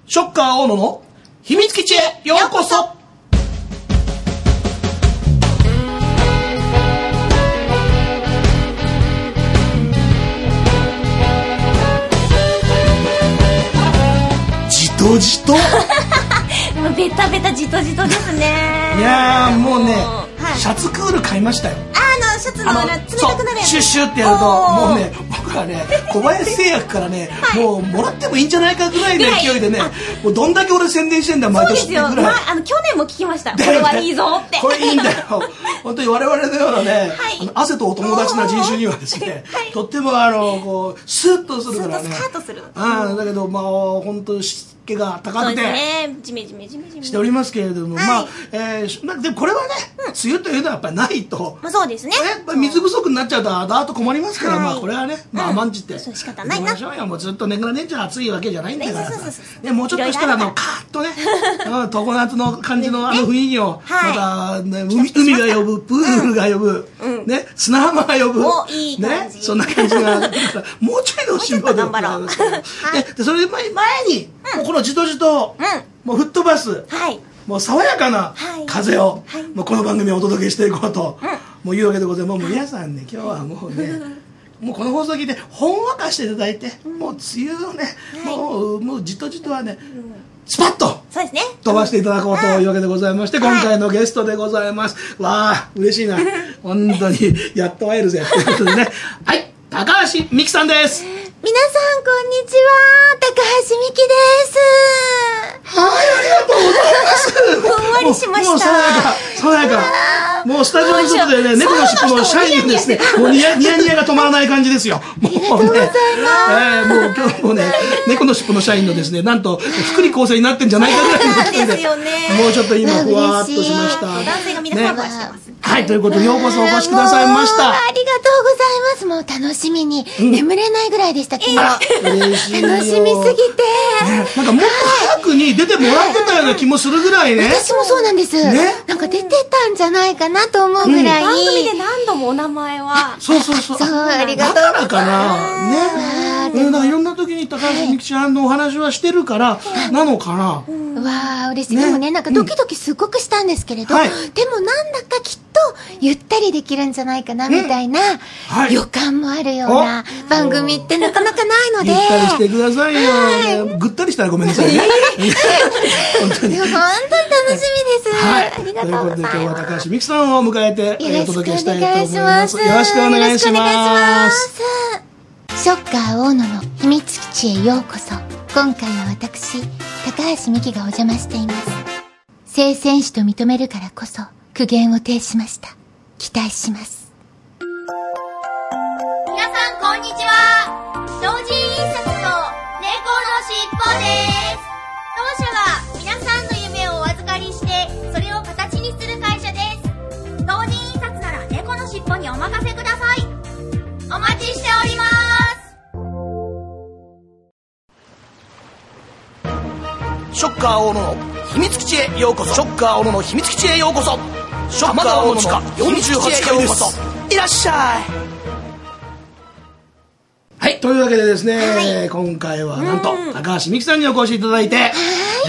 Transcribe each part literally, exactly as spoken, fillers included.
ショッカー大野の秘密基地へようこそ。じとじともうベタベタじとじとですね。 いやーもうね、 はい、 シャツクール買いましたよ。 あのシャツの冷たくなるやつ、 シュッシュってやるともうね、僕はね小林製薬からね、はい、もうもらってもいいんじゃないかぐらいの勢いでね、もうどんだけ俺宣伝してんだ毎年ってぐらい。そうですよ、まあ、あの去年も聞きました、これはいいぞってこれいいんだよ本当に我々のようなね、はい、あの汗とお友達な人種にはですね、はい、とってもあのこうスッとするからね、 スカートする、 あだけどまあ本当湿気が高くて、 ね、ジメジメジメジメしておりますけれども、はい、まあ、えー、まあでもこれはね、うん、梅雨というのはやっぱりないと、 まあ、そうですね、 やっぱり水不足になっちゃうとあだと困りますから、はい、まあこれはね、まあ甘んじて、うん、 そう仕方ないな、 しょうよ、もうずっと年がら年中暑いわけじゃないんだからさ、ね、もうちょっとしたらあのカーッとね常夏の感じのあの雰囲気を、また、ね、海, 海が呼ぶ、プールが呼ぶ、うん、ね、砂浜が呼ぶ、 いい感じ、 ね、そんな感じがもうちょいの辛抱でございますけど、はい、でそれで前に、うん、もうこのじとじと、うん、もう吹っ飛ばす、はい、もう爽やかな風を、はいはい、もうこの番組をお届けしていこうと、うん、もういうわけでございます。もう皆さんね、今日はもうねもうこの放送聞いてほんわかしていただいて、うん、もう梅雨をね、はい、もうもうじとじとはね、うん、スパッとそうですね、 飛ばしていただこうというわけでございまして、今回のゲストでございます。わあ嬉しいな本当にやっと会えるぜということでねはい高橋美希さんです。 皆さんこんにちは、高橋美希です。 はい、ありがとうございます。 ふんわりしました。 もう爽やか爽やか、もうスタジオの外でね、猫の尻尾のシャインですね、もうニヤニヤニヤが止まらない感じですよ。もうね、 ありがとうございます。 えー、もう今日もね、猫の尻尾のシャインのですね、なんと福利厚生になってんじゃないかぐらいの時点で、もうちょっと今ふわーっとしました。 男性がみんなふわふわしてます。 はい、ということでようこそお越しくださいました。 ありがとうございます。もう楽しみに、うん、眠れないぐらいでした昨日。 嬉しいよ。 楽しみすぎて、 ね、なんかもっと早くに出てもらってたような気もするぐらいね。 私もそうなんです。ね、なんか出てたんじゃないかなと思うぐらい。 番組で何度もお名前は。 そうそうそう。 そう、ありがとう。 だからかな。ね。だからいろんな時に高橋美希ちゃんのお話はしてるからなのかな。 うわー嬉しい。でもね、なんかドキドキすごくしたんですけれど、でもなんだかきっとゆったりできるんじゃないかなみたいな予感もあるような番組ってなかなかないので。 ゆったりしてくださいよ。ぐったりしたらごめんなさいね。 本当に。本当に楽しみです。はい。ありがとうございます。ということで今日は高橋美希さんを迎えてお届けしたいと思います。よろしくお願いします。 ショッカー大野の秘密基地へようこそ。今回は私、高橋美希がお邪魔しています。聖戦士と認めるからこそ苦言を呈しました。期待します。 皆さんこんにちは。同人印刷と猫のしっぽです。当社は皆さんの夢をお預かりしてそれを形にする会社です。同人印刷なら猫のしっぽにお任せください。お待ちしております。 ショッカー大野の秘密基地へようこそ。ショッカー大野の秘密基地へようこそ。ショッカー大野の地下よんじゅうはちかいです。いらっしゃい。はい、というわけでですね、はい、今回はなんと高橋美希さんにお越しいただいて、はい、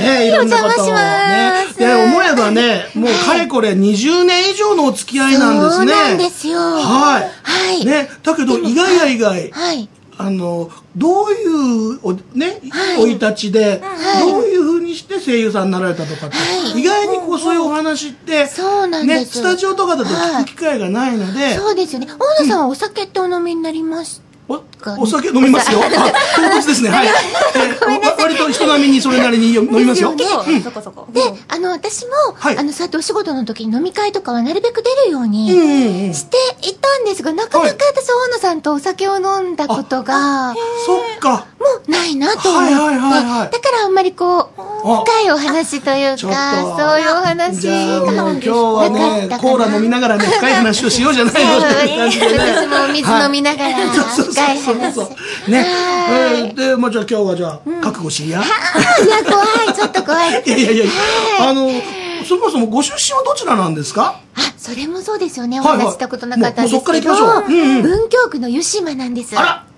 ね、いろんなことをね、で思えばね、もうかれこれにじゅうねん以上のお付き合いなんですね。 そうなんですよ。 はい。 はい。 ね、だけど意外や意外。 はい。 あのどういうおね、生、はい、い立ちで、はい、どういうふうにして声優さんになられたとかって、はい、意外にこうそういうお話って、 そうなんです、 ね、スタジオとかだと聞く機会がないので、はい、 そうですよね。大野さんはお酒ってお飲みになりました？ お, お酒飲みますよ。あ、唐突ですね。はい。割と人並みにそれなりに飲みますよ。 で、あの私もあのそうやってお仕事の時に飲み会とかはなるべく出るようにしていたんですが、なかなか私大野さんとお酒を飲んだことが、 そっか、 もうないなと思って、だからあんまりこう深いお話というか、そういうお話。 じゃあもう今日はね、コーラ飲みながらね、深い話をしようじゃないのって感じでね。 私もお水飲みながら。 そうそうそうね、えー、で、まあ、じゃあ今日はじゃあ、うん、覚悟しや。いや怖い、ちょっと怖い。 いやいやいや、あのそもそもご出身はどちらなんですか？ あ、それもそうですよね。お話したことなかったんですけど、 そっから行きましょう。うんうん、 文京区の湯島なんです。 あら、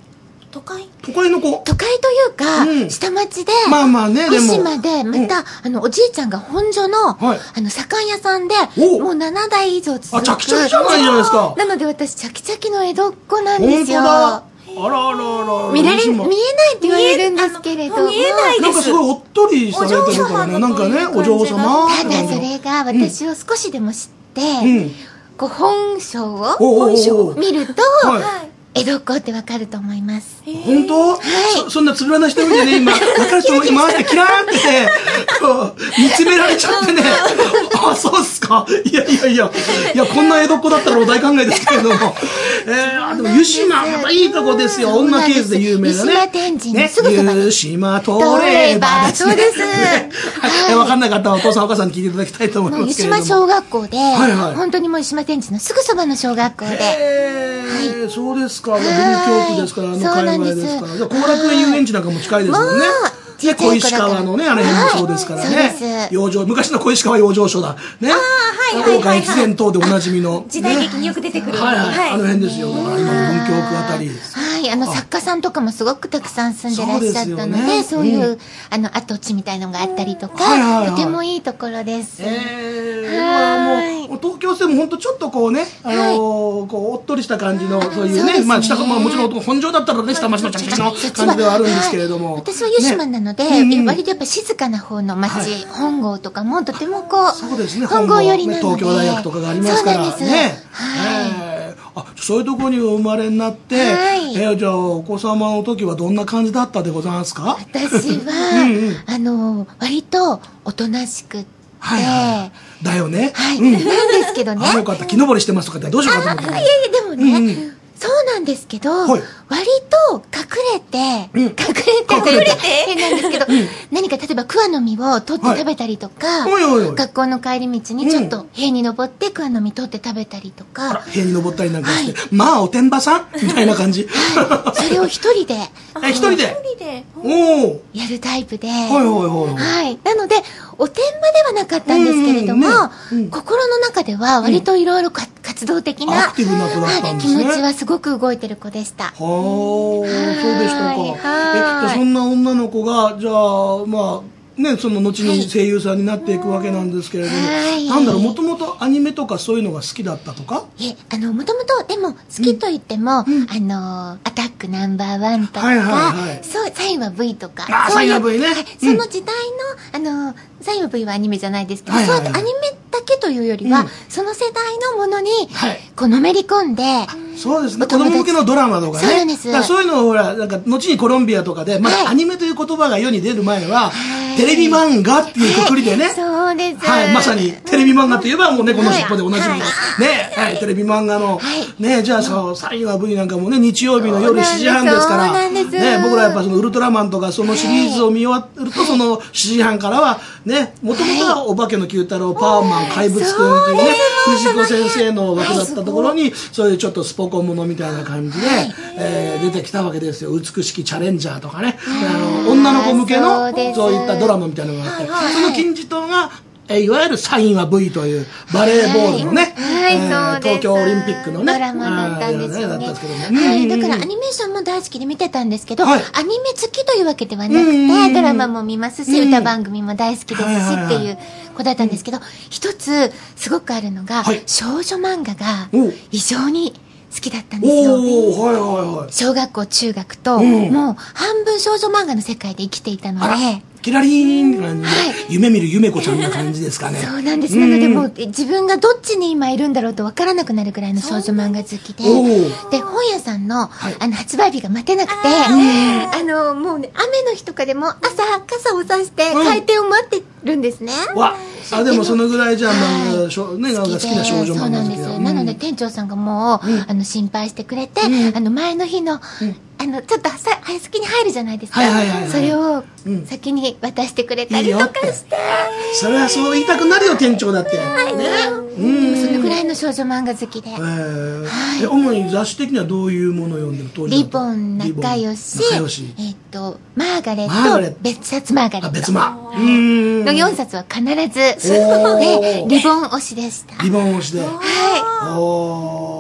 都会都会の子都会というか、うん、下町でまあまあねでも福島でまた、うん、あのおじいちゃんが本所の、はい、あの左官屋さんでもうななだい以上続くあチャキチャキじゃないじゃないですか。 なので私チャキチャキの江戸っ子なんですよ。 本当だ。あらあらあら見られ見えないって言われるんですけれども見えないです。 なんかすごいおっとりされてるからねなんかねお嬢様ただそれが私を少しでも知って、うん、こう本性を見ると、はい江戸っ子ってわかると思います。 本当？はい。そ, そんなつぶらな瞳でね、今、わかると思いますってキラーンってね、こう、見つめられちゃってね、あ、そうっすか。いやいやいや、いや、こんな江戸っ子だったらお大考えですけれども。えー、でも湯島、またいいとこですよ。女系図で有名なね。 湯島天神のすぐそばに。 湯島通ればですね。 そうです。 はい。わかんなかったらお父さんお母さんに聞いていただきたいと思いますけれども。 湯島小学校で、はいはい、本当にもう湯島天神のすぐそばの小学校で。 えー、はい、そうですか。文京区ですから、あの界隈ですから。じゃあ、後楽園遊園地なんかも近いですもんね。で、小石川のね、あの辺もそうですからね。養生、昔の小石川養生所だ。ね。大川越前等でおなじみの。 時代劇によく出てくる。 はいはい。あの辺ですよ。だから今の文京区あたり。 はい。あの、作家さんとかもすごくたくさん住んでらっしゃったので、そういう、あの、跡地みたいのがあったりとか、とてもいいところです。 ええ。もう、東京でも本当ちょっとこうね、あの、こう、おっとりした感じの、そういうね、まあ、下、まあもちろん本庄だったらね、下町のチャキチャキの感じではあるんですけれども。 私は湯島なので、割とやっぱ静かな方の町、本郷とかもとてもこう、 そうですね、 本郷寄りなので、 東京大学とかがありますからね。 そうなんです。はい。 あ、そういうところにお生まれになって、はい、えー、じゃあお子様の時はどんな感じだったでございますか？ 私は、うんうん、あの割とおとなしくって、はいはい、 だよね。 はい、うん、なんですけどね。 あ、よかった。木登りしてますとかってどうしようかと思って。 いやいやでもね。うんうん、そうなんですけど、はい、割と隠れて、うん、隠れて隠れて変なんですけど、うん、何か例えば桑の実を取って食べたりとか、はい、おいおいおい学校の帰り道にちょっと塀に登って桑の実取って食べたりとか、 あら塀に登ったりなんかして、はい、まあおてんばさんみたいな感じ、 はい、それを一人でえ一人でおおやるタイプで、はいはいはいはい、なのでおてんばではなかったんですけれども、ねうん、心の中では割といろいろ活動的な、 うん、アクティブな子だったんですね。 気持ちはすごく動いてる子でした。はあ、 そうでしたか。え、そんな女の子がじゃあまあね、その後に声優さんになっていくわけなんですけれども、はい、なんだろう、もともとアニメとかそういうのが好きだったとか？ え、あの、もともと、でも、好きと言っても、うん、あの、アタックナンバーワンとか、はいはいはい、そう、サインは V とか、 あ、サインは V ね。はい、 その時代の、あの、サインは V はアニメじゃないですけど、はいはいはい、そうアニメだけというよりは、うん、その世代のものに、はい、こう、のめり込んで、 そうですね、子供向けのドラマとかね。 そうなんです。 だからそういうのをほら、なんか、後にコロンビアとかで、まだアニメという言葉が世に出る前は、はい、テレビ漫画っていうくくりでね、はい、 そうです。 はい、まさに、テレビ漫画といえば、もう猫の尻尾でおなじみの、はい、ね、はい、テレビ漫画の、はい、ね、じゃあ、そう、サインは V なんかもね、日曜日の夜しちじはんですから、ね、僕らやっぱそのウルトラマンとか、そのシリーズを見終わると、そのしちじはんからは、ね、もともとはお化けの九太郎、パワーマン、怪物くんっていうね、藤子先生の枠だったところに、そういうちょっとスポコンものみたいな感じで、えー、出てきたわけですよ。美しきチャレンジャーとかね、あの女の子向けのそういったドラマみたいなのがあって、その金字塔がいわゆるサインは V というバレーボールのね、 はいはいえー、 東京オリンピックのねドラマだったんですよね。はい、だからアニメーションも大好きで見てたんですけど、はい、アニメ好きというわけではなくて、ドラマも見ますし、歌番組も大好きですしっていう子だったんですけど、一つすごくあるのが、はい、少女漫画が異常に好きだったんですよ。 おはいはいはい、 小学校中学と、うん、もう半分少女漫画の世界で生きていたので、 キラリーンって感じで、はい、夢見る夢子ちゃんな感じですかね。 そうなんです。なのでもう自分がどっちに今いるんだろうと分からなくなるくらいの少女漫画好きで、で本屋さんの、はい、あの発売日が待てなくて、あ, あのもうね雨の日とかでも朝傘を差して開店を待ってるんですね。 うん、わあでもそのぐらいじゃあ、まあしょね、なんか好きな少女漫画好きだ。 そうなんです。うん、なので店長さんがもう、うん、あの心配してくれて、うん、あの前の日の、うんあのちょっと早先に入るじゃないですか、はいはいはいはい、それを先に渡してくれたりとかして、 うん、それはそう言いたくなるよ店長だって、はいね、 うんそのぐらいの少女漫画好きで、えーはい、主に雑誌的にはどういうものを読んでる？当時リボン仲良し、えー、っとマーガレット別冊マーガレット別マのよんさつは必ずでリボン推しでした。 リボン推しで、 はい、 お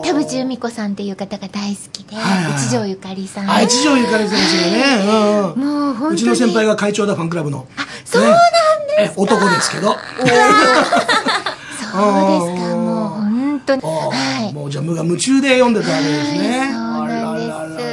田淵由美子さんっていう方が大好きで、一条ゆかりさん。 あ、一条ゆかりさんですよね。 もう本当に。 うちの先輩が会長だ、ファンクラブの。 あ、そうなんですか。 男ですけど。 そうですか、もう本当に。 はい。もうじゃあ無我夢中で読んでたわけですね。 そうなんです。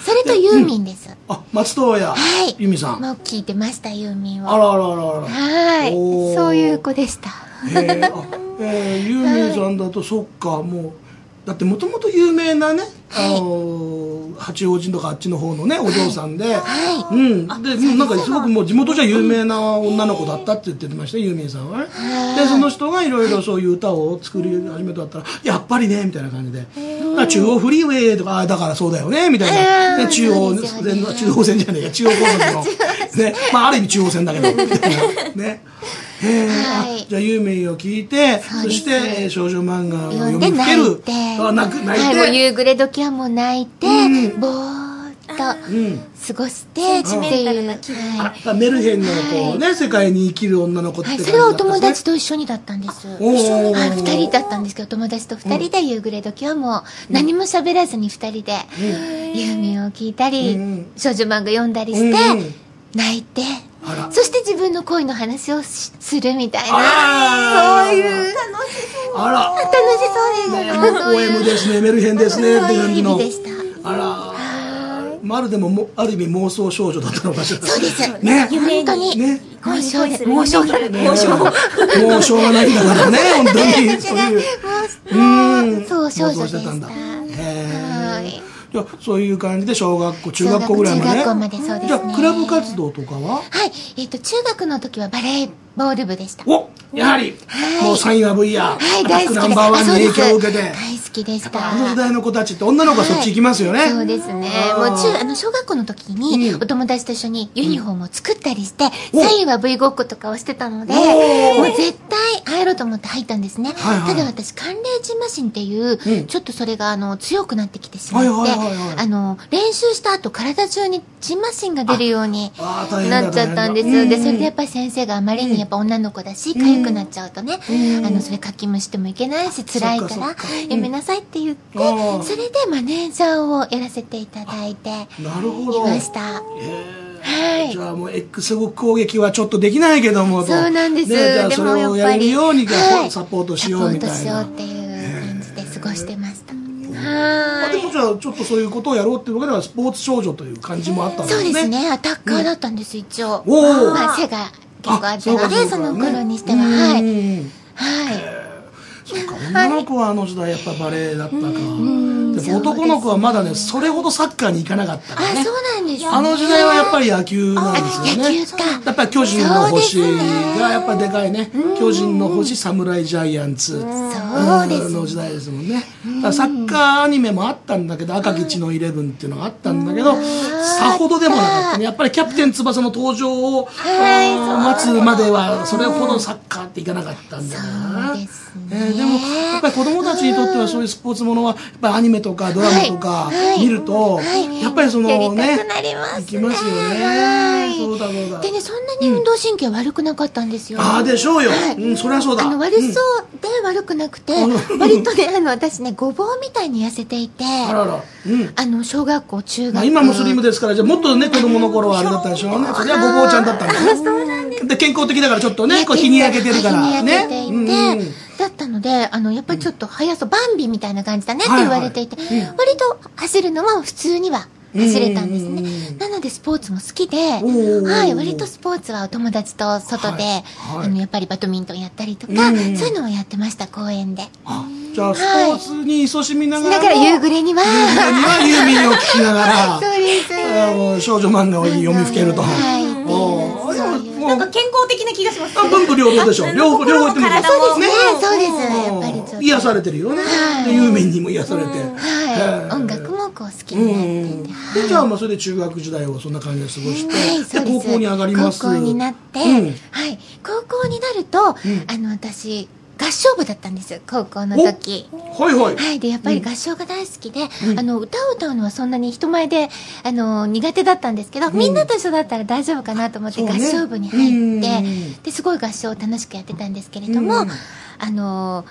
それとユーミンです。 あ、松任谷由実さん。 もう聞いてました、ユーミンを。 あらあらあらあら。 はい。そういう子でした。 へえ、あ、えー、ユーミンさんだと、そっか、もうだってもともと有名なね、あの八王子とかあっちの方のねお嬢さんで、うん、でなんかすごくもう地元じゃ有名な女の子だったって言ってましたユーミンさんはね。でその人がいろいろそういう歌を作り始めたったらやっぱりねみたいな感じで、中央フリーウェイとかあだからそうだよねみたいな、で中央線の中央線じゃねえや中央高速のね、まあある意味中央線だけどみたいなね。えーはい、じゃあユーミンを聞いて そ, そして、えー、少女漫画を読みふけるあ泣く泣いて、はい、もう夕暮れ時はもう泣いて、うん、ぼーっと過ごして、うん、っていう、 はい、メルヘンのこう、ねはい、世界に生きる女の子って、 はい、それはお友達と一緒にだったんです。ふたりだったんですけど友達とふたりで夕暮れ時はもう何も喋らずにふたりで、うん、ユーミンを聞いたり、うん、少女漫画読んだりして、うん、泣いてそして自分の恋の話をするみたいな、そういう楽しそうあら楽しそうですね、ポエムですねメルヘンですねって感じのでした。 あらまるでもある意味妄想少女だったのかしら。 そうですね、 本当にね妄想で妄想だ妄想妄想がないんだからね本当にそういううんそう少女でした。 いやそういう感じで小学校中学校ぐらいまで。 中学校までそうですね。 じゃあクラブ活動とかは？ はい、えっと中学の時はバレーボール部でした。 お、やはり、はい、もうサインは ブイや、 はい、大好きでナンバーワンに影響を受けて大好きでした。 あの時代の子たちって女の子はそっち行きますよね。 はい、そうですね。もう中あの小学校の時にお友達と一緒にユニフォームを作ったりして、うん、サインは ブイ ごっことかをしてたので、もう絶対入ろうと思って入ったんですね。はいはい、ただ私寒冷ジンマシンっていう、うん、ちょっとそれがあの強くなってきてしまって、はいはいはいはい、あの練習した後体中にジンマシンが出るようになっちゃったんです。でそれでやっぱり先生があまりにやっぱ女の子だし痒くなっちゃうとね、うん、あのそれかきむしてもいけないし辛いからやめなさいって言って、うん、それでマネージャーをやらせていただいていました。はい、 じゃあもう X 攻撃はちょっとできないけどもと、 そうなんです、ね、 じゃあそれをやれるようにサポートしようみたいな、 サポートしようっていう感じで過ごしてました。 はい、でもじゃあちょっとそういうことをやろうっていうわけではスポーツ少女という感じもあったんですね。 そうですね、アタッカーだったんです、うん、一応。おお、まあ背が結構あったので、その頃にしては、はい。はい。 そっか、女の子はあの時代やっぱバレエだったか。でも男の子はまだね、それほどサッカーに行かなかったからね。 あ、そうなんですね。 あの時代はやっぱり野球なんですよね。 野球か。 やっぱり巨人の星がやっぱでかいね。巨人の星、侍ジャイアンツの時代ですもんね。サッカーアニメもあったんだけど、赤き血のイレブンっていうのがあったんだけど、さほどでもなかったね。やっぱりキャプテン翼の登場を待つまではそれほどサッカーっていかなかったんだよな。えー、でもやっぱり子供たちにとってはそういうスポーツものはやっぱりアニメとかドラマとか見るとやっぱりそのね行きますよね。そうだそうだ。 でね、そんなに運動神経悪くなかったんですよ。 ああでしょうよ。うん、そりゃそうだ。 あの悪そうで悪くなくて、割とねあの私ねごぼうみたいに痩せていて、あらら、あの小学校中学校。 今もスリムですからじゃあもっとね子供の頃はあれだったでしょうね。それはごぼうちゃんだったんだね。 そうなんです。 で健康的だからちょっとねこう日に焼けてるからね。 日に焼けていて。だったのであのやっぱりちょっと速さバンビみたいな感じだねって言われていて、はいはい、割と走るのは普通には走れたんですね。なのでスポーツも好きで、はい、割とスポーツはお友達と外で、はいはい、あのやっぱりバドミントンやったりとか、そういうのをやってました公園で。 じゃあスポーツに勤しみながら、 だから夕暮れには夕暮れにはユーミンを聴きながらそうです少女漫画を読みふけると。 はいなんか健康的な気がします。 文武両道でしょ。両方両方言ってみると。 そうですね。そうです。やっぱりちょっと癒されてるよね。ユーミンにも癒されて。 はい。音楽もこう好きになって。 でじゃあまあそれで中学時代をそんな感じで過ごして、で高校に上がります。 高校になって、はい。高校になるとあの私。合唱部だったんです高校の時。 はいはい、 はい、でやっぱり合唱が大好きで、うん、あの歌を歌うのはそんなに人前であの苦手だったんですけど、うん、みんなと一緒だったら大丈夫かなと思って合唱部に入って、ね、ですごい合唱を楽しくやってたんですけれども、うん、あの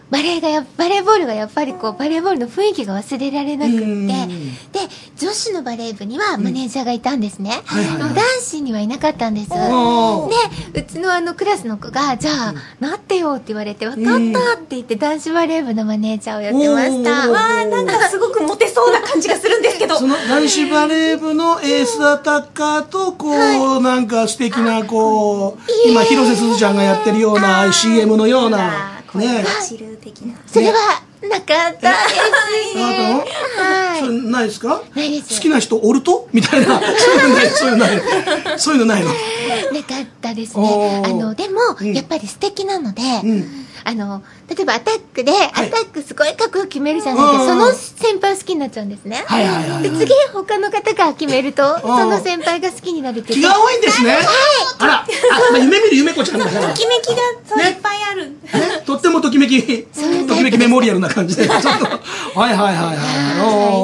バレーがや、バレーボールがやっぱりこう、バレーボールの雰囲気が忘れられなくって、で、女子のバレー部にはマネージャーがいたんですね。うんはいはいはい、男子にはいなかったんです。で、うちのあのクラスの子が、じゃあ、なってよって言われて、わかったって言って男子バレー部のマネージャーをやってました。 わー、なんかすごくモテそうな感じがするんですけど。 その男子バレー部のエースアタッカーと、こう、はい、なんか素敵な、こう、今、広瀬すずちゃんがやってるような シーエム のような、ね。 それは、なかったです。なかったの？はい。それないですか？ ないです。 好きな人おるとみたいな。そういうのない、そういうのない。そういうのないの。 なかったですね。あの、でも、やっぱり素敵なので、あの、例えばアタックで、アタックすごいかっこよく決めるじゃないですか。その先輩を好きになっちゃうんですね。はいはいはい。で、次、他の方が決めると、その先輩が好きになるって気が多いんですね。はい。あら、あ、夢見る夢子ちゃんだから。 ときめきがそういっぱいある。 とってもときめき、ときめきメモリアルな感じで。はいはいはいはい。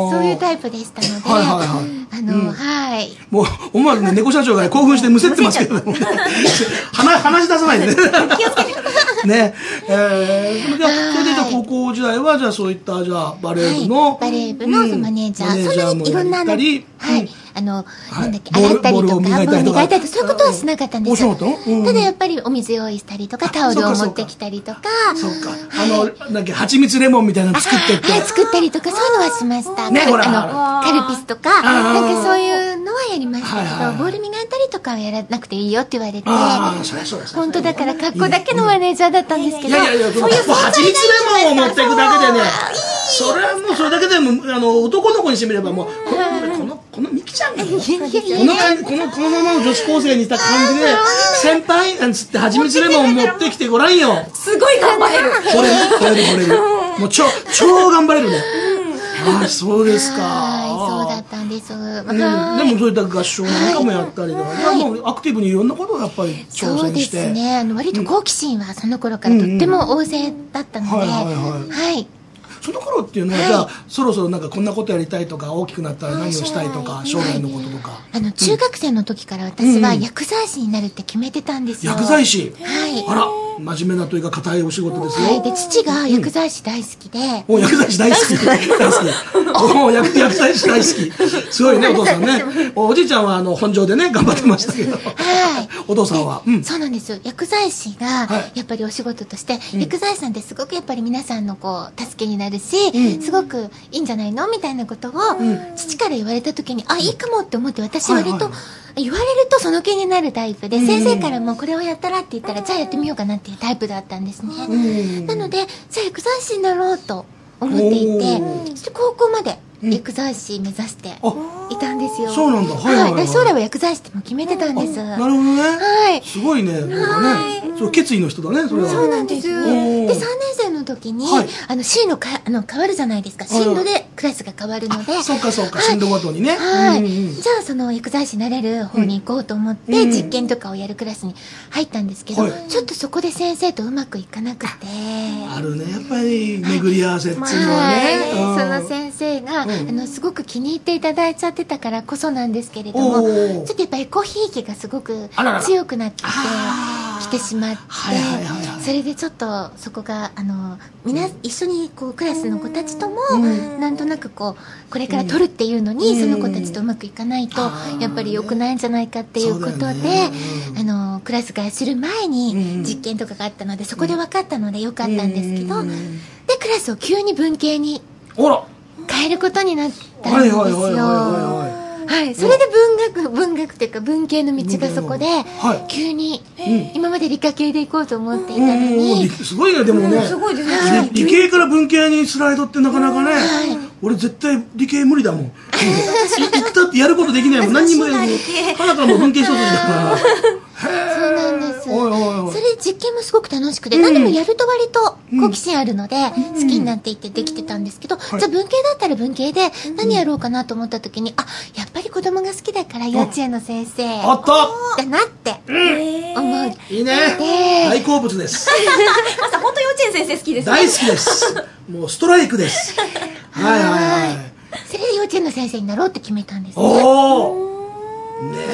そういうタイプでしたので、はいはいはい。あの、はい。 もう、思わずね、猫社長が興奮してむせってますけどもね。話し出さないでね。気をつけて。ね。えー、それで、それで高校時代は、じゃあそういった、じゃあ、バレー部の、 バレー部のマネージャー、そんなにいろんな、はい。あの、なんだっけ、洗ったりとか、ボール磨いたりとか、そういうことはしなかったんですよ。ただやっぱりお水用意したりとか、タオルを持ってきたりとか。 そうか。あの、なんだっけ、蜂蜜レモンみたいなの作ってって。 はい、作ったりとか、そういうのはしました。ね、ほら。あの、カルピスとか、なんかそういうのはやりましたけど、ボール磨いたりとかはやらなくていいよって言われて、本当だから格好だけのマネージャーだったんですけど、 いやいやいや、そういう蜂蜜レモンを持っていくだけでね、それはもうそれだけでも、あの、男の子にしてみればもう、この、このミキちゃんがね、この感じ、この、このままの女子高生にした感じで、先輩なんつって蜂蜜レモン持ってきてごらんよ。 すごい頑張れる。 これ、これ、これ。もう超、超頑張れるね。ああ、そうですか。 はい、そうだったんです。 でもそういった合唱なんかもやったりとか、アクティブにいろんなことをやっぱり挑戦して。 そうですね。あの、割と好奇心はその頃からとっても旺盛だったので、はい。 その頃っていうのは、じゃあ、そろそろなんかこんなことやりたいとか、大きくなったら何をしたいとか、将来のこととか。 あの、中学生の時から私は薬剤師になるって決めてたんですよ。 薬剤師？ はい。 あら、真面目なというか固いお仕事ですよ。 はい。で、父が薬剤師大好きで。 お、薬剤師大好き。大好き。お、薬剤師大好き。すごいね、お父さんね。おじいちゃんは、あの、本庄でね、頑張ってましたけど。はい。お父さんは。 そうなんですよ。薬剤師が、やっぱりお仕事として、薬剤師さんってすごくやっぱり皆さんのこう、助けになるし、すごくいいんじゃないのみたいなことを、父から言われた時に、あ、いいかもって思って、私割と、言われるとその気になるタイプで、先生からもこれをやったらって言ったら、じゃあやってみようかなっていうタイプだったんですね。なので、じゃあ薬剤師になろうと思っていて、そして高校まで薬剤師目指していたんですよ。 そうなんだ。 はい。将来は薬剤師っても決めてたんです。 なるほどね。はい。すごいね。はい。そう、決意の人だね、それは。 そうなんです。で、さんねん生の時に、あの、進路か、あの、変わるじゃないですか。進路でクラスが変わるので。 そうかそうか、進路ごとにね。 はい。じゃあ、その薬剤師になれる方に行こうと思って、実験とかをやるクラスに入ったんですけど、ちょっとそこで先生とうまくいかなくて。 あるね、やっぱり巡り合わせっていうのはね。 その先生が、あの、すごく気に入っていただいちゃってたからこそなんですけれども、ちょっとやっぱりエコひいきがすごく強くなってきてしまって、それでちょっとそこが、あの、みな、一緒にこう、クラスの子たちとも、なんとなくこう、これから取るっていうのに、その子たちとうまくいかないと、やっぱり良くないんじゃないかっていうことで、あの、クラス替えする前に実験とかがあったので、そこで分かったので良かったんですけど、で、クラスを急に文系に変えることになったんですよ。はい、それで文学、文学というか文系の道がそこで、急に、今まで理科系で行こうと思っていたのに。 すごいね、でもね。すごいですね。理系から文系にスライドってなかなかね、俺絶対理系無理だもん。行くたってやることできないもん。何にもやる。花からもう文系一筋だから。 そうなんです。それ実験もすごく楽しくて、何でもやると割と好奇心あるので、好きになっていってできてたんですけど、じゃあ文系だったら文系で何やろうかなと思った時に、あ、やっぱり子供が好きだから幼稚園の先生あっただなって思う。 いいね。大好物です。 本当幼稚園先生好きです。 大好きです。もうストライクです。はいはいはい。 それで幼稚園の先生になろうって決めたんですね。 おお。ねえ。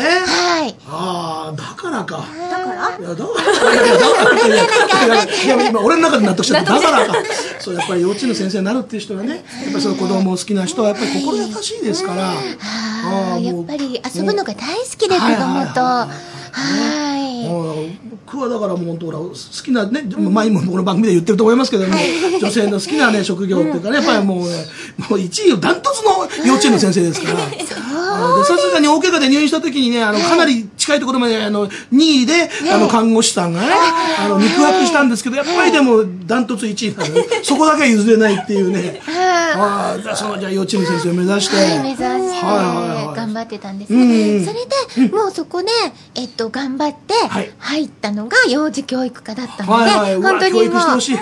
はい。 ああ、だからか。 だから？ いや、だから。いや、だからか。いや、今俺の中で納得しちゃった。だからか。そう、やっぱり幼稚園の先生になるっていう人がね、やっぱりその子供を好きな人はやっぱり心優しいですから。 ああ、やっぱり遊ぶのが大好きで子供と。はい。 僕はだからもう本当ほら好きなね、前もこの番組で言ってると思いますけども、女性の好きなね職業っていうかね、やっぱりもうね、もういちいダントツの幼稚園の先生ですから。さすがに大怪我で入院した時にね、あのかなり近いところまであのにいであの看護師さんがね、あの肉薄したんですけど、やっぱりでもダントツいちいなの、そこだけは譲れないっていうね。ああ、そのじゃあ幼稚園の先生を目指して、 目指して頑張ってたんですね。それでもうそこでえっと頑張って入ったのが幼児教育科だったので、本当にもう教育してほしい。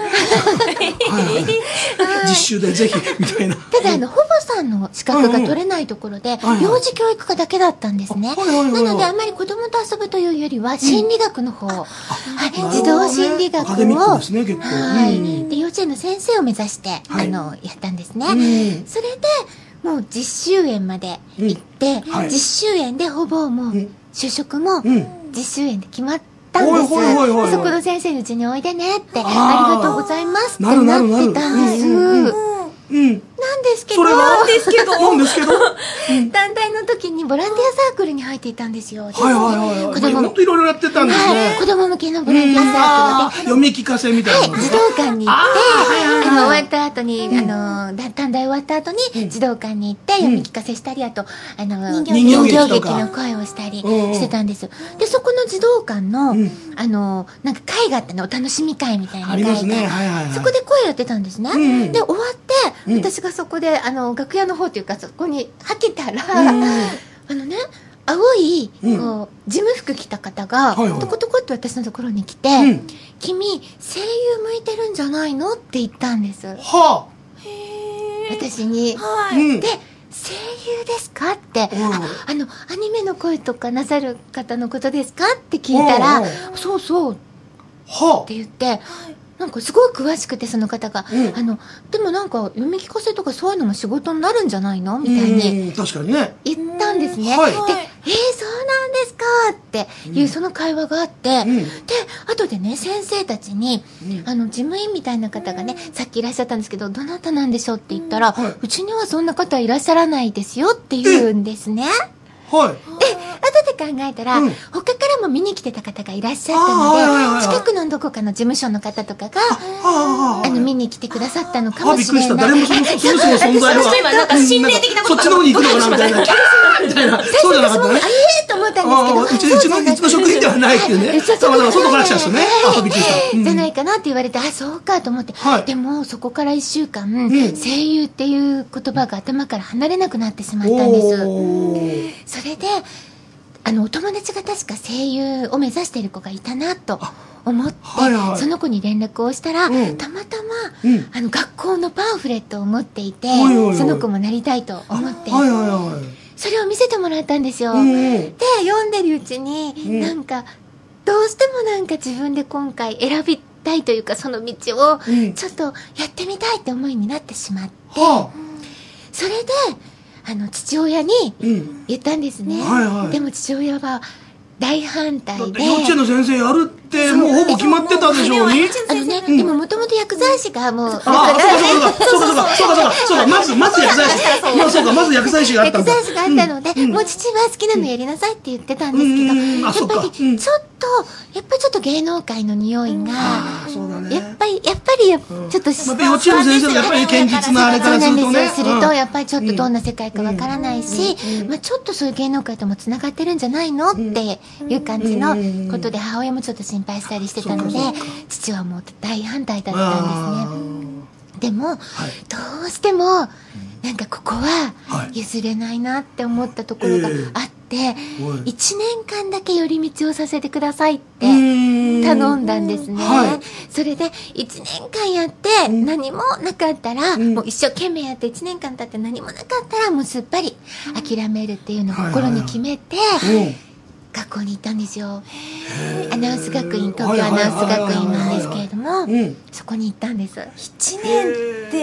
実習でぜひみたいな。ただあの保母さんの資格が取れないところで幼児教育科だけだったんですね。なのであんまり子供と遊ぶというよりは心理学の方、児童心理学を、はいで幼稚園の先生を目指してあのやったんですね。それでもう実習園まで行って実習園でほぼもう就職も実習園で決まったんです。そこの先生にうちにおいでねってありがとうございますってなってたんです。うん、なんですけど、 なんですけど、なんですけど、 団体の時にボランティアサークルに入っていたんですよ。はいはいはい。子供もっといろいろやってたんですね。 子供向けのボランティアサークルで読み聞かせみたいな。 はい、児童館に行って、あの終わった後にあの短大終わった後に児童館に行って読み聞かせしたり、あとあの人形劇の声をしたりしてたんです。でそこの児童館のあのなんか会があったの、お楽しみ会みたいな会が、そこで声やってたんですね。で終わって私がそこであの楽屋の方というかそこにはけたら、あのね青いこう事務服着た方がトコトコって私のところに来て「君声優向いてるんじゃないの?」って言ったんです。はあ、私に。で声優ですかって、ああのアニメの声とかなさる方のことですかって聞いたら「そうそう」って言って。なんかすごい詳しくてその方が、うん、あのでもなんか読み聞かせとかそういうのも仕事になるんじゃないのみたいに確かにね言ったんですね。はい、で、えー、そうなんですかっていうその会話があって、うん、で後でね先生たちに、うん、あの事務員みたいな方がねさっきいらっしゃったんですけどどなたなんでしょうって言ったら、うんはい、うちにはそんな方いらっしゃらないですよって言うんですね。はい、で後で考えたら、うん、他からも見に来てた方がいらっしゃったので近くのどこかの事務所の方とかがあの見に来てくださったのかもしれない。あ、びっくりした。誰もそのその人の存在は私今なんか心霊的なことそっちの方に行くのかなみたいなみたいなそうじゃなかったね。 あえーと思ったんですけどうちのうちの職員ではないっていうね。そうだ外から来た人ね。あ、びっくりした。 じゃないかなって言われて、あ、そうかと思って。でもそこからいっしゅうかん声優っていう言葉が頭から離れなくなってしまったんです。それであのお友達が確か声優を目指している子がいたなと思って、はいはい、その子に連絡をしたら、うん、たまたま、うん、あの学校のパンフレットを持っていて、はいはいはい、その子もなりたいと思っていて、はいはいはい、それを見せてもらったんですよ、うん、で読んでるうちに、うん、なんかどうしてもなんか自分で今回選びたいというかその道をちょっとやってみたいって思いになってしまって、うん、それであの父親に言ったんですね、うんはいはい、でも父親は大反対で幼稚園の先生やるってもうほぼ決まってたでしょうにあのね、うん、でももともと薬剤師がもうああそうかそうかそうかそうかそうかそうかまずまず薬剤師まあそうかまず薬剤師があったんだ薬剤師があったので、うん、もう父は好きなのやりなさいって言ってたんですけど、うん、やっぱりちょっとやっぱりちょっと芸能界の匂いが、うんね、やっぱりやっぱりやちょっとし、 うん、幼稚園の先生がやっぱり堅実なあれからするとねするとやっぱりちょっとどんな世界かわからないし、まあちょっとそういう芸能界ともつながってるんじゃないのっていう感じのことで母親もちょっと心配したりしてたので父はもう大反対だったんですね。でも、はい、どうしてもなんかここは譲れないなって思ったところがあって、はいえー、いちねんかんだけ寄り道をさせてくださいって頼んだんですね、はい、それでいちねんかんやって何もなかったら、うん、もう一生懸命やっていちねんかん経って何もなかったらもうすっぱり諦めるっていうのを心に決めて、はいはいはい、学校に行ったんですよ。アナウンス学院、東京アナウンス学院なんですけれども、そこに行ったんです。いちねんって、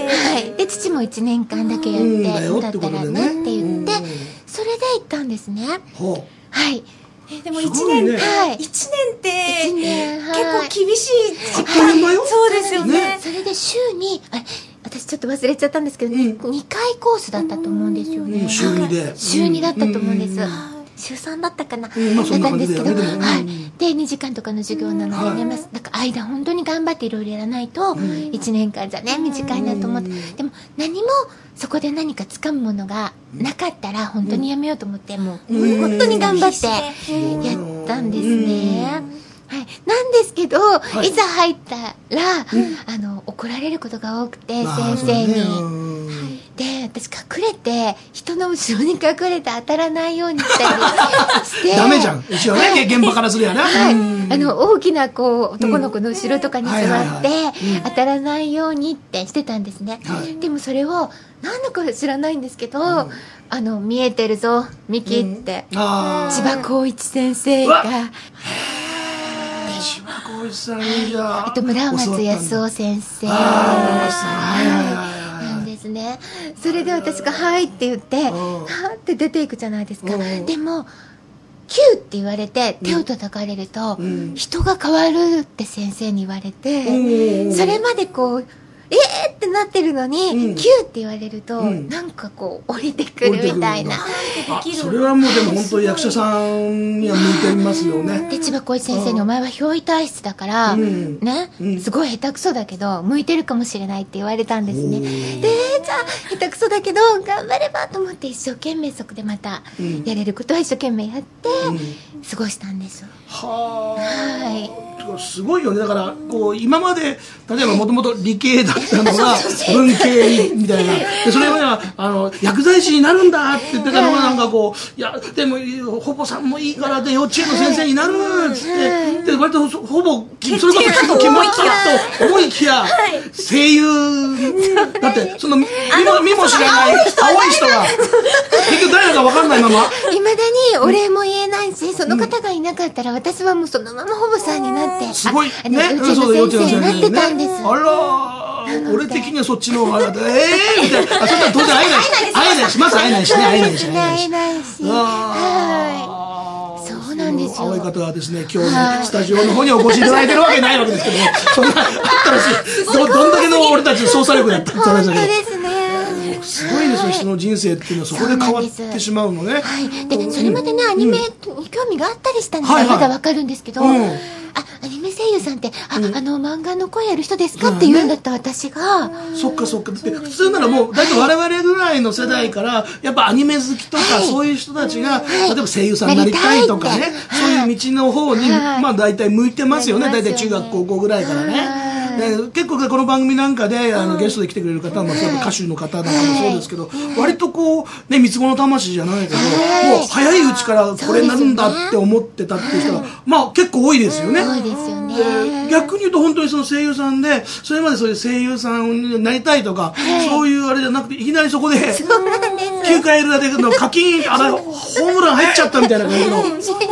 はい、で父もいちねんかんだけやってだったらねって言って、それで行ったんですね。はい。 えでもいちねん、 ね、 はい、いちねんって結構厳しい時間、はい、 そうですよね。ね、 それで週にあれ私ちょっと忘れちゃったんですけど、ね、うん、にかいコースだったと思うんですよね。 うん、週にで週にだったと思うんです。週さんだったかな、うん、まあ、だったんですけど、はい、でにじかんとかの授業なのでね、はい、だから間本当に頑張っていろいろやらないと、うん、いちねんかんじゃね短いなと思って、うん、でも何もそこで何か掴むものがなかったら本当にやめようと思って、もう、うん、本当に頑張ってやったんですね、はい、なんですけど、はい、いざ入ったら、うん、あの怒られることが多くて、先生に、で私隠れて人の後ろに隠れて当たらないようにしたりしてダメじゃん一応ね、はい、現場からするやな、 はい、あの大きなこう男の子の後ろとかに座って当たらないようにってしてたんですね、はい、でもそれをなんだか知らないんですけど、うん、あの見えてるぞミキって、うん、千葉浩一先生が千葉浩一さんじゃあと村松康夫先生なんですね。それで私が「はい」って言ってはーって出ていくじゃないですか。でもキューって言われて手を叩かれると、うん、人が変わるって先生に言われて、うん、それまでこうえーってなってるのに、うん、キューって言われると、うん、なんかこう降りてくるみたいな。 あ、それはもうでも本当に役者さんには向いてますよね。 で千葉浩一先生に「お前は憑依体質だから、うん、ね、うん、すごい下手くそだけど向いてるかもしれない」って言われたんですね。でじゃあ下手くそだけど頑張ればと思って一生懸命そこでまたやれることは一生懸命やって、うん、過ごしたんです。はあ、はい、すごいよね。だからこう今まで例えばもともと理系だったのが文系みたいなで、それはあの薬剤師になるんだって言ってたのがなんかこう、いやでもほぼさんもいいからで幼稚園の先生になるっつってで割とほぼそれこそ決まったと思いきや声優だってその見も見も知らない青い人が結局誰だか分かんないままいまだにお礼も言えないし、その方がいなかったら私はもうそのままほぼさんになってすごいね、 幼稚園の先生になってたんです。 あら俺的にはそっちの方がええみたいな。あ、そんな当然会えないし会えないしまず会えないしね会えないし会えないしはい、そうなんですよ。 青い方はですね今日ねスタジオの方にお越しいただいてるわけないわけですけども、そんなあったらしどどんだけの俺たち操作力だったって話だけど。 本当ですね。 すごいですよ、人の人生っていうのはそこで変わってしまうのね。 はい、でそれまでねアニメに興味があったりしたんでまだわかるんですけど、あアニメ声優さんってああの漫画の声やる人ですかって言うんだった私が、 そっかそっか。で普通ならもう大体我々ぐらいの世代からやっぱアニメ好きとかそういう人たちが例えば声優さんになりたいとかね、そういう道の方にまあ大体向いてますよね。大体中学高校ぐらいからね。で結構この番組なんかであのゲストで来てくれる方も歌手の方なんかもそうですけど、割とこうね三つ子の魂じゃないけどもう早いうちからこれになるんだって思ってたっていう人がまあ結構多いですよね。 多いですよね。 逆に言うと本当にその声優さんでそれまでそういう声優さんになりたいとかそういうあれじゃなくていきなりそこできゅうかい裏での課金あれホームラン入っちゃったみたいな感じの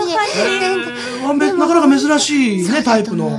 なかなか珍しいねタイプの。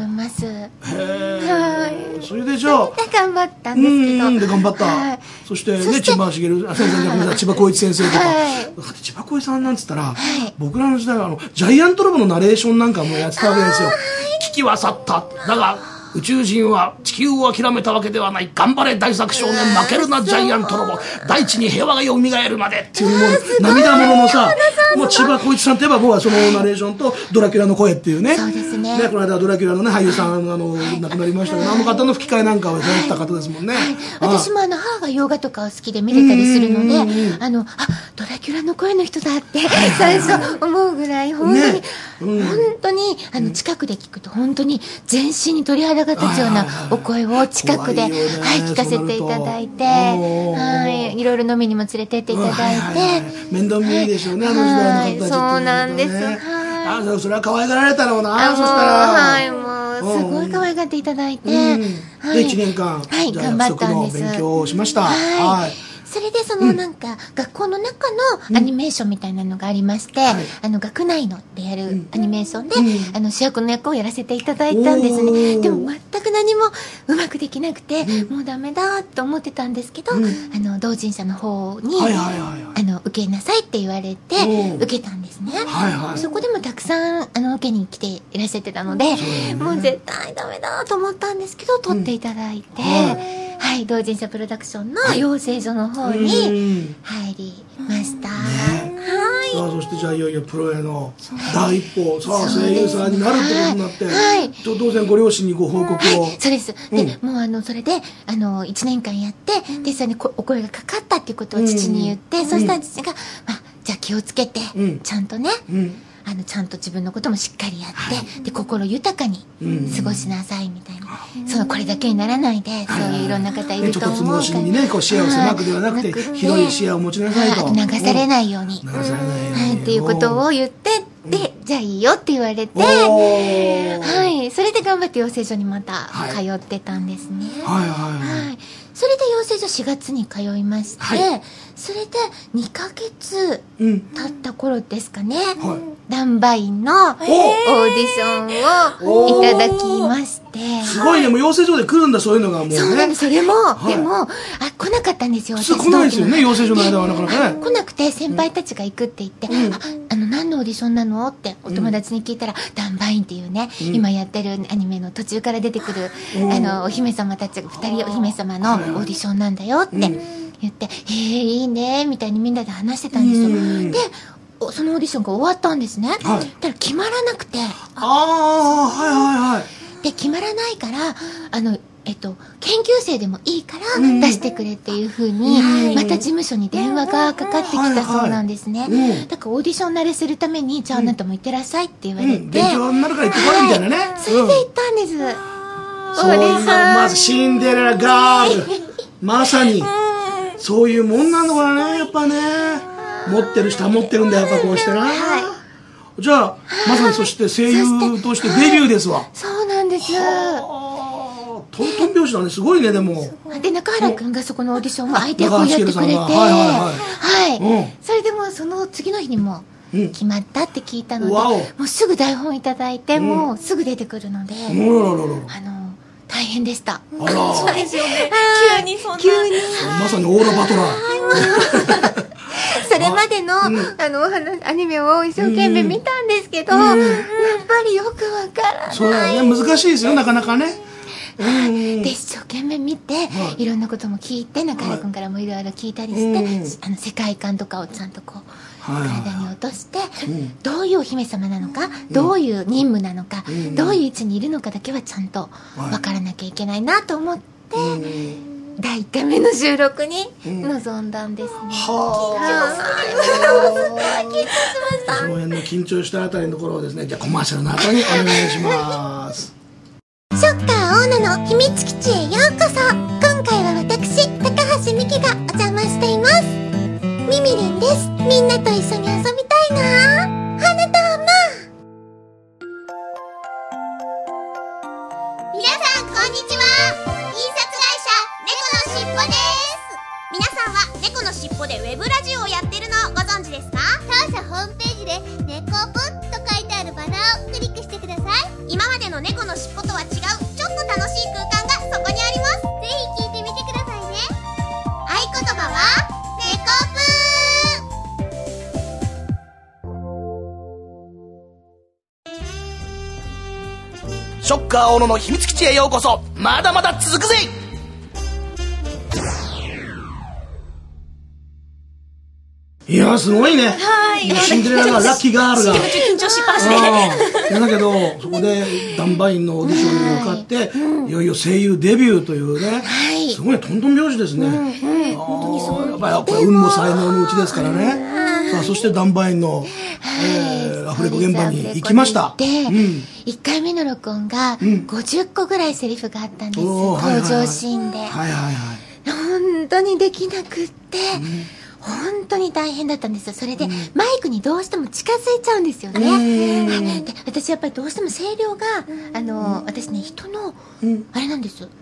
それでじゃあ頑張ったんですけど、 うんで頑張った、はい、そしてね千葉茂あ先生千葉浩一先生とか、はい、千葉浩一さんなんつったら、はい、僕らの時代はあのジャイアントロボのナレーションなんかもやってたわけですよ。危機は去っただが宇宙人は地球を諦めたわけではない。頑張れ大作少年負けるなジャイアントロボ大地に平和がよみがえるまでっていうもう涙もののさもう千葉浩一さんといえば僕はそのナレーションとドラキュラの声っていうね。 そうですね。 ねこの間ドラキュラのね俳優さんあの亡くなりましたけどあの方の吹き替えなんかをやった方ですもんね。はい、 私もあの母が洋画とかを好きで見れたりするのであのあドラキュラの声の人だって最初思うぐらい本当に、ねうん、本当にあの近くで聞くと本当に全身に鳥肌が立つようなお声を近くで、はい、聞かせていただいて、はい、いろいろ飲みにも連れてっていただいて、はいはいはい、 面倒見いいでしょうね、あの時代の方たちって、ね、 そうなんです、 はい、あそれは可愛がられたろうな。そしたらはいもうすごい可愛がっていただいて、うんはい、でいちねんかん、 はい、頑張ったんです。 約束の勉強をしました。はい、はい、 それでそのなんか、学校の中のアニメーションみたいなのがありまして、あの、学内のでやるアニメーションで、あの、主役の役をやらせていただいたんですね。でも全く何もうまくできなくて、もうダメだと思ってたんですけど、あの、同人誌の方に、あの、受けなさいって言われて、受けたんですね。そこでもたくさん、あの、受けに来ていらっしゃってたので、もう絶対ダメだと思ったんですけど、撮っていただいて、はい、同人誌プロダクションの養成所の方に入りました。はい。 さあ、そしてじゃあいよいよプロへの第一歩、さあ、声優さんになるってことになって、はい。当然ご両親にご報告を。 そうです。で、もうあの、それで、あの、いちねんかんやって、で、それにお声がかかったっていうことを父に言って、そしたら父が、まあ、じゃあ気をつけて、ちゃんとね、あの、ちゃんと自分のこともしっかりやって、はい、で、心豊かに過ごしなさいみたいな。うん、その、これだけにならないで、そういういろんな方いると思うから。 ね、ちょっとつ盲信にね、こう視野を狭くではなくて、広い視野を持ちなさいと。 流されないように。流されないように。はい、っていうことを言って、で、じゃあいいよって言われて、はい、それで頑張って養成所にまた通ってたんですね。 はい、はい、はい。はい、 それで養成所しがつに通いまして、はい、それでにかげつ経った頃ですかね、はい、ダンバインのオーディションをいただきまして、 すごいね、もう養成所で来るんだ、そういうのがもうね。 そうなんです、それも、はい、でも、あ、来なかったんですよ、 私。来ないですよね、養成所の間はなかなかね。 来なくて、先輩たちが行くって言って、うん、あ、あの、何のオーディションなのってお友達に聞いたら、うん、ダンバインっていうね、うん、今やってるアニメの途中から出てくる、うん、あの、お姫様たちが、二人お姫様のオーディションなんだよって言って、へえ、いいね、みたいにみんなで話してたんですよ。うん、で、そのオーディションが終わったんですね。はい、だから決まらなくて。 ああ、はいはいはい。 で、決まらないから、あの、えっと、研究生でもいいから出してくれっていうふうに、うん、また事務所に電話がかかってきたそうなんですね。はいはい、うん、だからオーディション慣れするために、じゃああなたも行ってらっしゃいって言われて。うん、 勉強になるから行ってこいみたいなね。はい、 それで行ったんです。うん、 そういうまずシンデレラガール。まさに、そういうもんなのかね、やっぱね。持ってる人は持ってるんだ、やっぱこうしてな。はい。じゃあ、まさにそして声優としてデビューですわ。 そうなんです。 トントン拍子だね、すごいね、でも。 で、中原くんがそこのオーディションを相手役をやってくれて、はいはいはい。はい。それでもその次の日にも決まったって聞いたので、もうすぐ台本いただいて、もうすぐ出てくるので、あの、大変でした。 あら。そうですよね。急にそんな。 急に。 まさにオーラバトラー。 それまでの、あの、お話、アニメを一生懸命見たんですけど、やっぱりよくわからない。 そうだね、難しいですよ、なかなかね。 で、一生懸命見て、いろんなことも聞いて、中原くんからもいろいろ聞いたりして、あの、世界観とかをちゃんとこう、体に落として、どういうお姫様なのか、どういう任務なのか、どういう位置にいるのかだけはちゃんとわからなきゃいけないなと思って、だいいっかいめの収録に臨んだんですね。はあ。緊張しました。その辺の緊張したあたりのところをですね、じゃあコマーシャルの後にお願いします。 ショッカー大野の秘密基地へようこそ。今回は私、高橋美希がお邪魔しています。ミミリンです。みんなと一緒に遊びたいな。花束。 皆さんこんにちは。印刷会社猫のしっぽです。皆さんは猫のしっぽでウェブラジオをやってるのをご存知ですか？当社ホームページで猫ぽと書いてあるバナーをクリックしてください。今までの猫のしっぽとは違うちょっと楽しい空間がそこにあります。ぜひ聞いてみてくださいね。合言葉は猫ぷー。ショッカー大野の秘密基地へようこそ。まだまだ続くぜ。 いや、すごいね。 はい。 シンデレラがラッキーガールが。 緊張しっぱなしで。だけど、そこでダンバインのオーディションに向かって、いよいよ声優デビューというね。すごいトントン拍子ですね。本当にそう。やっぱりこれ運も才能のうちですからね。さあ、そしてダンバインのアフレコ現場に行きました。 で、いっかいめの録音がごじゅっこぐらいセリフがあったんです。登場シーンで。はいはいはい。本当にできなくって。本当に大変だったんですよ。それで、うん、マイクにどうしても近づいちゃうんですよね。で、私やっぱりどうしても声量が、あの、私ね、人の、うん、あれなんです。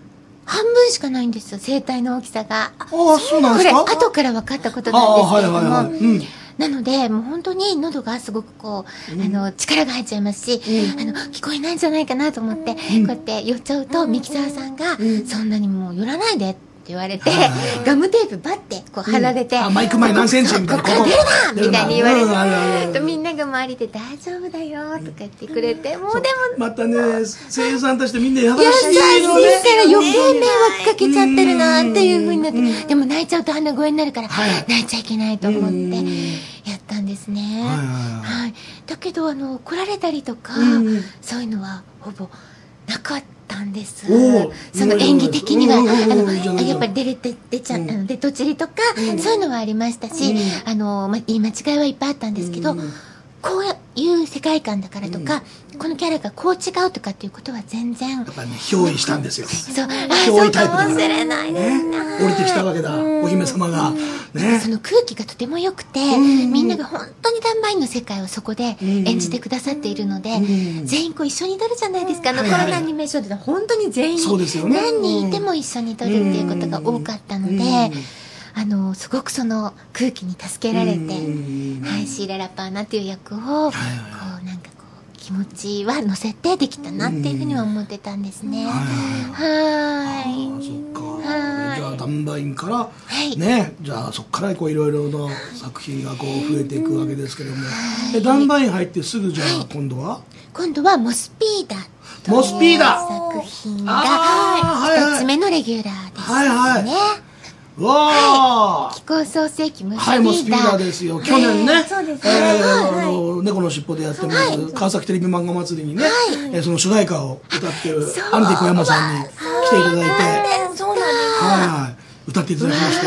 半分しかないんですよ、声帯の大きさが。 ああ、そうなんですか？ これ、後から分かったことなんですけれども。はいはいはい。うん。なので、もう本当に喉がすごくこう、うん、あの、力が入っちゃいますし、うん、あの、聞こえないんじゃないかなと思って、うん、こうやって寄っちゃうと、ミキサーさんが、うん、そんなにもう寄らないでって言われて、ガムテープバッてこう貼られて、うん、 あ、マイク前何センチみたいな。 ここから出るなみたいに言われて、みんなが周りで大丈夫だよとか言ってくれて、もうでも。 またね、声優さんとしてみんな優しいのね。 優しいから余計迷惑かけちゃってるなっていう風になって、でも泣いちゃうと鼻声になるから、泣いちゃいけないと思って、やったんですね。はい。だけど、あの、来られたりとか、そういうのはほぼなかった。んですその演技的にはあのやっぱり出れて出ちゃ、うん、あの出とちりとか、うん、そういうのはありましたし、うん、あの、ま、言い間違いはいっぱいあったんですけど、うん、こういう世界観だからとか、うん、このキャラがこう違うとかっていうことは全然やっぱりね、憑依したんですよ。 そう、 憑依タイプだから、 そうかもしれないですね。 降りてきたわけだ、お姫様が、ね、 その空気がとても良くて、うん、みんなが本当にダンバインの世界をそこで演じてくださっているので、うん、全員こう一緒に撮るじゃないですか。あのコロナアニメーションで本当に全員、そうですよね、何人いても一緒に撮るっていうことが多かったので、うんうん、あのすごくその空気に助けられて、はい、シーラ・ラパーナっていう役をこうなんかこう気持ちは乗せてできたなっていうふうには思ってたんですね。はい。 そっか。じゃあダンバインから、はい、ね、じゃあそこからこういろいろな作品がこう増えていくわけですけども、はい、ダンバイン入ってすぐじゃあ今度は、はい、 今度はモスピーダモスピーダ作品が一つ目のレギュラーですね。はいはい。 わあ、 気候創世記モスピーダー。 はい、モスピーダーですよ。去年ね、そうですね。あの猫の尻尾でやってます川崎テレビ漫画祭りにね、その主題歌を歌ってるアンディ小山さんに来ていただいて、 そうなんです。 はい、歌っていただきました。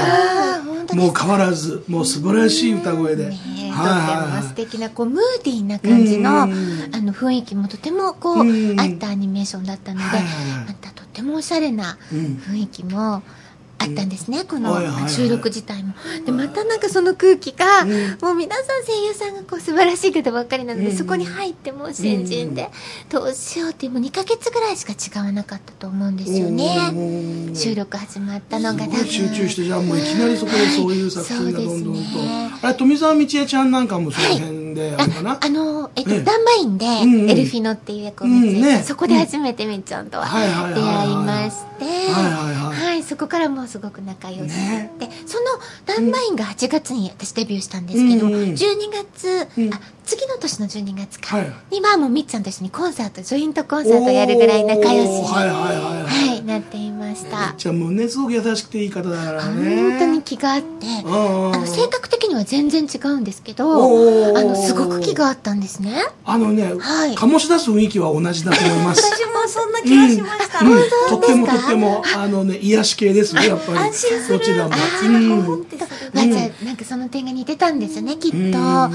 もう変わらず、もう素晴らしい歌声で、はいはい、とても素敵なこうムーディーな感じのあの雰囲気もとてもこうあったアニメーションだったので、またとてもおしゃれな雰囲気もあったんですね、うん、この収録自体も。でまたなんかその空気が、うん、もう皆さん声優さんがこう素晴らしい方ばっかりなので、うん、そこに入ってもう新人で、うん、どうしようってもうにかげつぐらいしか違わなかったと思うんですよね、収録始まったのが。 すごい集中して、じゃあもういきなりそこでそういう作品がどんどんと、ね、あれ富澤道恵ちゃんなんかもその辺であるかな、はい、 あ, あのえっと、ね、ダンバインでエルフィノっていう役を見つけて、うんね、そこで初めてみっちゃんとは出会いまして、はい、そこからもうすごく仲良しで、ね、そのダンバインがはちがつに私デビューしたんですけど、うん、じゅうにがつ、うん、あ次の年のじゅうにがつかにはもうみっちゃんと一緒にコンサート、ジョイントコンサートをやるぐらい仲良しに、はいはいはいはい、なっていました。 じゃあもうね、すごく優しくていい方だからね。 本当に気があって、あの性格的には全然違うんですけど、あのすごく気があったんですね。 あのね、はい、醸し出す雰囲気は同じだと思います。 私もそんな気がしました。 うんうん、とってもとってもあのね、癒し系ですね、やっぱり。 安心する。 どちらも。 うんまあ、じゃあなんかその点が似てたんですね、きっと。はい、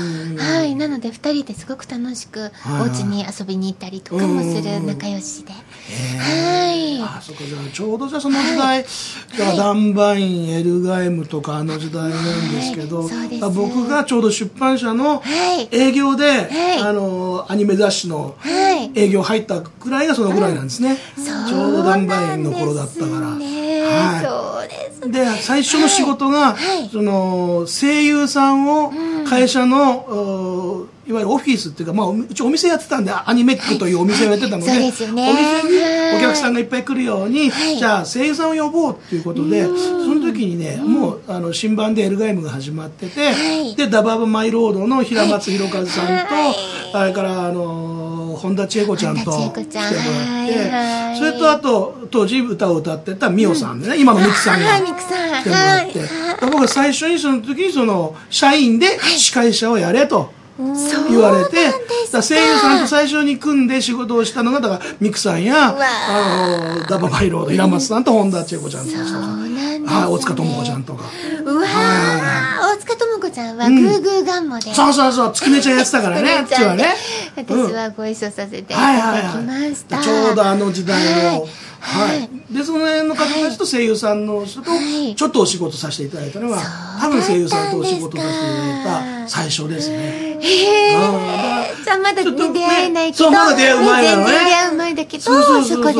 なのでふたりですごく楽しくお家に遊びに行ったりとかもする仲良しで、はい。 あ、そっか。じゃあちょうどじゃあその時代、じゃあダンバイン、エルガイムとかあの時代なんですけど、僕がちょうど出版社の営業で、あのアニメ雑誌の営業入ったくらいがそのぐらいなんですね。ちょうどダンバインの頃だったから。 はい、そうですね。 で最初の仕事が、はい、その声優さんを会社の、うん、いわゆるオフィスっていうか、まあ、うちお店やってたんでアニメックというお店をやってたので、はい、そうですよね、お店にお客さんがいっぱい来るように、はい、じゃあ声優さんを呼ぼうっていうことで、その時にね、もうあの新版でエルガイムが始まってて、はい、でダババマイロードの平松弘和さんと、はい、それからあの本田千恵子ちゃんと来てもらって、はい、それとあと当時歌を歌ってたミオさんでね、今のミクさんが来てもらって、僕は最初にその時にその社員で司会者をやれと言われて、だ声優さんと最初に組んで仕事をしたのがだからミクさんやあのダババイロード平松さんと本田千恵子ちゃんとか、はい、大塚智子ちゃんとか、 うわー、大塚智子ちゃんはグーグーガンモで、 そうそうそう、つくねちゃんやってたからね、 私はね、私はご一緒させていただきました。 ちょうどあの時代の、はい、でその辺の方たちと声優さんの人とちょっとお仕事させていただいたのは、多分声優さんとお仕事させていただいた最初ですね。 へえ。じゃあまだ出会えないけど、 そうまだ出会う前なのね。 全然出会う前だけど、そこで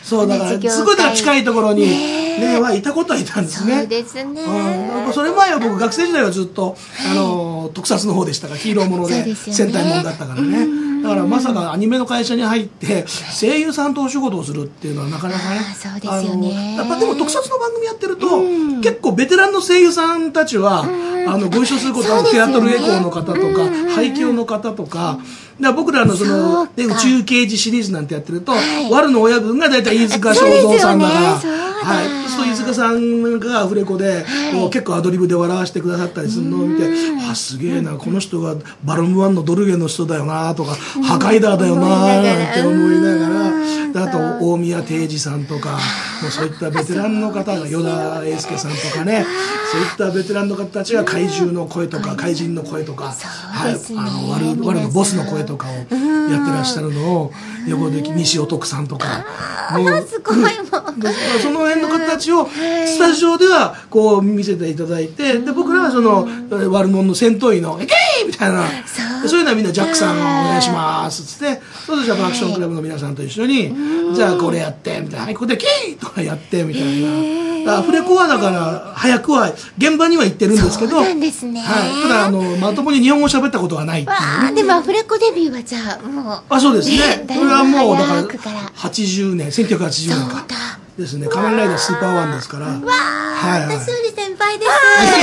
そうだからすごいだから近いところにねはいたことはいたんですね。 そうですね。 うん、それ前は僕学生時代はずっと、あの特撮の方でしたからヒーローもので戦隊ものだったからね。だからまさかアニメの会社に入って声優さんとお仕事をするっていうのはなかなかね。 そうですよね。 やっぱでも特撮の番組やってると、結構ベテランの声優さんたちはあのご一緒することはテアトルエコーの方とか廃墟の方とか。だ僕らのその宇宙刑事シリーズなんてやってると、ワルの親分が大体飯塚正蔵さんだから、はい、そう飯塚さんがアフレコで結構アドリブで笑わせてくださったりするのを見て、あすげえなこの人がバルムワンのドルゲの人だよなとか破壊ダーだよななんて思いながら、あと大宮定治さんとかもうそういったベテランの方が与田英介さんとかね、そういったベテランの方たちが怪獣の声とか怪人の声とか、はい、あのワルワルのボスの声とかをやってらっしゃるのを横で西尾徳さんとか、 もうすごいもうその辺の方たちをスタジオではこう見せていただいて、で僕らはそのワルモンの戦闘員の「イケー!」みたいな、そういうのはみんなジャックさんお願いしますっつって、そうするとジャパンアクションクラブの皆さんと一緒にじゃあこれやってみたいな、はいここで「キー!」とかやってみたいな。アフレコはだから早くは現場には行ってるんですけど、 そうなんですね、 はい、ただあのまともに日本語喋ったことはないっていうね。 でもアフレコデビューはじゃあもうあそうですね、これはもうだからはちじゅうねんせんきゅうひゃくはちじゅうねんかですね、仮面ライダースーパーワンですから。わあ、私より先輩です。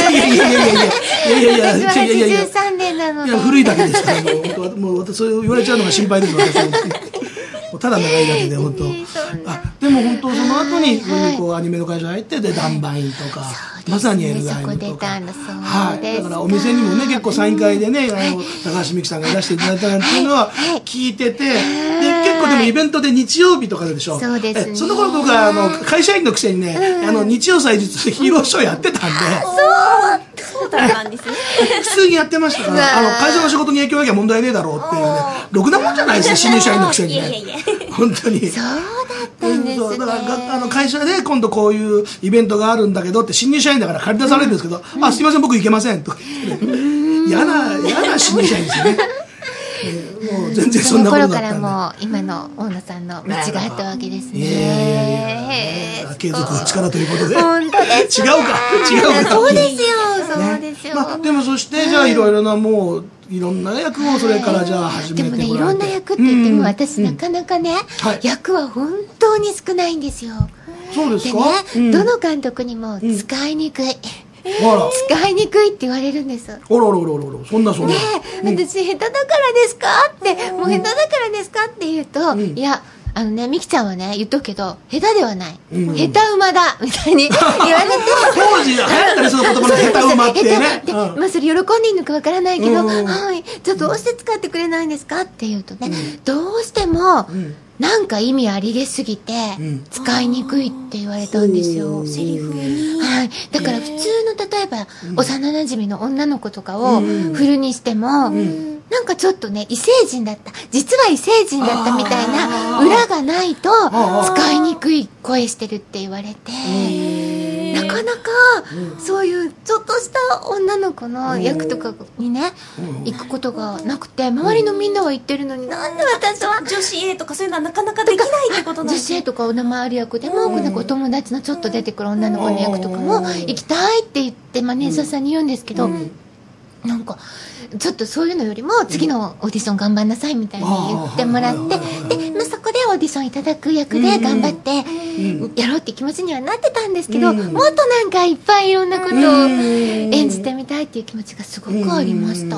いやいやいやいやいやいやいやいや私ははちじゅうさんねんなので。 いや古いだけですから、もうもう私そう言われちゃうのが心配です私ただ長いだけで本当。あでも本当その後にこうアニメの会社入ってでダンバインとか、まさにエルガイムとか、はい、だからお店にもね結構サイン会でねあの高橋美樹さんがいらしていただいたなんていうのは聞いてて、で結構でもイベントで日曜日とかでしょ。 そうですね。 その頃僕はあの会社員のくせにね、あの日曜祭日でヒーローショーやってたんで。 そうだったんですね。 普通にやってましたから、あの会社の仕事に影響なきゃ問題ねえだろうっていうね、ろくなもんじゃないですよ新入社員のくせにね。本当に。 そうだったんですね。 だからあの会社で今度こういうイベントがあるんだけどって新入社員だから借り出されるんですけど、あすいません僕行けませんとか言って、嫌な嫌な新入社員ですよね。もう全然そんなことだったんで。 その頃からもう今の大野さんの道があったわけですね。 いやいやいや継続の力ということで。 本当ですね。 違うか違うか。 そうですよそうですよ。 まあでもそしてじゃあいろいろなもういろんな役をそれからじゃあ始めてもらって。 でもねいろんな役って言っても私なかなかね役は本当に少ないんですよ。 そうですか。 でねどの監督にも使いにくい。使いにくいって言われるんです。 あらあらあらあら、そんなそんな。 ねえ、私下手だからですかって、もう下手だからですかって言うと、いや、あのね、みきちゃんはね、言っとくけど、下手ではない。下手馬だみたいに言われて。 当時流行ったりその言葉の下手馬ってね。 で、まあそれ喜んでいいのかわからないけど、はい、じゃあどうして使ってくれないんですかって言うとね、どうしても、なんか意味ありげすぎて使いにくいって言われたんですよ。セリフに。はい。だから普通の例えば幼馴染の女の子とかを振るにしても、なんかちょっとね異星人だった、実は異星人だったみたいな裏がないと使いにくい声してるって言われて、なかなかそういうちょっとした女の子の役とかにね行くことがなくて、周りのみんなは行ってるのになんで私は女子 A とかそういうのはなかなかできないってことなんですね。女子 A とかお名前ある役でも、なんかお友達のちょっと出てくる女の子の役とかも行きたいって言ってマネージャーさんに言うんですけど、なんかちょっとそういうのよりも次のオーディション頑張んなさいみたいに言ってもらって、で、まあ、そこでオーディションいただく役で頑張ってやろうって気持ちにはなってたんですけど、もっとなんかいっぱいいろんなことを演じてみたいっていう気持ちがすごくありました。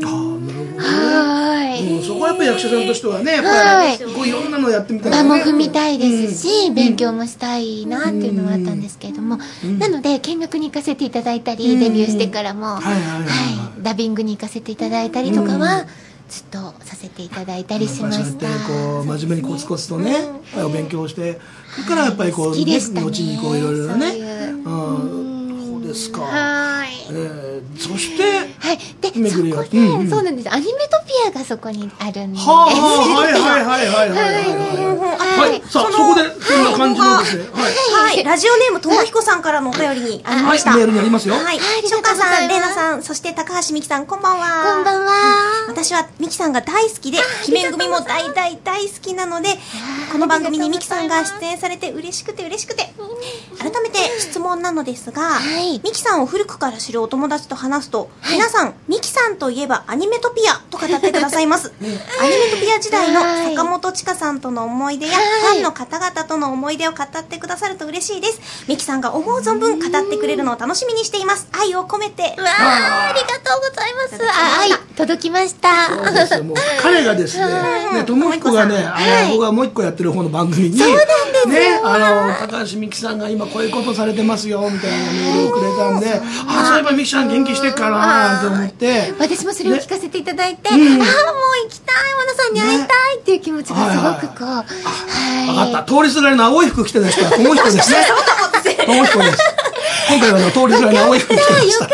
はい。 そこはやっぱり役者さんとしてはね、やっぱりこういろんなのやってみたい場も踏みたいですし、勉強もしたいなっていうのはあったんですけれども、なので見学に行かせていただいたり、デビューしてからも、はい、ダビングに行かせていただいたりとかはずっとさせていただいたりしました。 こう真面目にコツコツとねお勉強してそれからやっぱりこう後にこういろいろね、そうですか。はい。そしてはいで巡りがそうなんです。アニメトピアがそこにあるんです。 はいはいはいはいはいはいはい。さあそこでそんなな感じのですね。 はい。ラジオネームともひこさんからのお便りにありました。 メールにありますよ。 はい。しょかさん、れいなさん、そして高橋美希さん、こんばんは。 こんばんは。 私は美希さんが大好きで、鬼面組も大大大好きなので、この番組に美希さんが出演されて嬉しくて嬉しくて。改めて質問なのですが、美希さんを古くから知るお友達と話すと、皆さん、美希さんといえばアニメトピアと語ってくださいます。アニメトピア時代の坂本千佳さんとの思い出や、ファンの方々との思い出を語ってくださると嬉しいです。美希さんが思う存分語ってくれるのを楽しみにしています。愛を込めて。 うわあ、ありがとうございます。愛、届きました。 そうですよ、もう彼がですね、ともひこがね、あの僕がもう一個やってる方の番組に、 そうなんですよ。 ね、あの高橋美希さんが今こういうことされてますよみたいなメールをくれたんで、あ、そういえば美希さん元気してっかなと思って、 私もそれを聞かせていただいて、ああ、もう行きたい、和田さんに会いたいっていう気持ちがすごくこう、はい。 分かった。通りすがりの青い服着てた人はともひこですね。ともひこです。今回は通りすがりの青い服着てました。 よかった。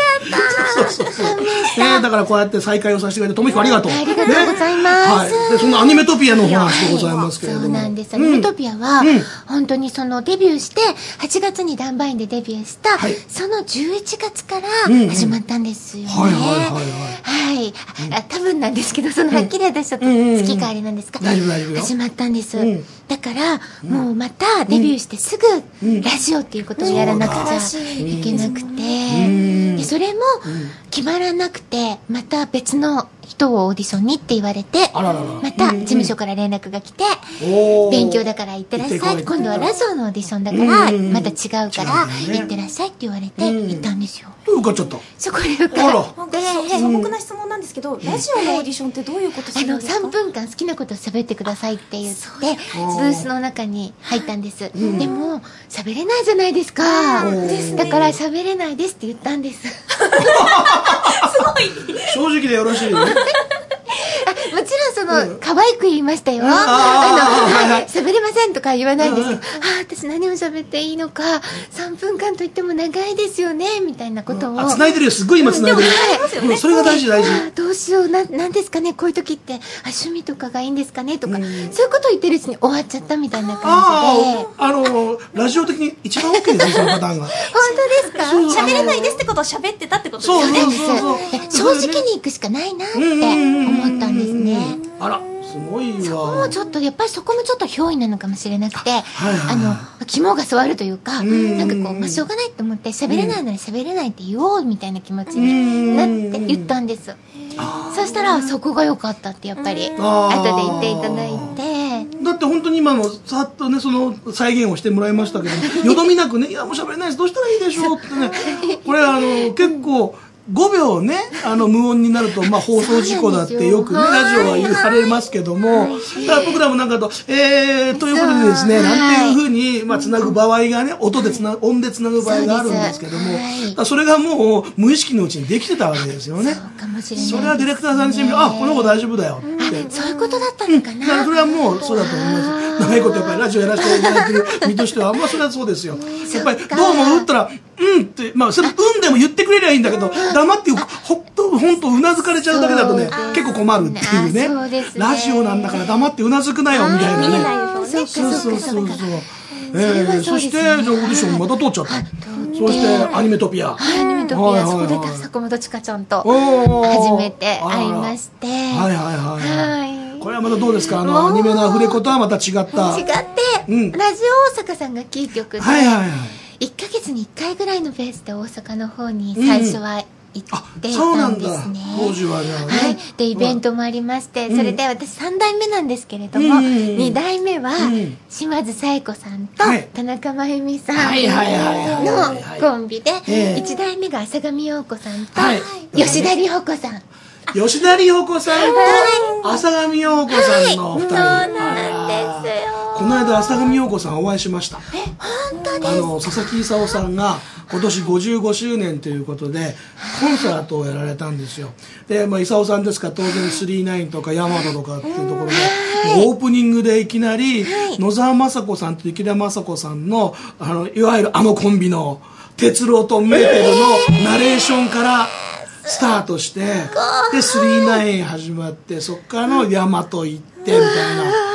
そうそうそう。ね、だからこうやって再会をさせてくれて、ともひこありがとう。 ありがとうございます。 はい。で、そのアニメトピアのお話でございますけれども。 そうなんです。アニメトピアは、本当にそのデビューして、はちがつにダンバインでデビューした、そのじゅういちがつから始まったんですよね。 はいはいはいはい。はい。多分なんですけど、そのはっきり私ちょっと好きかあれなんですか。 大丈夫大丈夫よ。 始まったんです。だから、もうまたデビューしてすぐ、ラジオっていうことをやらなくちゃいけなくて、でそれも決まらなくて、また別の人をオーディションにって言われて、また事務所から連絡が来て、勉強だから行ってらっしゃい、今度はラジオのオーディションだから、また違うから行ってらっしゃいって言われて行ったんですよ。 受かっちゃった。 そこで受かって、 素朴な質問なんですけど、ラジオのオーディションってどういうことするんですか？ あのさんぷんかん好きなことを喋ってくださいって言ってブースの中に入ったんです。でも喋れないじゃないですか。だから喋れないですって言ったんです。すごい正直でよろしいね。 もちろんその可愛く言いましたよ。あの喋れませんとか言わないんですけど、あ私何を喋っていいのか、さんぷんかんといっても長いですよねみたいなことを。 繋いでるよ、すごい今繋いでる。それが大事大事。 どうしよう、ななんですかね、こういう時ってあ趣味とかがいいんですかねとか、そういうことを言ってるうちに終わっちゃったみたいな感じで。 あのラジオ的に一番 OK ですよ、そのパターンが。 本当ですか？ 喋れないですってことは喋ってたってことですよね。 正直に行くしかないなって思ったんですね。 あら、すごいわ。 そこもちょっとやっぱりそこもちょっと憑依なのかもしれなくて、あの肝が据わるというか、なんかこう、まあ、しょうがないと思って喋れないなら喋れないって言おうみたいな気持ちになって言ったんです。そしたらそこが良かったってやっぱり後で言っていただいて。 だって本当に今のさっとねその再現をしてもらいましたけど、よどみなくね、いやもう喋れないです、どうしたらいいでしょうってね、これあの結構ごびょうね、あの無音になると、まあ、放送事故だってよくね、ラジオは言われますけども、だから僕らもなんかと、えー、ということでですね、なんていうふうに、まあ、つなぐ場合がね、音でつな、音でつなぐ場合があるんですけども、それがもう無意識のうちにできてたわけですよね。 そうかもしれない。 それはディレクターさんにしてみると、あ、この子大丈夫だよって。 そういうことだったのかな。 だからそれはもうそうだと思います。長いことやっぱりラジオやらせていただいてる身としては、まあそれはそうですよ。やっぱりどうも打ったら、うんって、まあそれうんでも言ってくれりゃいいんだけど、黙ってほっと、ほんとうなずかれちゃうだけだとね、結構困るっていうね。ラジオなんだから黙ってうなずくなよみたいなね。そうそうそうそう。ええ、そしてじゃあオーディションまた通っちゃった。そしてアニメトピア。 アニメトピア、そこで坂本千佳ちゃんと初めて会いまして。 はいはいはい。これはまたどうですか、あのアニメのアフレコとはまた違った。 違って、ラジオ大阪さんがキー局でいっかげつにいっかいぐらいのペースで大阪の方に最初は行ってたんですね。 当時はね。 はい。でイベントもありまして、それで私さんだいめなんですけれども、にだいめは島津紗栄子さんと田中真由美さんのコンビで、いちだいめが浅上陽子さんと吉田里帆子さん。 吉田里帆子さんと浅上陽子さんのふたり。 そうなんですよ。 この間浅上陽子さんお会いしました。 え、本当ですか？ あの佐々木勲さんが今年ごじゅうごしゅうねんということでコンサートをやられたんですよ。で、まあ、勲さんですから当然スリーナインとかヤマトとかっていうところで、オープニングでいきなり野沢雅子さんと池田雅子さんの、あのいわゆるあのコンビの哲郎とメーテルのナレーションからスタートして、でスリーナイン始まって、そっからのヤマト行ってみたいな。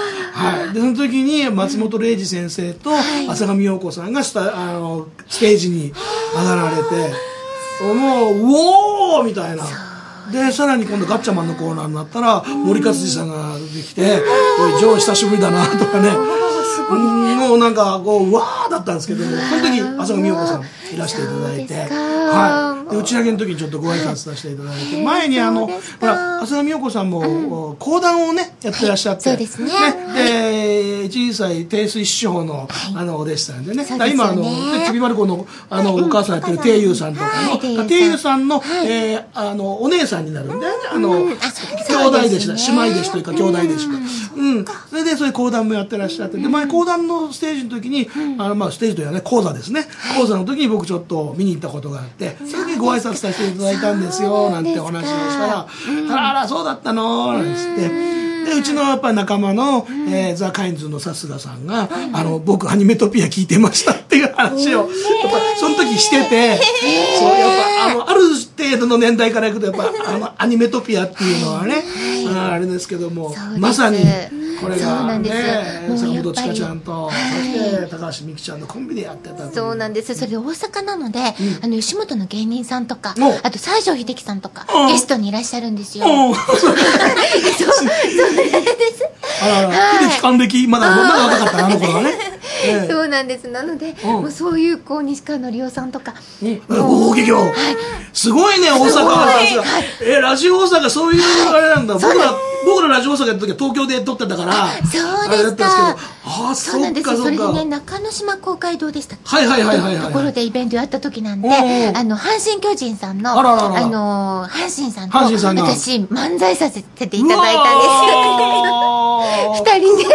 はい、でその時に松本零士先生と浅上陽子さんがスタあのステージに上がられて、もううおーみたいな。でさらに今度ガッチャマンのコーナーになったら森勝治さんが出てきて「おいジョー久しぶりだな」とかね、もうなんかこううわーだったんですけども、その時浅上陽子さんいらしていただいて、はい、で打ち上げの時にちょっとご挨拶させていただいて、前にあのほら浅上陽子さんも講談をねやってらっしゃって、 そうですね。 で小さい定水師匠のあのお弟子さんでね、今あのちびまる子のあのお母さんやってる定優さんとかの定優さんのあのお姉さんになるんだよね、あの兄弟弟子だ、姉妹弟子というか兄弟弟子か、うん、それでそういう講談もやってらっしゃって、で前講談のステージの時にあのまあステージというのはね講座ですね、講座の時に僕ちょっと見に行ったことがあって、それでご挨拶させていただいたんですよなんてお話をしたら「あらあらそうだったの」なんつって。でうちのやっぱり仲間の、うんえー、ザ・カインズのさすがさんが、うん、あの僕アニメトピア聞いてましたっていう話をやっぱその時してて、そうやっぱあのある程度の年代からいくとやっぱあのアニメトピアっていうのはね、あ, あれですけどもまさにこれがね坂本千佳ちゃんとそして高橋美紀ちゃんのコンビでやってた。 そうなんです。それ大阪なので、うん、あの吉本の芸人さんとかあと西城秀樹さんとかゲストにいらっしゃるんですよ。そうあらあら、秀樹還暦まだまだ若かったなあの頃はね。 そうなんです。なのでもうそういうこう西川のりおさんとか大劇場すごいね大阪は。えラジオ大阪そういうあれなんだ。僕ら僕らラジオ大阪やった時は東京で撮ってたから。 そうですか。 あそうなんです。 それでね中之島公会堂でしたっけ。 はいはいはいはい。 ところでイベントやった時なんで、あの阪神・巨人さんのあの阪神さんと私漫才させていただいたんです。二人で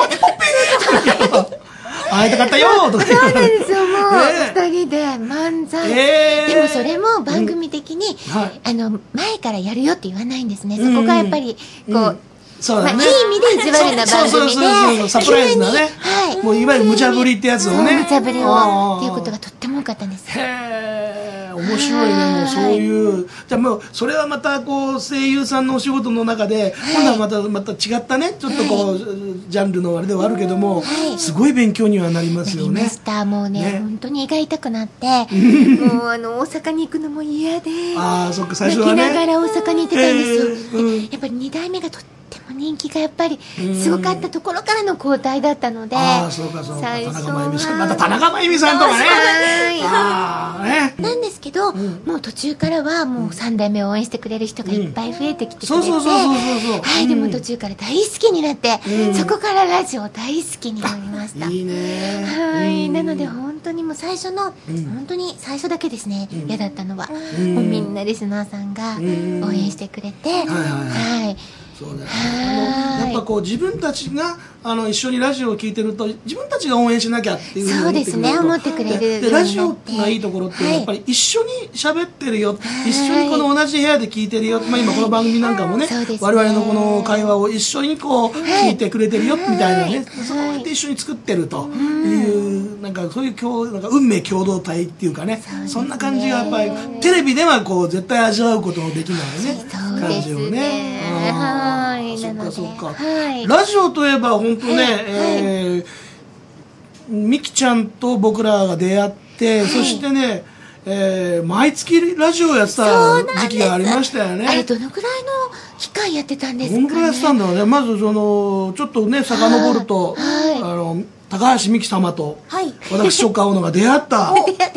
会いたかったよとか。 そうなんですよ。もう二人で漫才。でもそれも番組的にあの前からやるよって言わないんですね。そこがやっぱりこう。 そうだね、 まあ、いい意味で意地悪な番組でそうそうそうそうサプライズなね、はい、もういわゆる無茶ぶりってやつをね、 無茶ぶりをっていうことがとっても多かったんです。 へえ面白いね。もうそういうじゃあもうそれはまたこう声優さんのお仕事の中で、はい、今度はまたまた違ったねちょっとこう、はい、ジャンルのあれではあるけども、はい、すごい勉強にはなりますよね。 なりました。もうね、ね本当に胃が痛くなってもうあの大阪に行くのも嫌で、 あそっか最初はね泣きながら大阪に行ってたんですよ。でやっぱりに代目がとっても人気がやっぱりすごかったところからの交代だったので、 ああそうかそうか田中真由美さんまた田中真由美さんとかねあねなんですけど、うん、もう途中からはもうさん代目を応援してくれる人がいっぱい増えてきてくれて、はいでも途中から大好きになって、うん、そこからラジオ大好きになりました。 いいねはい、うん、なので本当にもう最初の、うん、本当に最初だけですね嫌、うん、だったのは、うん、もうみんなリスナーさんが応援してくれて、うん、はい、はいはいそうだよね、あのやっぱこう自分たちがあの一緒にラジオを聞いてると自分たちが応援しなきゃっていうふうに思ってくれると、そうですね思ってくれるででラジオがいいところってやっぱり一緒に喋ってるよ、はい、一緒にこの同じ部屋で聞いてるよ、まあ、今この番組なんかもね、はい、我々のこの会話を一緒にこう聞いてくれてるよみたいなね、はい、そうやって一緒に作ってるという、なんかそういう共なんか運命共同体っていうかね、 そ, そんな感じがやっぱりテレビではこう絶対味わうことのできないね感じをね。 はい、 そっかそっか、はい、ラジオといえば本当ね、はいえー、みきちゃんと僕らが出会って、はい、そしてね、えー、毎月ラジオやってた時期がありましたよね。 あれどのくらいの期間やってたんですかね。 どのくらいやってたんだろうね。まずそのちょっとね遡ると、はい、あの高橋美紀様と私初顔のが出会った出会った、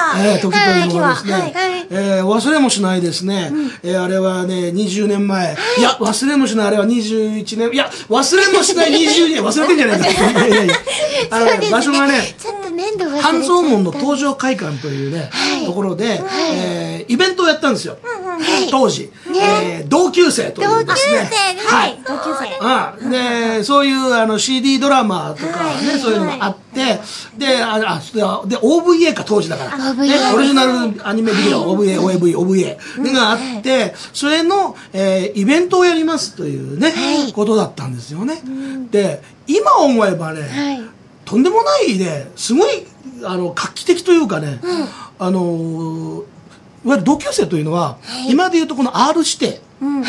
えー、時というのはですね、はいはいえー、忘れもしないですね、うんえー、あれはねにじゅうねんまえ、はい、いや忘れもしないあれはにじゅういちねんいや忘れもしないにじゅうにねん忘れてんじゃないかいやいやあの、ね、場所がね半蔵門の東上会館というね、はい、ところで、はいえー、イベントをやったんですよ、うんうん、当時、ねえー、同級生というですねはい同級生あでそういうあの シーディー ドラマとかね、はい、そういうのがあってでああで オーブイエー か当時だから、ね、オリジナルアニメビデオ オーブイエー オーエーブイ オーブイエー があってそれの、えー、イベントをやりますというね、はい、ことだったんですよね。で今思えばね、はいとんでもないねすごいあの画期的というかね、うん、あのいわゆる同級生というのは、はい、今でいうとこの R 指定、うんはい、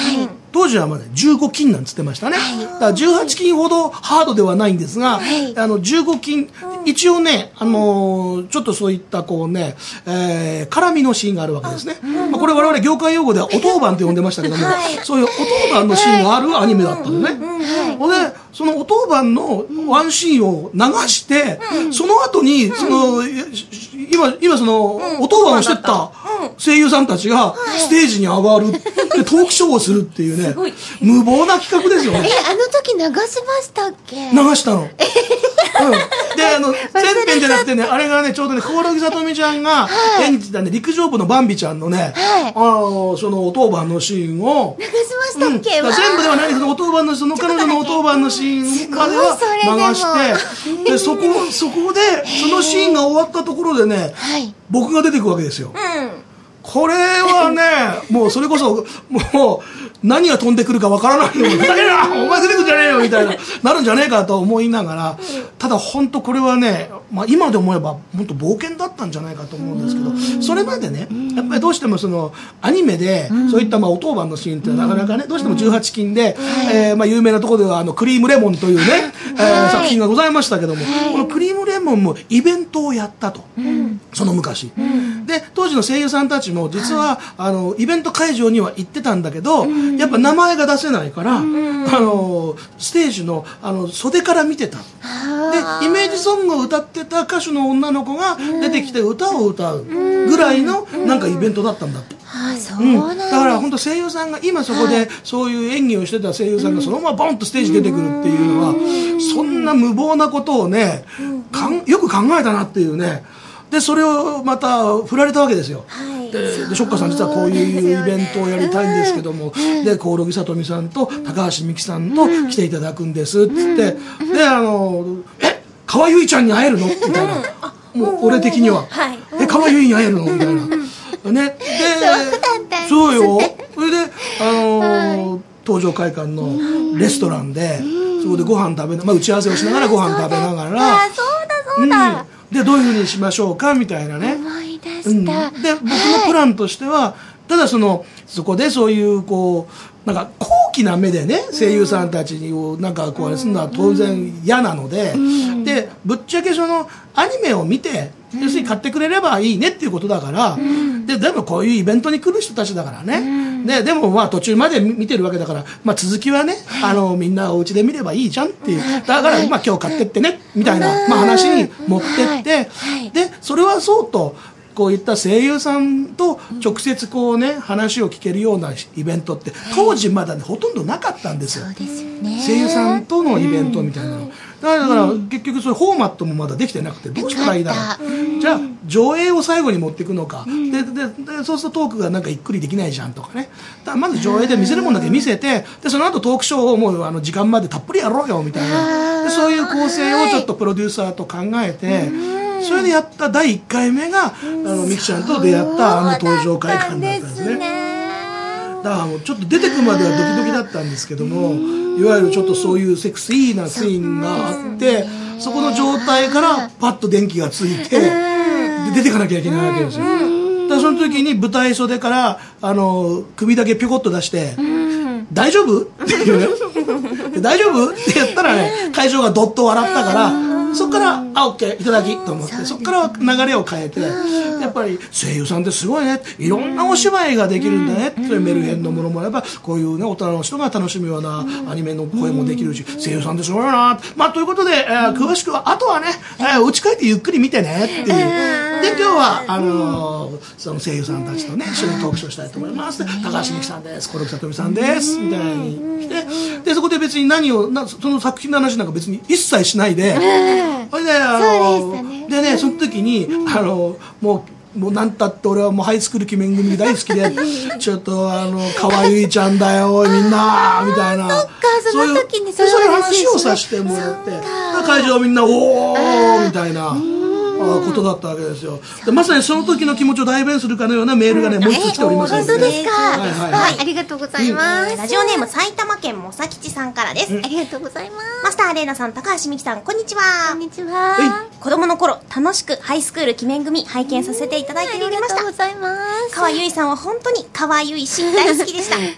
当時はまだじゅうごきんなんつってましたね、はい、だからじゅうはちきんほどハードではないんですが、はい、あのじゅうごきん、うん、一応ね、あのー、ちょっとそういったこうね、えー、絡みのシーンがあるわけですね、うんまあ、これ我々業界用語ではお当番と呼んでましたけども、はい、そういうお当番のシーンがあるアニメだったのね、はい、でそのお当番のワンシーンを流して、うん、その後にその、うん、今, 今その、うん、お当番をしてった声優さんたちがステージに上がる、でトークショーをするっていうね、無謀な企画ですよね。 え、あの時流しましたっけ？ 流したの。うん、で、あの、全編じゃなくてね、あれがね、ちょうどね、コオロギさとみちゃんが演じたね、陸上部のバンビちゃんのね、はい、あの、そのお当番のシーンを、 流しましたっけ？ うん、全部ではないけど、お当番の、その彼女のお当番のシーンまでは流して、で、そこ、そこで、そのシーンが終わったところでね、はい、僕が出てくわけですよ。うんこれはね、もうそれこそ、もう、何が飛んでくるかわからないよ。ふざけるなお前出てくるんじゃねえよみたいな、なるんじゃねえかと思いながら、ただ本当これはね、まあ今で思えば、本当冒険だったんじゃないかと思うんですけど、それまでね、やっぱりどうしてもその、アニメで、そういったまあお当番のシーンってなかなかね、どうしてもじゅうはちきんで、えー、まあ有名なところでは、あの、クリームレモンというね、えー、作品がございましたけども、このクリームレモンもイベントをやったと。その昔。で、当時の声優さんたちも、実は、あの、イベント会場には行ってたんだけど、やっぱ名前が出せないから、あの、ステージの、あの、袖から見てた。で、イメージソングを歌ってた歌手の女の子が出てきて歌を歌うぐらいの、なんかイベントだったんだって。 うん、 だから本当声優さんが今そこでそういう演技をしてた声優さんがそのままボンとステージ出てくるっていうのは、そんな無謀なことをね、かんよく考えたなっていうね。でそれをまた振られたわけですよ、はい、で, でショッカーさん実はこういうイベントをやりたいんですけども、うん、でコオロギさとみさんと高橋美紀さんと来ていただくんですっつって、うん、であのえ川由依ちゃんに会えるのみたいな、うん、もう俺的には、はい、え川由依に会えるのみたいなね、でそうよそれであのーはい、東上会館のレストランで、うん、そこでご飯食べな、まあ、打ち合わせをしながらご飯食べながら、 あそうだそうだ、うんでどういうふうにしましょうかみたいなね思い出した、 うん、で僕のプランとしては、はい、ただそのそこでそういうこうなんか高貴な目でね声優さんたちをなんかこうするのは当然嫌なので、うん、でぶっちゃけそのアニメを見て要するに買ってくれればいいねっていうことだから、うん、ででもこういうイベントに来る人たちだからね、うん、ででもまあ途中まで見てるわけだから、まあ、続きはね、はい、あのみんなお家で見ればいいじゃんっていうだから、まあ、今日買ってってねみたいな、まあ、話に持ってって、はいはい、でそれはそうとこういった声優さんと直接こうね話を聞けるようなイベントって当時まだ、ね、ほとんどなかったんですよ、 そうですよね、 声優さんとのイベントみたいなの、うんだから、うん、結局そういうフォーマットもまだできてなくてどうしたらいいだろう、うん、じゃあ上映を最後に持っていくのか、うん、でででそうするとトークがなんかゆっくりできないじゃんとかねだからまず上映で見せるものだけ見せてでその後トークショーをもうあの時間までたっぷりやろうよみたいなでそういう構成をちょっとプロデューサーと考えて、うん、それでやっただいいっかいめが、うん、あのミキちゃんと出会ったあの登場会館だったんですね。だからもうちょっと出てくまではドキドキだったんですけどもいわゆるちょっとそういうセクシーなシーンがあってそこの状態からパッと電気がついてで出てかなきゃいけないわけですよ。だからその時に舞台袖からあの首だけピョコッと出して「大丈夫?」っていうね「大丈夫?」ってやったらね会場がどっと笑ったからそこから「あオッケーいただき」と思ってそこから流れを変えてやっぱり声優さんってすごいねいろんなお芝居ができるんだねってメルヘンのものもやっぱこういうね大人の人が楽しむようなアニメの声もできるし声優さんってすごいなまあということで、えー、詳しくはあとはね、えー、家帰ってゆっくり見てねっていうで今日はあのー、その声優さんたちとね一緒にトークショーしたいと思います高橋美紀さんですコロキさとみさんですみたいにしてでそこで別に何をなその作品の話なんか別に一切しないでそれであのでねその時にあのもうもうなんたって俺はもうハイスクール鬼面組大好きでちょっとあの川由依ちゃんだよみんなみたいなそっかその時にそういう話をさせてもらって会場みんなおーみたいなことだったわけですよ。でまさにその時の気持ちを代弁するかのようなメールがね、うん、もう一つ来ておりますので、 本当ですか、はいはいはいはい、ありがとうございます、うん、ラジオネーム埼玉県もさきちさんからです、 うん、ありがとうございます。 マスターレイナさん高橋美紀さんこんにちは。 こんにちは。 子供の頃楽しくハイスクール鬼面組拝見させていただいておりました。 ありがとうございます。 川由依さんは本当に可愛いし大好きでした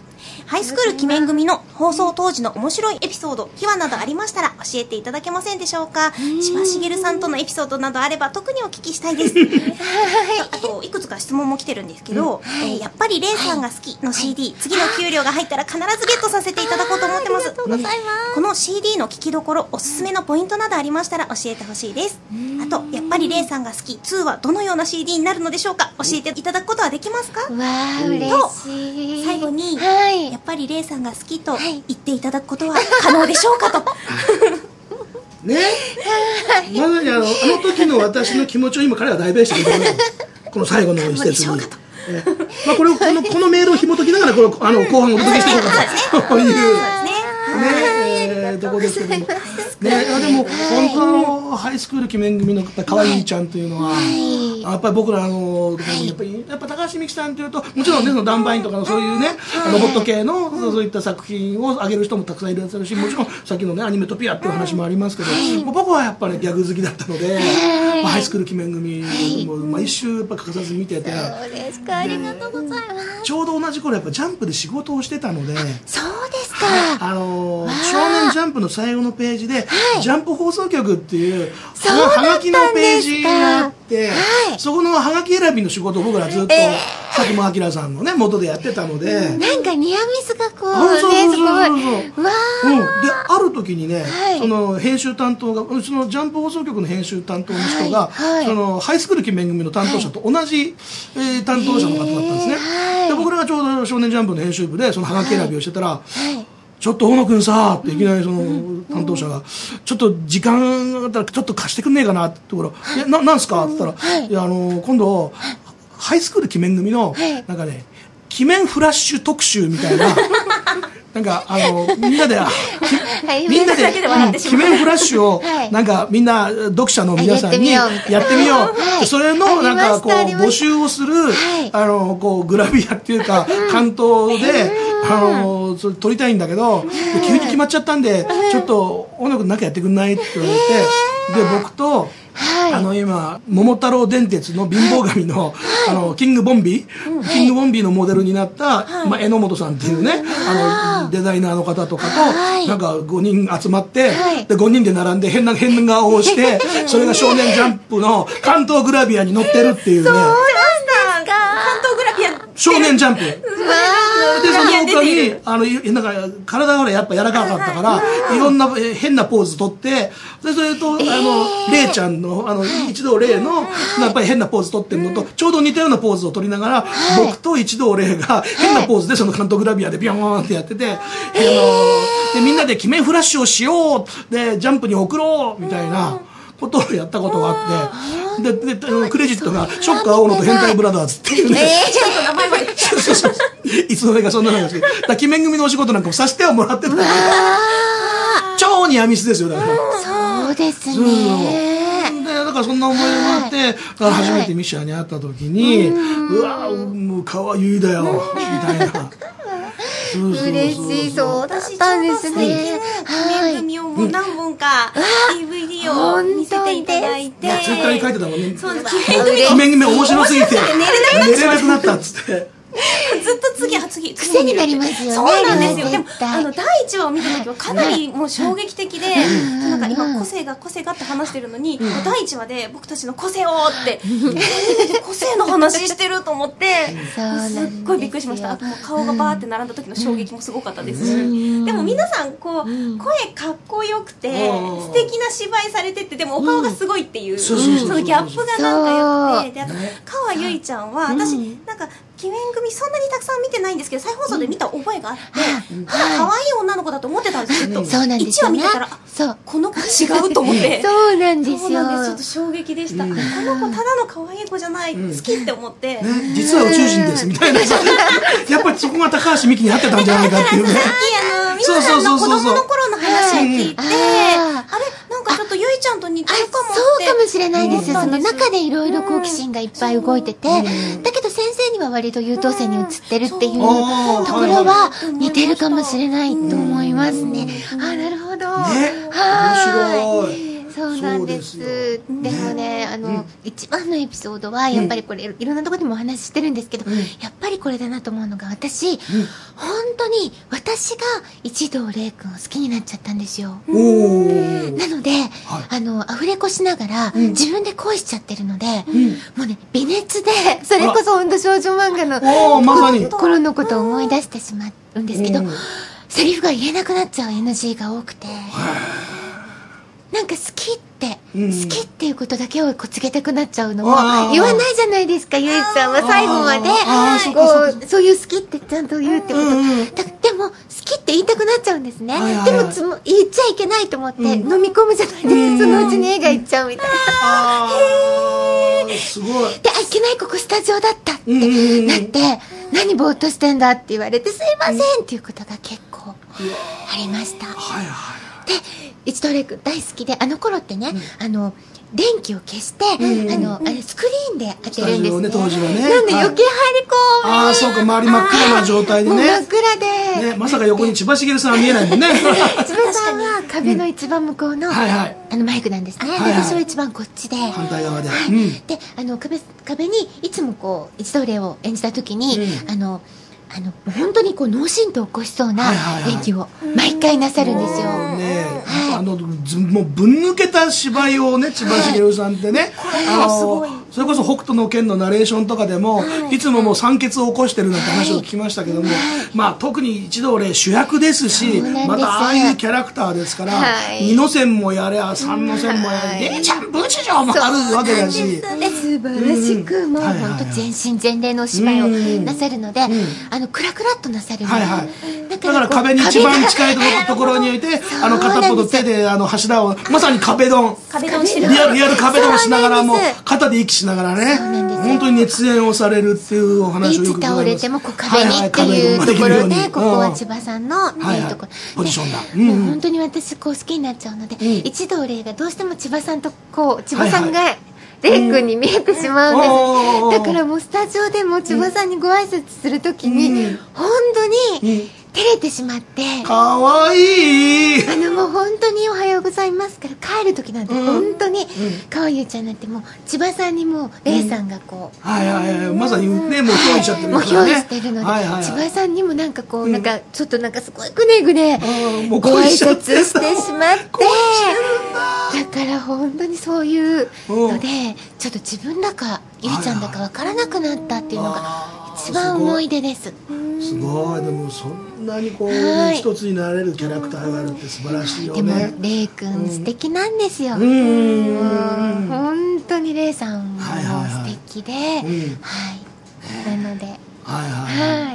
ハイスクール記念組の放送当時の面白いエピソード、秘話などありましたら教えていただけませんでしょうか。千葉茂さんとのエピソードなどあれば特にお聞きしたいです。あといくつか質問も来てるんですけど、うん、えー、やっぱりレイさんが好きの シーディー、はい、次の給料が入ったら必ずゲットさせていただこうと思ってます。ありがとうございます。この シーディー の聴きどころ、おすすめのポイントなどありましたら教えてほしいです。あとやっぱりレイさんが好きツーはどのような シーディー になるのでしょうか。教えていただくことはできますか。わー、嬉しい。 最後に、はい、やっぱりレイさんが好きと言っていただくことは可能でしょうかと。 ね、まさにあのあの時の私の気持ちを今彼は代弁してくれるこの最後の一節に。えまあこれをこのこのメールを紐解きながらこのあの後半をお届けしていこうかというねえところですけども。ね、いやでも本当のハイスクール記念組の可愛いちゃんというのは、やっぱり僕らあのやっぱりやっぱ高橋美紀さんというともちろんねそのダンバインとかのそういうねロボット系のそういった作品を上げる人もたくさんいらっしゃるし、もちろんさっきのねアニメトピアっていう話もありますけど、僕はやっぱりギャグ好きだったので、ハイスクール記念組も毎週やっぱ欠かさず見てて、 ありがとうございます。 ちょうど同じ頃やっぱジャンプで仕事をしてたので、 そうですか。 あの少年ジャンプの最後のページでジャンプ放送局っていうはがきのページがあって、はい、そこのはがき選びの仕事を僕らずっと、えー、佐久間明さんのね元でやってたので、 なんかニアミスがこうそうそうそうそうそう、 わー、うん、 である時にね、はい、その編集担当がそのジャンプ放送局の編集担当の人が、はいはい、そのハイスクール記念組の担当者と同じ、はい、えー、担当者の方だったんですね、はい、で僕らがちょうど少年ジャンプの編集部でそのはがき選びをしてたら、はいはい、ちょっと大野くんさっていきなりその担当者がちょっと時間があったらちょっと貸してくんねえかなってところ、いやななんすかって言ったら、いやあの今度ハイスクール記念組のなんかね記念フラッシュ特集みたいななんかあのみんなでみんなで記念フラッシュをなんかみんな読者の皆さんにやってみよう、それのなんかこう募集をするあのこうグラビアっていうか関東であのそれ撮りたいんだけど急に決まっちゃったんでちょっと大野君なんかやってくんないって言われて、で僕とはい、あの今桃太郎電鉄の貧乏神 の,、はい、あのキングボンビー、うん、キングボンビーのモデルになった、はい、まあ、榎本さんっていうね、あのデザイナーの方とかと、はい、なんかごにん集まって、はい、でごにんで並んで変な変顔をしてそれが少年ジャンプの関東グラビアに載ってるっていうね。そうなんですか。関東グラビア少年ジャンプでその他にあのなんか体がやっぱ柔らかかったから、はい、いろんな変なポーズ取ってでそれと、えー、あのレイちゃんのあの一同レイのやっぱり変なポーズ取ってるのとちょうど似たようなポーズを取りながら、はい、僕と一同レイが変なポーズでその関東グラビアでビョーンってやってて、えー、あのでみんなで記念フラッシュをしようでジャンプに送ろうみたいなことをやったことがあって、ででクレジットがショック青野と変態ブラザーズっていうね、 えー、ちょっと名前までそうそうそういつの間にかそんなのが好きだ記念組のお仕事なんかもさせてはもらってた超ニアミスですよだから。 そうですね。 でだからそんな思いがあって、はい、だから初めてミシャに会った時に、はい、うわもう可愛いだよみたいな。 そうそうそう嬉しい、そうだったんですね。 記念組をもう何本か ディーブイディー を見せていただいて、 ツイッターに書いてたもんね。そうです。記念組面白すぎて寝れなくなったっつって。 ずっと次は次癖になりますよね。 そうなんですよ。でもあのだいいちわを見た時はかなりもう衝撃的で、なんか今個性が個性がって話してるのに、だいいちわで僕たちの個性をって個性の話してると思ってすっごいびっくりしました。あともう顔がバーって並んだ時の衝撃もすごかったですし、でも皆さんこう声かっこよくて素敵な芝居されてて、でもお顔がすごいっていうそのギャップがなんかよくて、であと川由衣ちゃんは私なんか記念組そんなにたくさん見てないんですけど再放送で見た覚えがあって、可愛い女の子だと思ってたんですけど、いちわ見てたらこの子違うと思ってそうなんですよ。そうなんです。 ちょっと衝撃でした。この子ただの可愛い子じゃない、好きって思って、 実は宇宙人ですみたいな、やっぱりそこが高橋美紀に合ってたんじゃないかっていうね。 皆さんの子供の頃の話を聞いて、あれなんかちょっとゆいちゃんと似てるかもって。 そうかもしれないですよ。その中でいろいろ好奇心がいっぱい動いてて、だけど先生には割と優等生に映ってるっていうところは似てるかもしれないと思いますね。あ、なるほど。 ね、面白い。 そうなんです。でもね、 あの、一番のエピソードはやっぱりこれいろんなところでもお話ししてるんですけど、やっぱりこれだなと思うのが、私本当に私が一同玲君を好きになっちゃったんですよ。なので、あのアフレコしながら自分で恋しちゃってるので、もうね微熱で、それこそ本当少女漫画の頃のことを思い出してしまうんですけど、セリフが言えなくなっちゃう エヌジー が多くて、なんか好きって、うん、好きっていうことだけをこう告げたくなっちゃうのを言わないじゃないですか、ゆいちゃんは最後までこうそういう好きってちゃんと言うってこと、うんうん、だでも好きって言いたくなっちゃうんですね、はいはいはい、でもつも言っちゃいけないと思って飲み込むじゃないですか、うん、そのうちに映画行っちゃうみたいな、 あーすごいで、あ、いけない、ここスタジオだったってなって、何ぼーっとしてんだって言われて、すいませんっていうことが結構ありました。 はいはい。 で、一度レイ君大好きで、あの頃ってね、うん、あの電気を消して、うん、あのあれスクリーンで当てるんですね。 ね、当時はね。 なんで余計入り込む。 ああ、そうか、周り真っ暗な状態でね。 真っ暗で、 ね、まさか横に千葉茂さんは見えないもんね。 千葉さんは壁の一番向こうの、うん、はいはい、あのマイクなんですね。はいはい、で私は一番こっちで、 反対側で。 はい、うん、で、あの壁壁にいつもこう一度霊を演じた時に、うん、あの。あの本当にこう脳震盪を起こしそうな演技を毎回なさるんですよ。 ね、はい、あのもうぶん抜けた芝居をね、千葉茂さんってね、はい、あのそれこそ北斗の拳のナレーションとかでも、はい、いつももう酸欠を起こしてるなんて話を聞きましたけども、はい、まあ特に一度俺主役ですし、またああいうキャラクターですから、はい、二の線もやれゃ三の線もやれ、はい、姉ちゃん文治上もあるわけだし、 素晴らしく、うん、もう本当全身全霊のお芝居をなさるので、うん、あのクラクラっとなさるので、はいはい、 だから壁に一番近いところに置いて、あの片方の手であの柱をまさに壁ドン、 壁ドンしてる、リアルリアル壁ドンしながらも肩で息しながらね、本当に熱演をされるっていうお話をよく聞いてます。 いつ倒れてもこう壁にっていうところで、ここは千葉さんのっていうところ、 ポジションだ。 もう本当に私こう好きになっちゃうので、一同霊がどうしても千葉さんとこう千葉さんがレイ君に見えてしまうんです。だからもうスタジオでも千葉さんにご挨拶するときに本当に照れてしまって、 かわいい、 あのもう本当におはようございますから帰る時なんて本当にかわゆうちゃんなんてもう千葉さんにもレイさんがこう、 はいはいはい、まさにねもう憑依しちゃってるからね、 もう憑依してるので、千葉さんにもなんかこうなんかちょっとなんかすごいぐねぐねご挨拶してしまって、だから本当にそういうのでちょっと自分だかゆいちゃんだか分からなくなったっていうのが一番思い出です。 すごい、でもそんなにこう一つになれるキャラクターがあるって素晴らしいよね。 でもレイ君素敵なんですよ。うん、本当にレイさんも素敵で、はい、なので、 はいはい、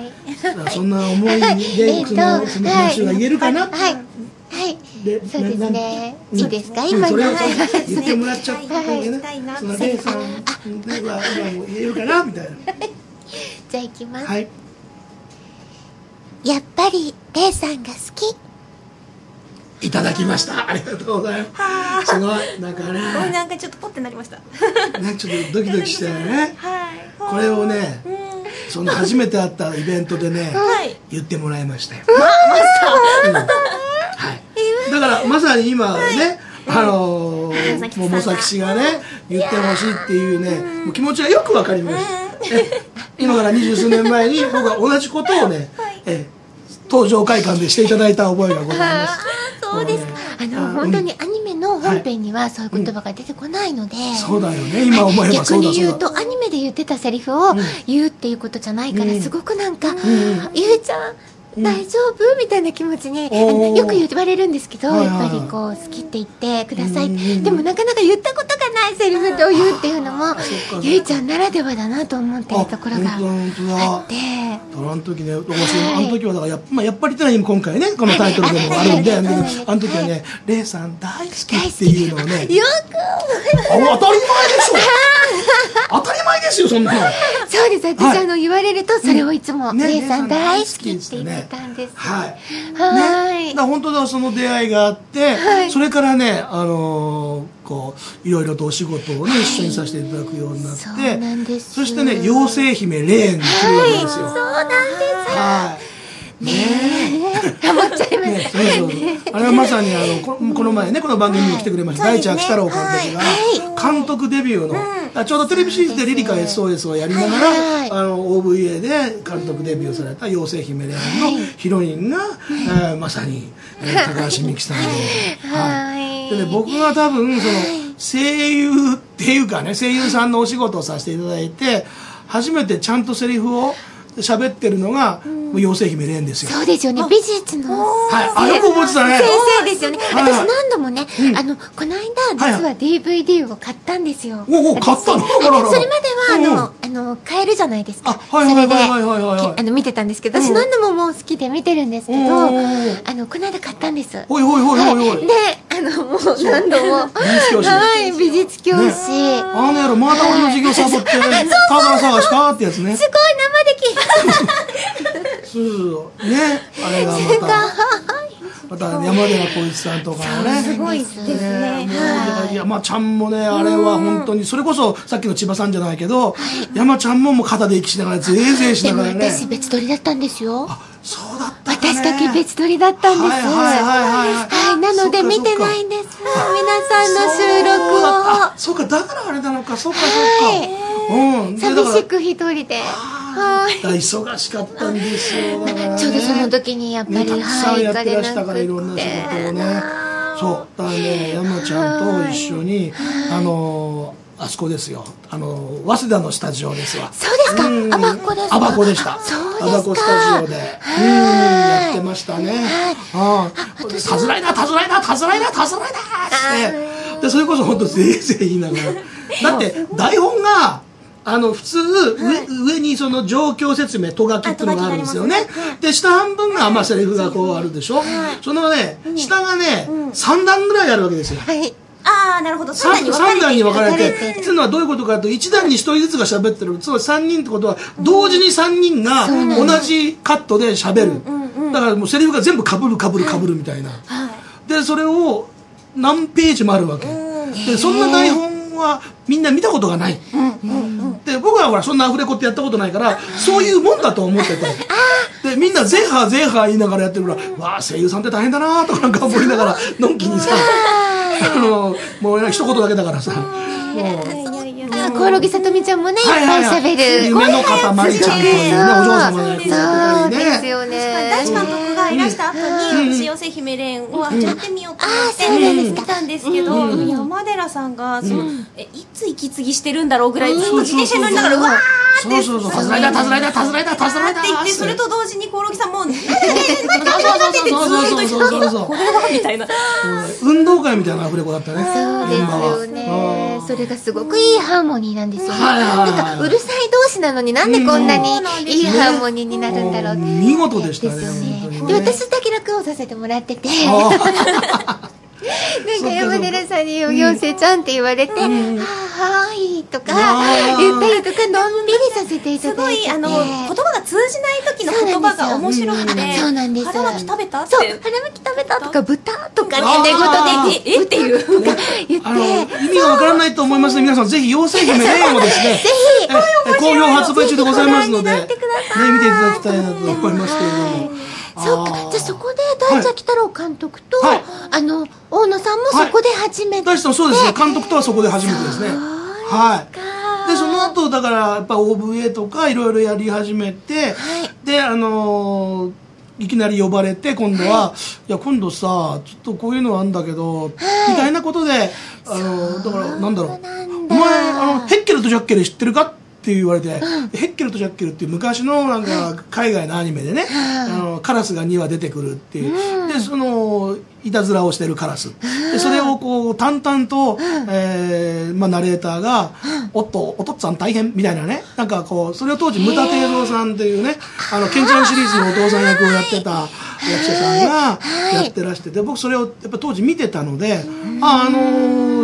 そんな思いでそのその話が言えるかな。 はい。はい、そうですね。いいですか、今それを言ってもらっちゃった方がね、そのレイさんでは今も言えるかなみたいな。 じゃあ行きます。 はい。 やっぱりレイさんが好き。 いただきました。ありがとうございます。すごい、なんかね。 なんかちょっとポッてなりました。 なんかちょっとドキドキしてね。はい。これをね、その初めて会ったイベントでね、言ってもらいましたよ。まさか。だからまさに今ね、あの桃崎氏がね言ってほしいっていうね気持ちはよくわかります。今から二十数年前に僕は同じことをね登場会館でしていただいた覚えがございます。 そうですか。あの本当にアニメの本編にはそういう言葉が出てこないので、 そうだよね、今思えばそうだそうだ。 逆に言うとアニメで言ってたセリフを言うっていうことじゃないから、すごくなんかゆいちゃん大丈夫みたいな気持ちに、あのよく言われるんですけど、やっぱりこう好きって言ってください、でもなかなか言ったことがないセリフを言うっていうのもゆいちゃんならではだなと思ってるところがあって、 あの時ね、あの時はだからやっ,、まあ、やっぱりってのは今回ねこのタイトルでもあるんで、あの時はねレイさん大好きっていうのをね、 よく当たり前でしょ当たり前ですよ、そんなの。 そうです、私あの言われるとそれをいつもレイさん大好きって言ってたんです。 はい。はい。ね、だ本当だ、その出会いがあって、はい、それからね、あのー、こういろいろとお仕事をね、はい、一緒にさせていただくようになって、そうなんです。そしてね、妖精姫レインに来るわけですよ。 はい、そうなんです。はい。 ねえ。ハマっちゃいましたね。 あれはまさにあのこの前ねこの番組に来てくれました大地秋太郎監督が監督デビューのちょうどテレビシリーズでリリカ エスオーエス をやりながらあの オーブイエー で監督デビューされた妖精姫レオンのヒロインがまさに高橋美紀さんで、でね僕が多分その声優っていうかね声優さんのお仕事をさせていただいて初めてちゃんとセリフを喋ってるのが、うん、妖精姫レンですよ。 そうですよね。美術の。 はい。あ、よく覚えてたね。 先生ですよね。はい、私何度もね、うん、あの、この間、実は ディーブイディー を買ったんですよ。 おお、買ったのそれまでは、あの、あの、買えるじゃないですか。 あ、はいはいはいはいはい。 あの、見てたんですけど、私何度ももう好きで見てるんですけど、あの、この間買ったんです。 ほいほいほいほいほい。 で、あの、もう何度も。 美術教師。 はい、美術教師。 あの野郎、また俺の授業サボって、宝探しかってやつね。 すごい生で聞いた。 そうそうね、あれがまたまた山寺宏一さんとかもねすごいですね。 山ちゃんもねあれは本当にそれこそさっきの千葉さんじゃないけど山ちゃんももう肩で息しながらぜいぜいしながらね。 でも私別撮りだったんですよ。 あ、そうだったね。 私だけ別撮りだったんです。はいはいはいはい。なので見てないんです。皆さんの収録を。 あ、そうかだからあれなのかそうかそうか。うん、 寂しく一人で忙しかったんですよ、ね、 ちょうどその時にやっぱり、 ね、たくさんやってらしたからいろんな仕事をねそうだからね山ちゃんと一緒にあのあそこですよあの早稲田のスタジオですわ。 そうですか、うん、アバコですか。 アバコでした。アバコスタジオでうんやってましたね。ああたずらいだたずらいだたずらいだたずらいだってでそれこそ本当ぜいぜい言いながらだって台本があの普通、はい、上, 上にその状況説明とがきっていうのがあるんですよね。で下半分がまあセリフがこうあるでしょ、はい、そのね下がね、うん、さん段ぐらいあるわけですよ。 はい、 ああなるほどさん段に分かれてっていうのはどういうことかというといち段にひとりずつが喋ってるつまりさんにんってことは同時にさんにんが同じカットで喋る、うんうんうん、だからもうセリフが全部かぶるかぶるかぶるみたいな、はい、でそれを何ページもあるわけ、うん、でそんな台本はみんな見たことがない、うんうんうん、で僕はほらそんなアフレコってやったことないからそういうもんだと思っててでみんなゼーハーゼーハー言いながらやってるからわあ声優さんって大変だなとかなんか思いながらのんきにさあのもう一言だけだからさもうコオロギさとみちゃんもねいっぱい喋る夢の方まりちゃんというねお嬢様の役をやってたりね。 そうですよね。 大地監督がいらした後に私妖精姫レンをやってみようと思って見たんですけど山寺さんがえいつ息継ぎしてるんだろうぐらいずっと自転車乗りながらうわーってそうそうそうたずらいだたずらいだたずらいだたずらいだって言ってそれと同時にコオロギさんもなんでなんでなんでなんでってずっと言ってこれだみたいな運動会みたいなアフレコだったね。 そうですよね。それがすごくいいハーモニーなんですよね。なんかうるさい同士なのになんでこんなにいいハーモニーになるんだろうって見事でしたね。 で私だけ落語させてもらっててなんか山寺さんに「妖精ちゃん」って言われて「はーい」とか言ったりとかのんびりさせていただいてすごいあの言葉が通じない時の言葉が面白くてそうなんです。 腹巻き食べたってそう腹巻き食べたとか豚とかね寝言で「えっ?」っていうとか言って意味がわからないと思いますね。皆さんぜひ妖精姫レンをですねぜひ好評発売中でございますのでね見ていただきたいなと思いますけれども。 そうか。じゃあそこで大地秋太郎監督と、はい、あの大野さんもそこで初めて、 大地さんそうですね。監督とはそこで初めてですね。はい。でその後だからやっぱ オーブイエー とかいろいろやり始めて、はい、であのー、いきなり呼ばれて今度は、はい、いや今度さちょっとこういうのあんだけど、はい、みたいなことであのだからなんだろうお前あのヘッケルとジャッケル知ってるかって言われて、うん、ヘッケルとジャッケルっていう昔のなんか海外のアニメでね、あのカラスがに羽出てくるっていう、うん、でそのいたずらをしてるカラス、うん、でそれをこう淡々と、うんえーまあ、ナレーターが「おっとおとっつぁん大変」みたいなねなんかこうそれを当時牟田貞三さんっていうねあのケンちゃんシリーズのお父さん役をやってた役者さんがやってらしてて僕それをやっぱ当時見てたので、うん、ああのー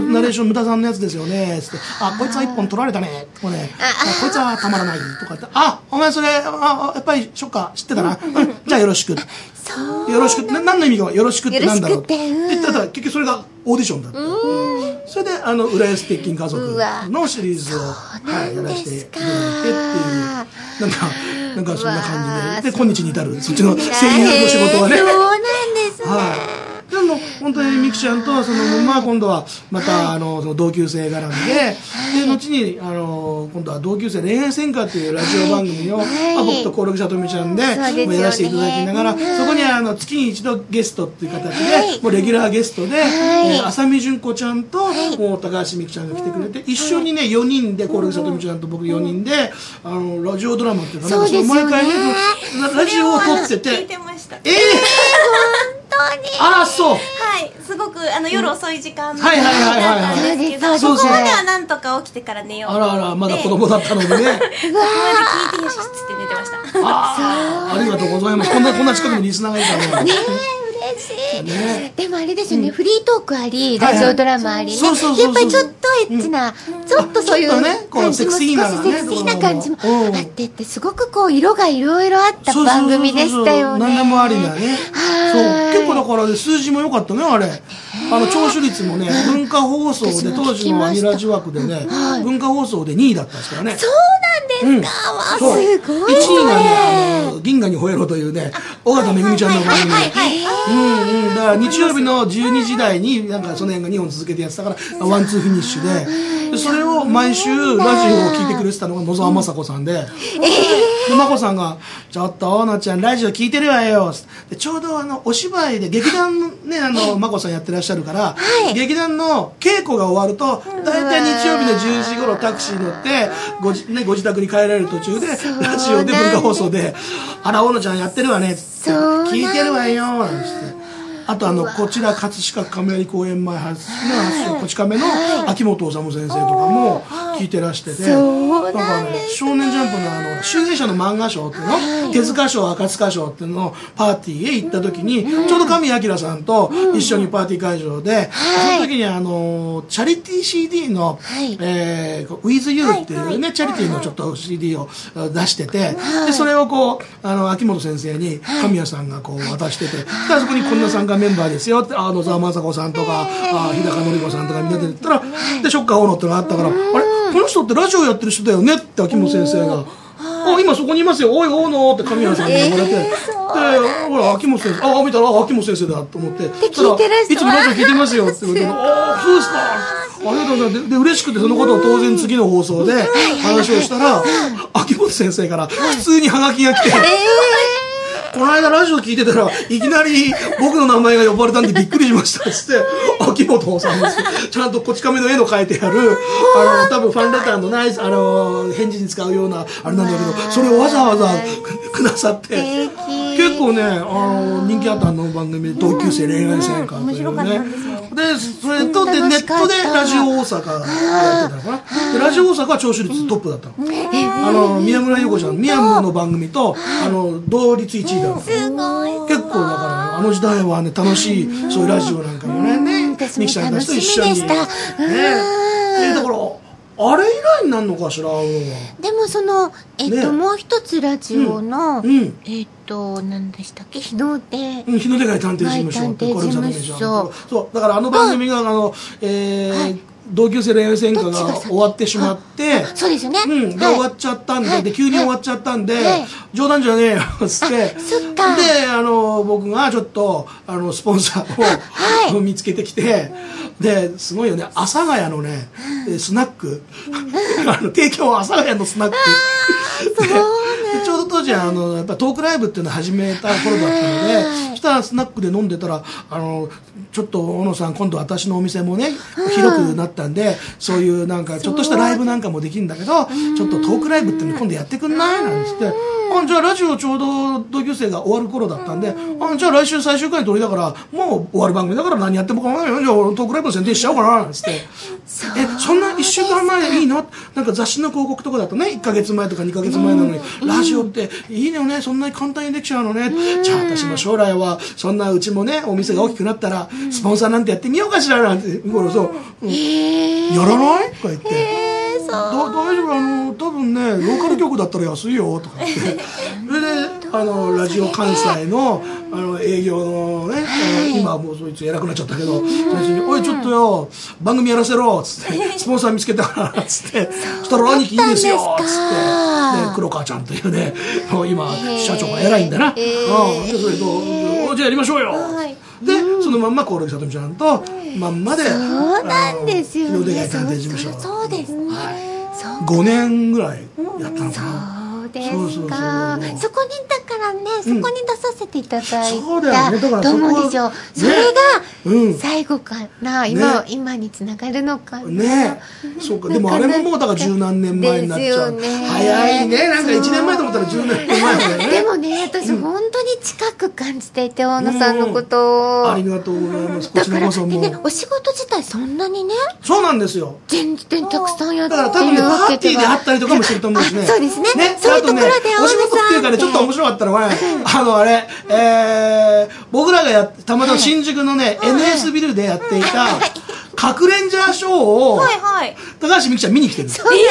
ナレーションムタさんのやつですよねつって、あこいつは一本取られたねとかね、こいつはたまらないとかって、あお前それあやっぱりショッカー知ってたな、じゃあよろしく、よろしく何の意味かよろしくってなんだろうって言ったら結局それがオーディションだった。それであの浦安鉄筋家族のシリーズを、はい、やらせていただいてっていうなんかなんかそんな感じでで今日に至るそっちの声優の仕事はね。 そうなんですね。 はいでも本当にミキちゃんとその、まあ、今度はまた、はい、あのその同級生絡みで、はい、で後にあの今度は同級生恋愛戦歌っていうラジオ番組を、はいまあ、僕と興梠さとみちゃんで、はい、もうやらせていただきながら、はい、そこにあの月に一度ゲストっていう形で、はい、もうレギュラーゲストで、はいえー、浅見純子ちゃんと、はい、もう高橋美紀ちゃんが来てくれて、一緒にねよにんで興梠さとみちゃんと僕よにんであのラジオドラマっていうかなんかその毎回ねラジオを撮ってて聞いてました。 えー本当にああそうはいすごくあの夜遅い時間だっはいはいはいはいたんですけど、そこまではなんとか起きてから寝ようとあらあらまだ子供だったのでねそこまで聞いてよしっつって寝てました。 ああありがとうございます。こんなこんな近くにリスナーがいたのね嬉しい、ね、でもあれですよね、うん、フリートークありラジオドラマありね、やっぱりちょっとエッチな、うん、ちょっとそういう感じも少しセクシーな感じもあってってすごくこう色がいろいろあった番組でしたよね。 何でもありだね。そう結構だからね数字も良かったねあれ。あの聴取率もね文化放送で当時のアニラジ枠でね、はい、文化放送でにいだったんですからね。 そうなんですか、うん、わすごい。 いちいがねあの銀河に吠えろというね尾形めぐみちゃんの番組で、うんうんだから日曜日のじゅうにじ台になんかその辺がにほん続けてやってたからワンツーフィニッシュで、でそれを毎週ラジオを聞いてくれてたのが野沢雅子さんで、で雅子さんがちょっと大野ちゃんラジオ聞いてるわよでちょうどあのお芝居で劇団ねあの雅子さんやってらっしゃるから、はい、劇団の稽古が終わると大体日曜日のじゅうじ頃タクシー乗ってごじ、ね、ご自宅に帰られる途中でラジオで文化放送で「あら大野ちゃんやってるわね」って「聞いてるわよ」なんて言って。あとあのこちら葛飾亀有公園前発のこち亀の秋元治先生とかも聞いてらしてて、だからね少年ジャンプのあの集英社の漫画賞っていうの手塚賞赤塚賞っていうのパーティーへ行った時にちょうど神谷明さんと一緒にパーティー会場でその時にあのチャリティー シーディー のえ With You っていうねチャリティーのちょっと シーディー を出してて、でそれをこうあの秋元先生に神谷さんがこう渡してて、そこにこんな参加メンバーですよってあ野沢雅子さんとかあ日高のり子さんとかみんなで言ったらでショッカー大野ってのがあったから、あれこの人ってラジオやってる人だよねって秋元先生があ今そこにいますよおい大野って神谷さんに呼ばれて、でほら秋元先生あ見たら秋元先生だと思って聞いてらっしゃるいつもラジオ聞いてますよって言われてああそうですかありがとうございます。で嬉しくてそのことを当然次の放送で話をしたら秋元先生から普通にハガキが来て、えーこの間ラジオ聞いてたらいきなり僕の名前が呼ばれたんでびっくりしましたっつって秋元さんですちゃんとこち亀の絵の描いてあるあの多分ファンレターのナイスあの返事に使うようなあれなんだけどそれをわざわざくださって結構ねあの人気あったあの番組で同級生恋愛戦歌というねでそれとでネットでラジオ大阪やってたのかなでラジオ大阪は聴取率トップだったの、あの宮村優子ちゃん宮村の番組とあの同率いちいだったすごい結構だからあの時代はね楽しいそういうラジオなんかもねねミキちゃんたちと一緒にねだからあれ以来になるのかしらでもそのえっともう一つラジオのえっと何でしたっけ日の出日の出会探偵事務所ってこれ事務所そうだからあの番組があのえー同級生恋愛戦歌が終わってしまってそうですよね、 うん、で、はい、終わっちゃったんではい、で急に終わっちゃったんで、はい、冗談じゃねえよっつってであの僕がちょっとあのスポンサーを、はい、見つけてきてですごいよね阿佐ヶ谷のねスナックあの提供は阿佐ヶ谷のスナックでちょうど当時あのやっぱトークライブっていうのを始めた頃だったのでそしたらスナックで飲んでたらあのちょっと小野さん今度私のお店もね広くなったんでそういうなんかちょっとしたライブなんかもできるんだけどちょっとトークライブっていうの今度やってくんないなんつってあじゃあラジオちょうど同級生が終わる頃だったんであじゃあ来週最終回撮りだからもう終わる番組だから何やっても構わないよじゃあトークライブの宣伝しちゃおうかななんつってえそんないっしゅうかんまえでいいのなんか雑誌の広告とかだとねいっかげつまえとかにかげつまえなのにラジオっていいのねそんなに簡単にできちゃうのねじゃあ私も将来はそんなうちもねお店が大きくなったらスポンサーなんてやってみようかしらなんて言うからさ、うん、やらないとか言って。だ大丈夫、あの多分ねローカル局だったら安いよとか言ってそれであのラジオ関西のあの営業のね、はい、今はもうそいつ偉くなっちゃったけど、最初に「おいちょっとよ番組やらせろ」っつって「スポンサー見つけたから」っつって「そしたら兄貴いいですよ」っつって、ね、黒川ちゃんというね今社長が偉いんだな、えー、うん、でそれと「じゃあやりましょうよ」はいで、うん、そのまんま興梠さとみちゃんとまんまでそうなんですよね、 日の出会い探偵事務所、 そうですね、はい、 ごねんぐらいやったのかな、 そうですか、そこにだからね、そこに出させていただいた、 うん、そうだよね、だからと思うんですよ、それが最後かな、 ね、 今、今につながるのかなね、そうか、でもあれももうだから十何年前になっちゃう、ね、早いね、なんかいちねんまえと思ったらじゅうねんまえだよねでもね、私、うん、本当に近く感じていて、大野さんのことを、 うん、ありがとうございます、こちらこそも、 ね、お仕事自体そんなにね、 そうなんですよ、 全然たくさんやってるわけでは、 だから多分ね、パーティーであったりとかもしてると思うんですね、 そうですね、ね、そういうところでお仕事っていうかね、ちょっと面白かったのはね、あのあれ、えー、僕らがやたまたま新宿のね、エヌエス ビルでやっていた核レンジャーショーを、はいはい、高橋美紀ちゃん見に来てる。 そうなんです。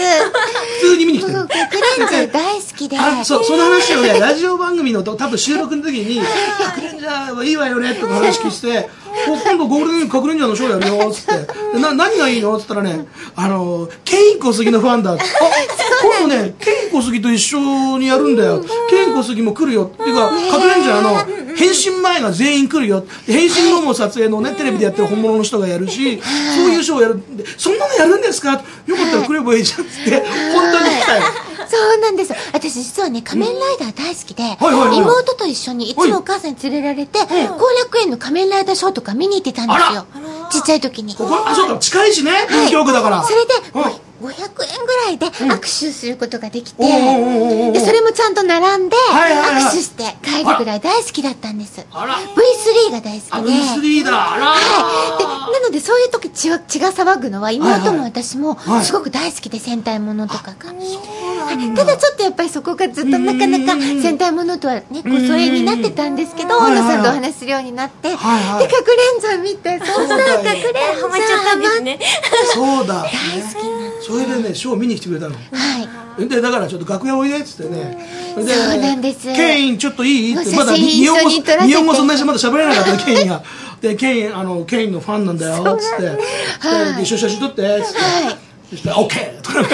普通に見に来てる。 核レンジャー大好きで。 あ、そう、その話をね、ラジオ番組の多分収録の時に、核レンジャーはいいわよねって話聞いて、今度ゴールデンウィーク核レンジャーのショーやるよっつってな何がいいのって言ったらね、あのケイン小杉のファンだって、あ今度ねケイン小杉と一緒にやるんだよ、ケイン小杉も来るよっていうか、核レンジャーの変身前が全員来るよ、変身後も撮影のねテレビでやってる本物の人がやるし、そういうショーをやるんで、そんなのやるんですか、よかったら来ればいいじゃんって本当に来たよ。 そうなんです。私実はね、仮面ライダー大好きで、妹と一緒にいつもお母さんに連れられて、後楽園の仮面ライダーショーとか見に行ってたんですよ。ちっちゃい時に。 ここ、あ、そうか、近いしね、文京区だから。 それで、ごひゃくえんぐらいで握手することができて、でそれもちゃんと並んで握手して帰るぐらい大好きだったんです。 ブイスリー が大好きで、 ブイスリー だ、あら、はい、でなのでそういう時血は血が騒ぐのは妹も私もすごく大好きで、戦隊ものとかが、ただちょっとやっぱりそこがずっとなかなか戦隊ものとはねこう疎遠になってたんですけど、大野さんとお話しするようになって、で核レンジャー見て、そしたら核レンジャーハマっちゃったんですね。 そうだ、 大好きな、 それでね、ショー見に来てくれたの。はい。で、だからちょっと楽屋おいでっつってね。 で、そうなんです。 ケインちょっといいって、まだ日本語、日本語そんなにまだ喋れなかったケインが。で、ケイン、あの、ケインのファンなんだよ、つって。で、一緒に写真撮って、つって。はい。そしたら、オッケー。そうです。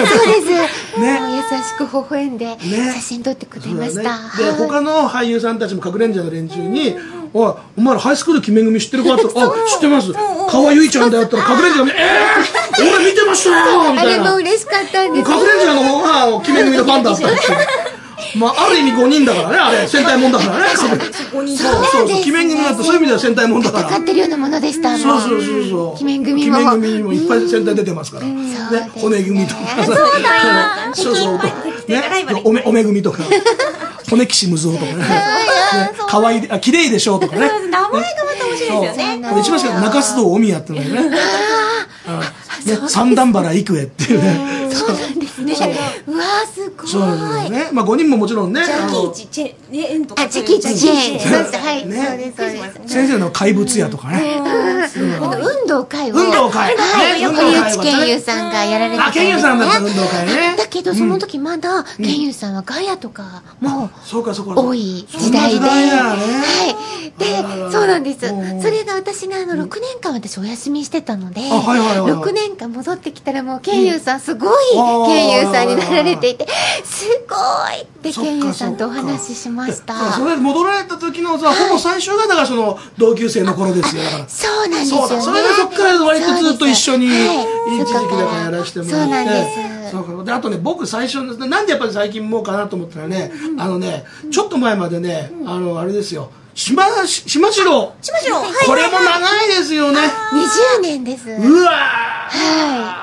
ね。優しく微笑んで、写真撮ってくれました。 で、他の俳優さんたちも核レンジャーの連中に、おい、お前らハイスクール決め組知ってるかって言ったら、あ、知ってます。川由依ちゃんだよったら、核レンジャーが、えー、俺見てましたよみたいな。 あれも嬉しかったんです。 核レンジャーの方が決め組のファンだったんですよ。まあ、ある意味ごにんだからね、あれ、戦隊もんだからね。 ごにんそうそうそう、鬼面組だとそういう意味では戦隊もんだから。 戦ってるようなものでした。 そうそうそうそう。 鬼面組も。 鬼面組にもいっぱい戦隊出てますから。ね、骨組とか。 そうだよ。 そうそう。ね、おめ、おめ組とか。骨岸無造とかね。かわいい、あ、綺麗でしょとかね。名前がまた面白いですよね。 一番好きな中洲道大宮ってのね。三段原幾重っていうね。 そうなんですね。うわーすごい。 そうですね。まあごにんももちろんね。 ジャキーチチェンとか。あ、ジャキーチチェン。はい。そうですそうです。 先生の怪物屋とかね。 運動会を。 運動会。 堀内健優さんがやられてた。 あ、健優さんだった運動会ね。 だけどその時まだ健優さんはガヤとかも多い時代で。はい。で、そうなんです。それが私があのろくねんかん私お休みしてたので、ろくねんかん戻ってきたらもう健優さんすごい健優さんになられていて、すごいって健優さんとお話ししました。 それ戻られた時のさ、ほぼ最初がだからその同級生の頃ですよ。だからそうなんですよね。 それでそっから割とずっと一緒に一時期だからやらせてもらって。そうなんです。そうで、あとね、僕最初なんでやっぱり最近もうかなと思ったらね、あのね、ちょっと前までね、あのあれですよ。島島次郎。 島次郎。 これも長いですよね。 にじゅうねんです。 うわー。はい。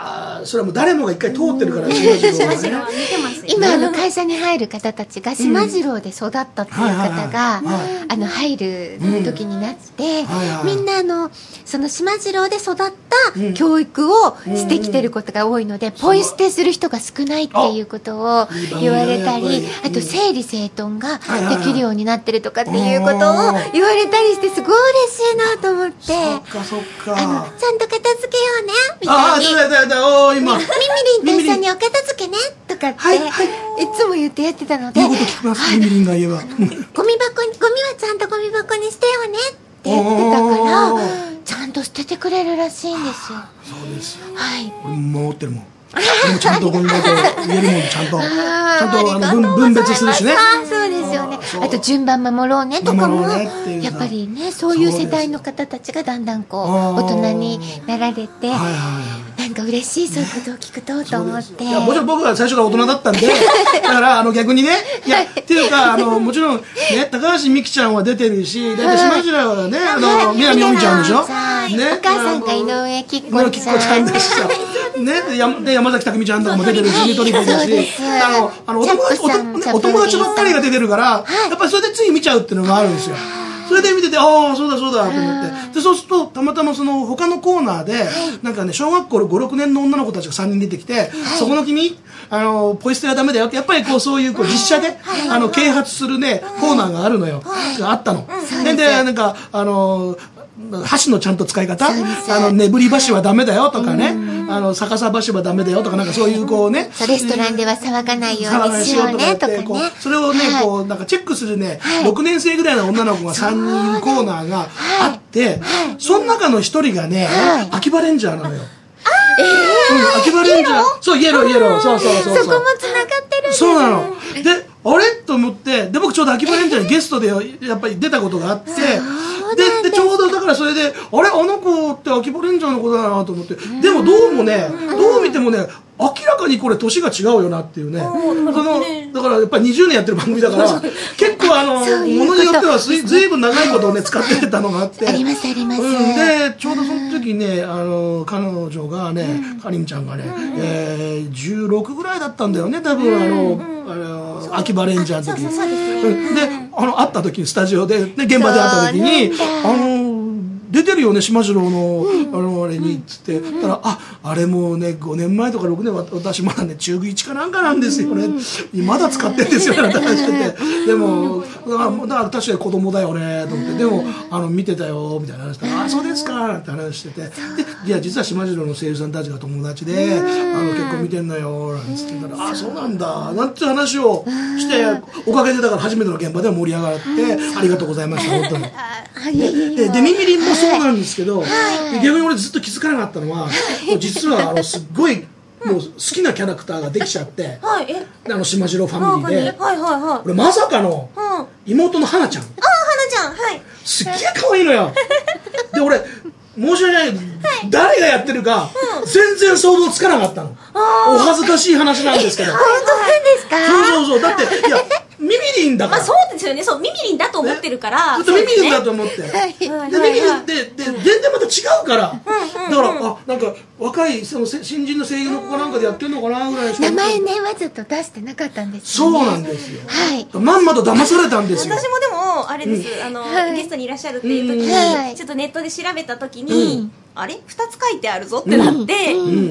それはもう誰もが一回通ってるから、島次郎はね。 今あの会社に入る方たちが島次郎で育ったっていう方があの入る時になって、みんなあのその島次郎で育った教育をしてきてることが多いので、ポイ捨てする人が少ないっていうことを言われたり、あと整理整頓ができるようになってるとかっていうことを言われたりして、すごい嬉しいなと思って、 そっかそっか、 あのちゃんと片付けようねみたいに、 ああだだだおー今ミミリンと一緒にお片付けねとかって、はいはい、いつも言ってやってたので、 言うこと聞きます、ミミリンが言えば。 ゴミ箱に、ゴミはちゃんとゴミ箱にしてよねって言ってたから、ちゃんと捨ててくれるらしいんですよ。 そうですよ。 はい。 俺も守ってるもん。でもちゃんとゴミ箱入れるもんちゃんとちゃんとあの分分別するしね。 そうですよね。あと順番守ろうねとかもやっぱりね、そういう世代の方たちがだんだんこう大人になられて、なんか嬉しい、そういうことを聞くとと思って。いやもちろん僕は最初から大人だったんで、だからあの逆にね、いやっていうかあのもちろんね、高橋美紀ちゃんは出てるし、だって島次郎はね、あの南おみちゃんでしょ。ね、 お母さんが井上貴子ちゃんでした。ね、で山崎匠ちゃんとかも出てるし、ニトリコだし、あのあのお友達お友達ばっかりが出てるから、やっぱりそれでつい見ちゃうっていうのがあるんですよ。それで見てて、ああそうだそうだと思って、でそうするとたまたまその他のコーナーでなんかね、小学校ごろくねんの女の子たちがさんにん出てきて、そこの君あのポイ捨てはダメだよって、やっぱりこうそういうこう実写であの啓発するねコーナーがあるのよ、があったの。でなんかあの箸のちゃんと使い方、あのねぶり箸はダメだよとかね、あの逆さ箸はダメだよとか、なんかそういうこうね、 レストランでは騒がないようにしようねとかね、 それをねこうなんかチェックするねろくねん生ぐらいの女の子がさんにんいるコーナーがあって、その中のひとりがね秋葉レンジャーなのよ。 ええ、 秋葉レンジャー、そうイエローイエロー、そうそうそう、 そこもつながってるんです。 そうなので、あれと思って、で僕ちょうど秋葉レンジャーにゲストでやっぱり出たことがあって、ででちょうどだからそれで、あれあの子って秋葉レンジャーの子だなと思って、でもどうもね、どう見てもね明らかにこれ年が違うよなっていうね、そのだからやっぱりにじゅうねんやってる番組だから結構あのものによってはずいぶん長いことをね使ってたのがあって、 ありますあります、 うん、でちょうどその時ね、あの彼女がね、かりんちゃんがね、えー、じゅうろくぐらいだったんだよね多分、あのあの秋葉レンジャーの時に。であの会った時にスタジオで、ね、現場で会った時にあの出てるよね島次郎の、うん、あのあれにっつって、うん、たらああれもねごねんまえとかろくねん、私まだね中ぐいちかなんかなんですよね、うん、まだ使ってるんですよねって話してて、でもだからだから確かに子供だよねと思って、でもあの見てたよみたいな話して、あそうですかなんて話してて、でいや実は島次郎の声優さんたちが友達で、あの結構見てんのよなんつってたら、あそうなんだなんて話をして、おかげでだから初めての現場では盛り上がって、ありがとうございました本当に。ででミミリンもそうなんですけど、はい、逆に俺ずっと気づかなかったのは、実はあのすっごいもう好きなキャラクターができちゃって、はい、あの島次郎ファミリーで、はいはいはい、俺まさかの妹の花ちゃん、あ花ちゃん、はい、 すっげえ可愛いのよ。で俺申し訳ない、はい、誰がやってるか、うん、全然想像つかなかったの。お恥ずかしい話なんですけど。 本当なんですか？ そうそうそう、だっていやミミリンだから、 まあ、そうですよね、そうミミリンだと思ってるから、 ずっとミミリンだと思って、でミミリンってで全然また違うから、だからあなんか若いその新人の声優の子なんかでやってるのかなぐらいしか、 名前ねわざと出してなかったんですよね。そうなんですよ、はい、まんまと騙されたんですよ。 私もでもあれです、あのゲストにいらっしゃるっていう時にちょっとネットで調べた時に、あれふたつ書いてあるぞってなって、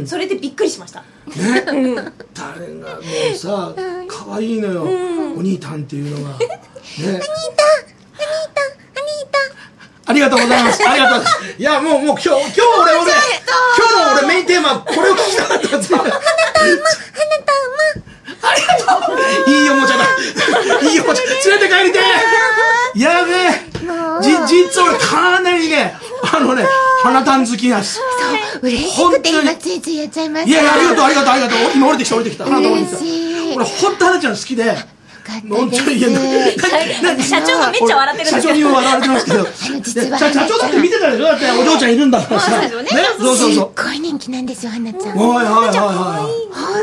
それでびっくりしましたね。誰がもうさ可愛いのよ、お兄たんっていうのがね。お兄たん、お兄たん、お兄たん、ありがとうございます。ありがとうございます。いやもうもう今日今日俺俺今日の俺メインテーマこれを聞きたかったんですよ。花たんま、花たんま、 ありがとう。いいおもちゃだ。いいおもちゃ連れて帰りてー。やべえ。じ実は俺かなりね、あのね花たん好きなんです。 そう嬉しくて今ついついやっちゃいました。 いやいやありがとうありがとうありがとう。今降りてきた降りてきた。花たん降りてきた。俺本当花ちゃん好きで。本当にいや社長がめっちゃ笑ってるんですけど、 社長にも笑われてますけど、社長だって見てたでしょ、だってお嬢ちゃんいるんだからさ、ね、 そうそうそう、すっごい人気なんですよ花ちゃん。 はいはいはいはい。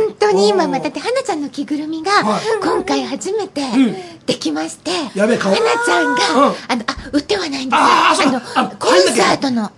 本当に今だって花ちゃんの着ぐるみが今回初めてできまして、 やべえ顔。 花ちゃんがあのあ売ってはないんですよ。あのコンサートの。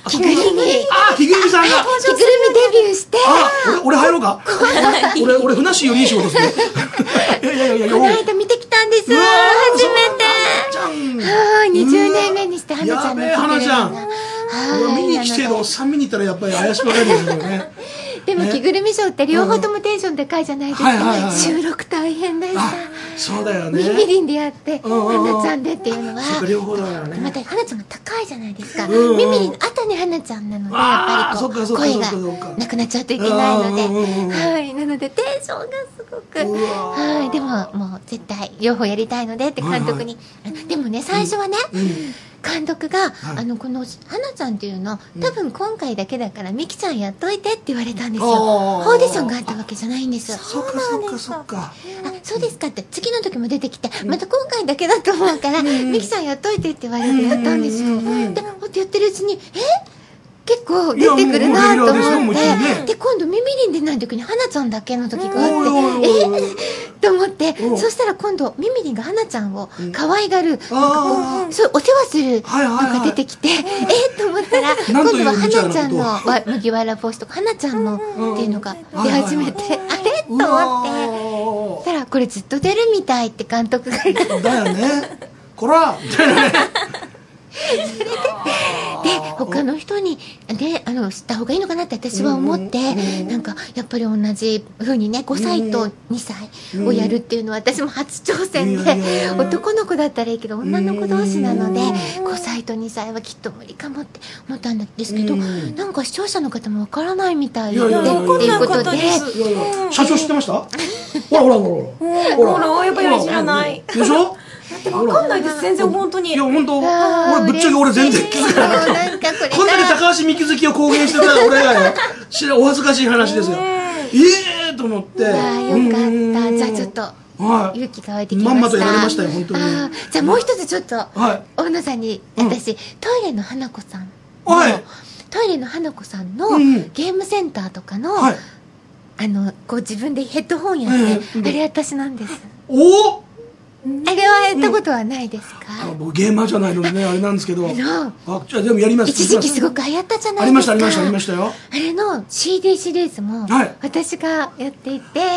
着ぐるみ。 あ、着ぐるみさんが。 着ぐるみデビューして。 あ、俺、俺入ろうか。俺、俺、ふなっしーよりいい仕事ですね。いやいやいやいや。 この間見てきたんです。初めて。はい、にじゅうねんめにして花ちゃんの着ぐるみ。やべえ、 花ちゃん。見に来てるおっさん見に行ったらやっぱり怪しくなるんですよね。 でも着ぐるみショーって両方ともテンション高いじゃないですか。収録大変でした。 そうだよね。 ミミリンでやって花ちゃんでっていうのは両方だよね。 また花ちゃんが高いじゃないですか。ミミリンの後に花ちゃんなのでやっぱりこう声がなくなっちゃうといけないので、はいなのでテンションがすごくはいでももう絶対両方やりたいのでって監督にでもね最初はね。監督が、はい、あのこの花ちゃんっていうの多分今回だけだからみきちゃんやっといてって言われたんですよ。オーディションがあったわけじゃないんです。 そうなんですか。 あ、そうですかって次の時も出てきて、うん、また今回だけだと思うから、うん、みきちゃんやっといてって言われてやったんですよ。で、ほんとやってるうちにえ結構出てくるなと思って、ね、で今度ミミリン出ない時に花ちゃんだけの時があってえー、と思ってそしたら今度ミミリンが花ちゃんを可愛がる、うん、なんかこうそうお世話するのが出てきて、はいはいはい、えー、と思ったら今度は花ちゃんの麦わら帽子とか花ちゃんのっていうのが出始めて、はいはいはい、あれと思ってそしたらこれずっと出るみたいって監督が言ってだよねこらみたいなねそれでで他の人に、ね、あの知った方がいいのかなって私は思って、うん、なんかやっぱり同じ風にねごさいとにさいをやるっていうのは私も初挑戦で、うん、男の子だったらいいけど女の子同士なので、うん、ごさいとにさいはきっと無理かもって思ったんですけど、うん、なんか視聴者の方もわからないみたいでっていうことで社長知ってましたほらほらほらほらほらやっぱり知らないでしょだってわかんないです全然本当にいや本当俺ぶっちゃけ俺全然気づかなかったこんだけ高橋美希好きを公言してたら俺がよ知らお恥ずかしい話ですよええと思ってあよかったじゃあちょっと勇気が湧いてきましたまんまとやられましたよ本当にじゃあもう一つちょっと大野さんに私トイレの花子さんトイレの花子さんのゲームセンターとかのあのこう自分でヘッドホンやってあれ私なんですおおあれはやったことはないですか、 うん、僕ゲーマーじゃないのでねあれなんですけどあじゃあでもやります一時期すごく流行ったじゃないですかありましたありましたありましたよあれの シーディー シリーズも私がやっていて、はい、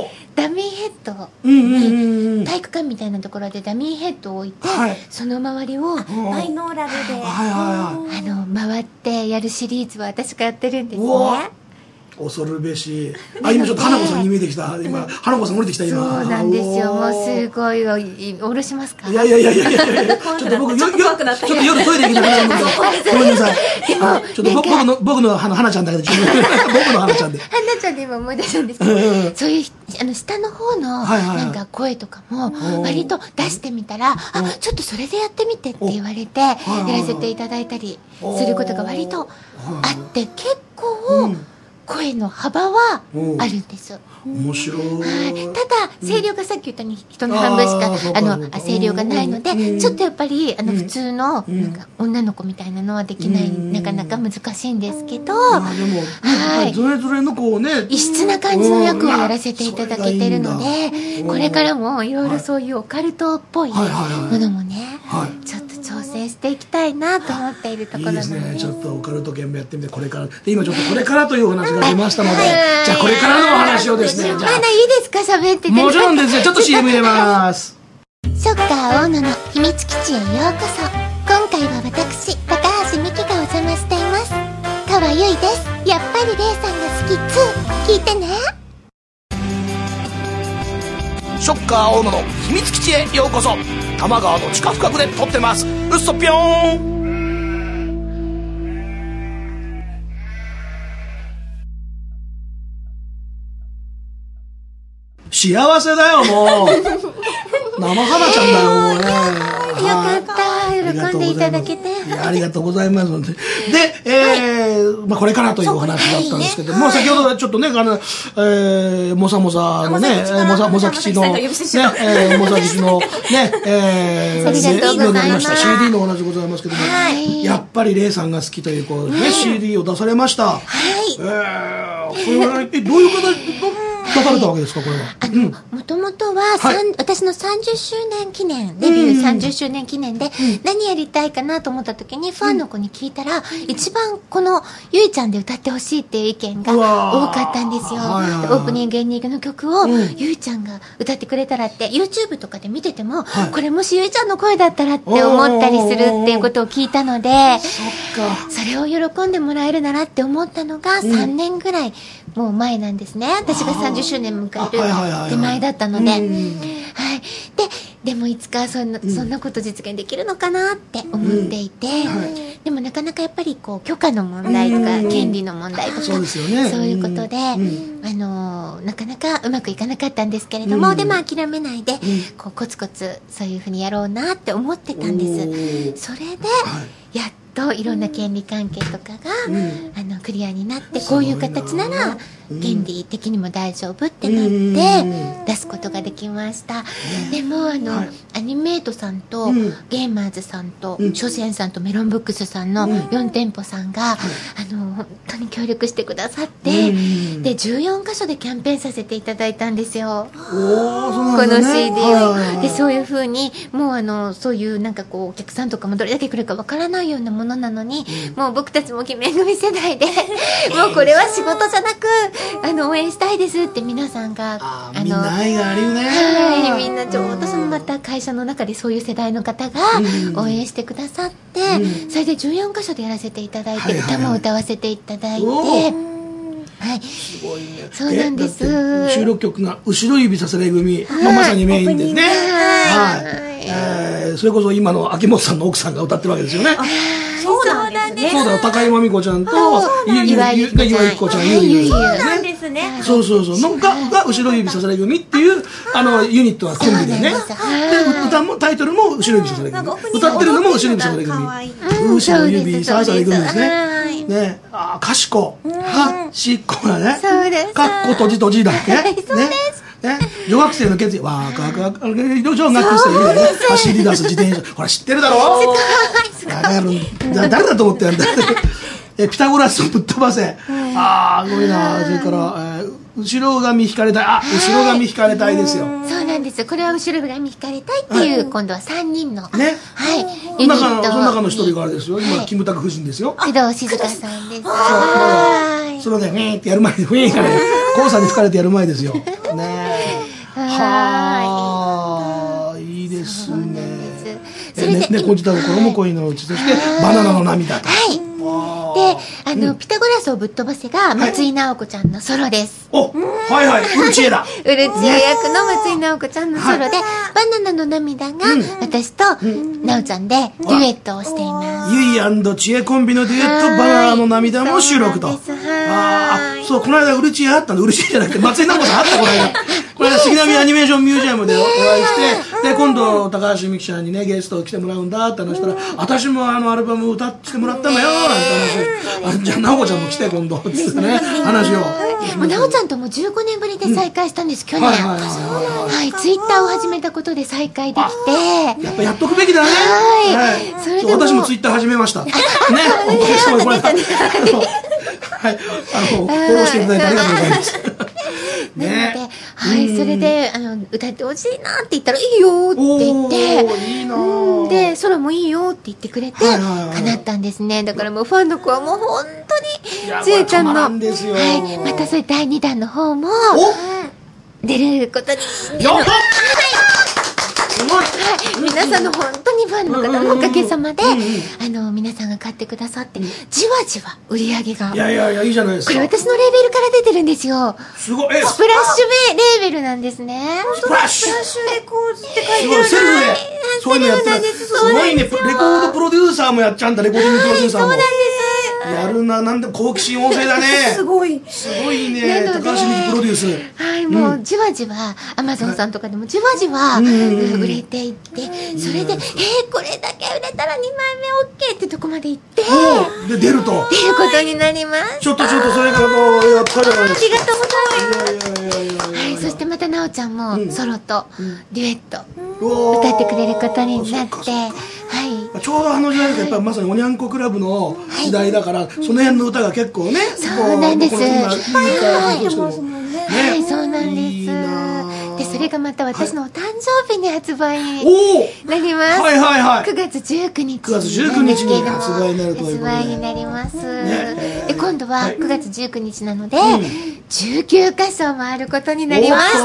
ダミーヘッドに体育館みたいなところでダミーヘッドを置いて、はい、その周りをバイノーラルで、はいはいはい、あの回ってやるシリーズは私がやってるんですね恐るべしあ今ちょっと花子さんに見えてきた今花子さん降りてきた今そうなんですよもうすごいおろしますかいやいやいやいやいやちょっと僕ちょっと夜トイレ行きながらごめんなさいちょっと僕の僕の花ちゃんだけど僕の花ちゃんで花ちゃんで今思い出したんですけどそういうあの下の方のなんか声とかも割と出してみたらあちょっとそれでやってみてって言われてやらせていただいたりすることが割とあって結構声の幅はあるんです。 面白い。 はい。ただ声量がさっき言ったように人の半分しかあの声量がないので、ちょっとやっぱりあの普通のなんか女の子みたいなのはできないなかなか難しいんですけど、 はい。それぞれのこうね異質な感じの役をやらせていただけてるので、これからもいろいろそういうオカルトっぽいものもね、ちょっと挑戦していきたいなと思っているところなので。いいですね。 ちょっとオカルト現場やってみてこれからで今ちょっとこれからというお話が出ましたので、じゃあこれからのお話をですね。 まだいいですか喋っててもちろんですよちょっと シーエム 入れますショッカー大野の秘密基地へようこそ今回は私高橋美希がお邪魔しています川由衣ですやっぱりレイさんが好きツー聞いてねショッカー大野の秘密基地へようこそ多摩川の地下深くで撮ってますうっそぴょーん幸せだよもう生花ちゃんだよもうねよかった喜んでいただけてありがとうございますで、えーまあ、これからというお話だったんですけども先ほどちょっとねあの、えー、モサモサのねモサモサ吉のね、えー、モサ吉のねえー、 ありがとうございましたシーディー のお話でございますけども、はい、やっぱりレイさんが好きというこう、ね、シーディー を出されましたはい、えー、これはえどういう形出されたわけですか、これは。 あの、もともとは、はい、私のさんじゅっしゅうねん記念、デビューさんじゅっしゅうねん記念で、何やりたいかなと思った時に、ファンの子に聞いたら、一番この、ゆいちゃんで歌ってほしいっていう意見が多かったんですよ。オープニングエンディングの曲を、ゆいちゃんが歌ってくれたらって、YouTube とかで見てても、はい、これもしゆいちゃんの声だったらって思ったりするっていうことを聞いたので、それを喜んでもらえるならって思ったのが、さんねんぐらい、もう前なんですね。私がさんじゅっしゅうねん迎える手前だったので。はい。で、でもいつかそんな、そんなこと実現できるのかなって思っていて、でもなかなかやっぱりこう、許可の問題とか、権利の問題とか、そういうことで、あの、なかなかうまくいかなかったんですけれども、でも諦めないで、こう、コツコツそういうふうにやろうなって思ってたんです。それで、やっといろんな権利関係とかが、うん、あのクリアになって、こういう形なら権利的にも大丈夫ってなって出すことができました。うん、でもあの、はい、アニメイトさんと、うん、ゲーマーズさんと、うん、書店さんとメロンブックスさんのよんてんぽさんが、うん、あの本当に協力してくださって、うん、でじゅうよんかしょでキャンペーンさせていただいたんですよ。おー、そうなんですね、この シーディーを、はいはいはい、でそういう風にもうあのそういうなんかこうお客さんとかもどれだけ来るかわからないようなものなのに、うん、もう僕たちも鬼面組世代でもうこれは仕事じゃなくあの応援したいですって皆さんがああのみんな愛があるよね。 はい、みんなちょうどそのまた会社の中でそういう世代の方が応援してくださって、うん、それでじゅうよんかしょでやらせていただいて、はいはいはい、歌も歌わせていただいて、はい、すごいね。そうなんです。 収録曲が後ろ指さされ組、はい、まあ、まさにメインですね。はい、はい、えー、それこそ今の秋元さんの奥さんが歌ってるわけですよね。 そうなんですね。 そうだ、高井真美子ちゃんと岩井由子ちゃん、ゆいゆいそうなんですね。 そうそうそう、のがが後ろ指さされ組っていうあのユニットはコンビでね。で歌もタイトルも後ろ指さされ組。歌ってるのも後ろ指さされ組。後ろ指さされ組ですね。ね、あ、かしこ、はしっこだね。 そうです。 かっこ閉じ閉じだっけ。 そうです。 ね、女学生の決意、わーかかか、女学生ね、走り出す自転車、ほら知ってるだろ。すごい。誰だと思ってんだ。え、ピタゴラスをぶっ飛ばせ。ああ、すごいな。それから、後ろ髪引かれたい。あ、後ろ髪引かれたいですよ。 そうなんです。これは後ろ髪引かれたいっていう、今度はさんにんの。ね。はい。 その中の、その中の一人があれですよ。今、キムタク夫人ですよ。 工藤静香さんです。 はい。それで、ねーってやる前に、ふえーから、コウさんに吹かれてやる前ですよ。ねえ。はあ、いいですね。それで、猫舌の頃も恋のうち、そして、バナナの涙と。 はい。で、あの、ピタゴラスをぶっ飛ばせが、松井直子ちゃんのソロです。 お、はいはい、ウルチエだ。 ウルチエ役の松井直子ちゃんのソロで、バナナの涙が、私と、直ちゃんで、デュエットをしています。 ゆい&チエコンビのデュエット、バナナの涙も収録と。ああ、そう、この間ウルチエあったの、ウルチエじゃなくて、松井直子さんあった、この間。これは杉並アニメーションミュージアムでお会いして、で、今度、高橋美紀ちゃんにね、ゲスト来てもらうんだって話したら、私もあのアルバム歌ってもらったんだよ、なんて話。あ、じゃあ、直子ちゃんも来て、今度、つってね、話を。 もう、直ちゃんともじゅうごねんぶりで再会したんです、去年。はい、ツイッターを始めたことで再会できて。 やっぱやっとくべきだね。はい。それで私もツイッター始めました。ね、おかげさまでこれ。はい、あの、フォローしていただいてありがとうございます。 なので、はい、それで、あの、歌ってほしいなって言ったら、いいよって言って、 いいなで、ソロもいいよって言ってくれて、叶ったんですね。だからもうファンの子はもう本当に、ちえちゃんの、はい、またそれだいにだんの方も、出ることに、はい、皆さんの本当にファンの方のおかげさまで、あの、皆さんが買ってくださって、じわじわ売り上げが。 いやいやいや、いいじゃないですか。 これ私のレーベルから出てるんですよ。 すごい。 スプラッシュレーベルなんですね。 スプラッシュレコードって書いてある。 セルフで、そういうのやってる。すごいね。レコードプロデューサーもやっちゃうんだ、レコーディングプロデューサーも。そうなんです。やるな、なんで好奇心旺盛だね。 すごい。 すごいね。高橋美紀プロデュース。 はい、もうじわじわ、アマゾンさんとかでもじわじわ売れていって、それで、えー、これだけ売れたらにまいめオッケーってとこまで行って、 で、出ると。 出ることになります。 ちょっとちょっとそれからの、やったじゃないですか。 ありがとうございます。はい、そしてまたなおちゃんもソロとデュエット歌ってくれることになって、はい。 ちょうどあの時代がやっぱりまさにおにゃんこクラブの時代だから、その辺の歌が結構ね、 そうなんです。はい、そうなんなんです。 いいなで、それがまた私のお誕生日に発売になります。 はいはいはい。 くがつじゅうくにち。 くがつじゅうくにちに発売になるということで。 発売になります。 ね、 で、今度はくがつじゅうくにちなので、うん、じゅうきゅうかしょ回ることになりました。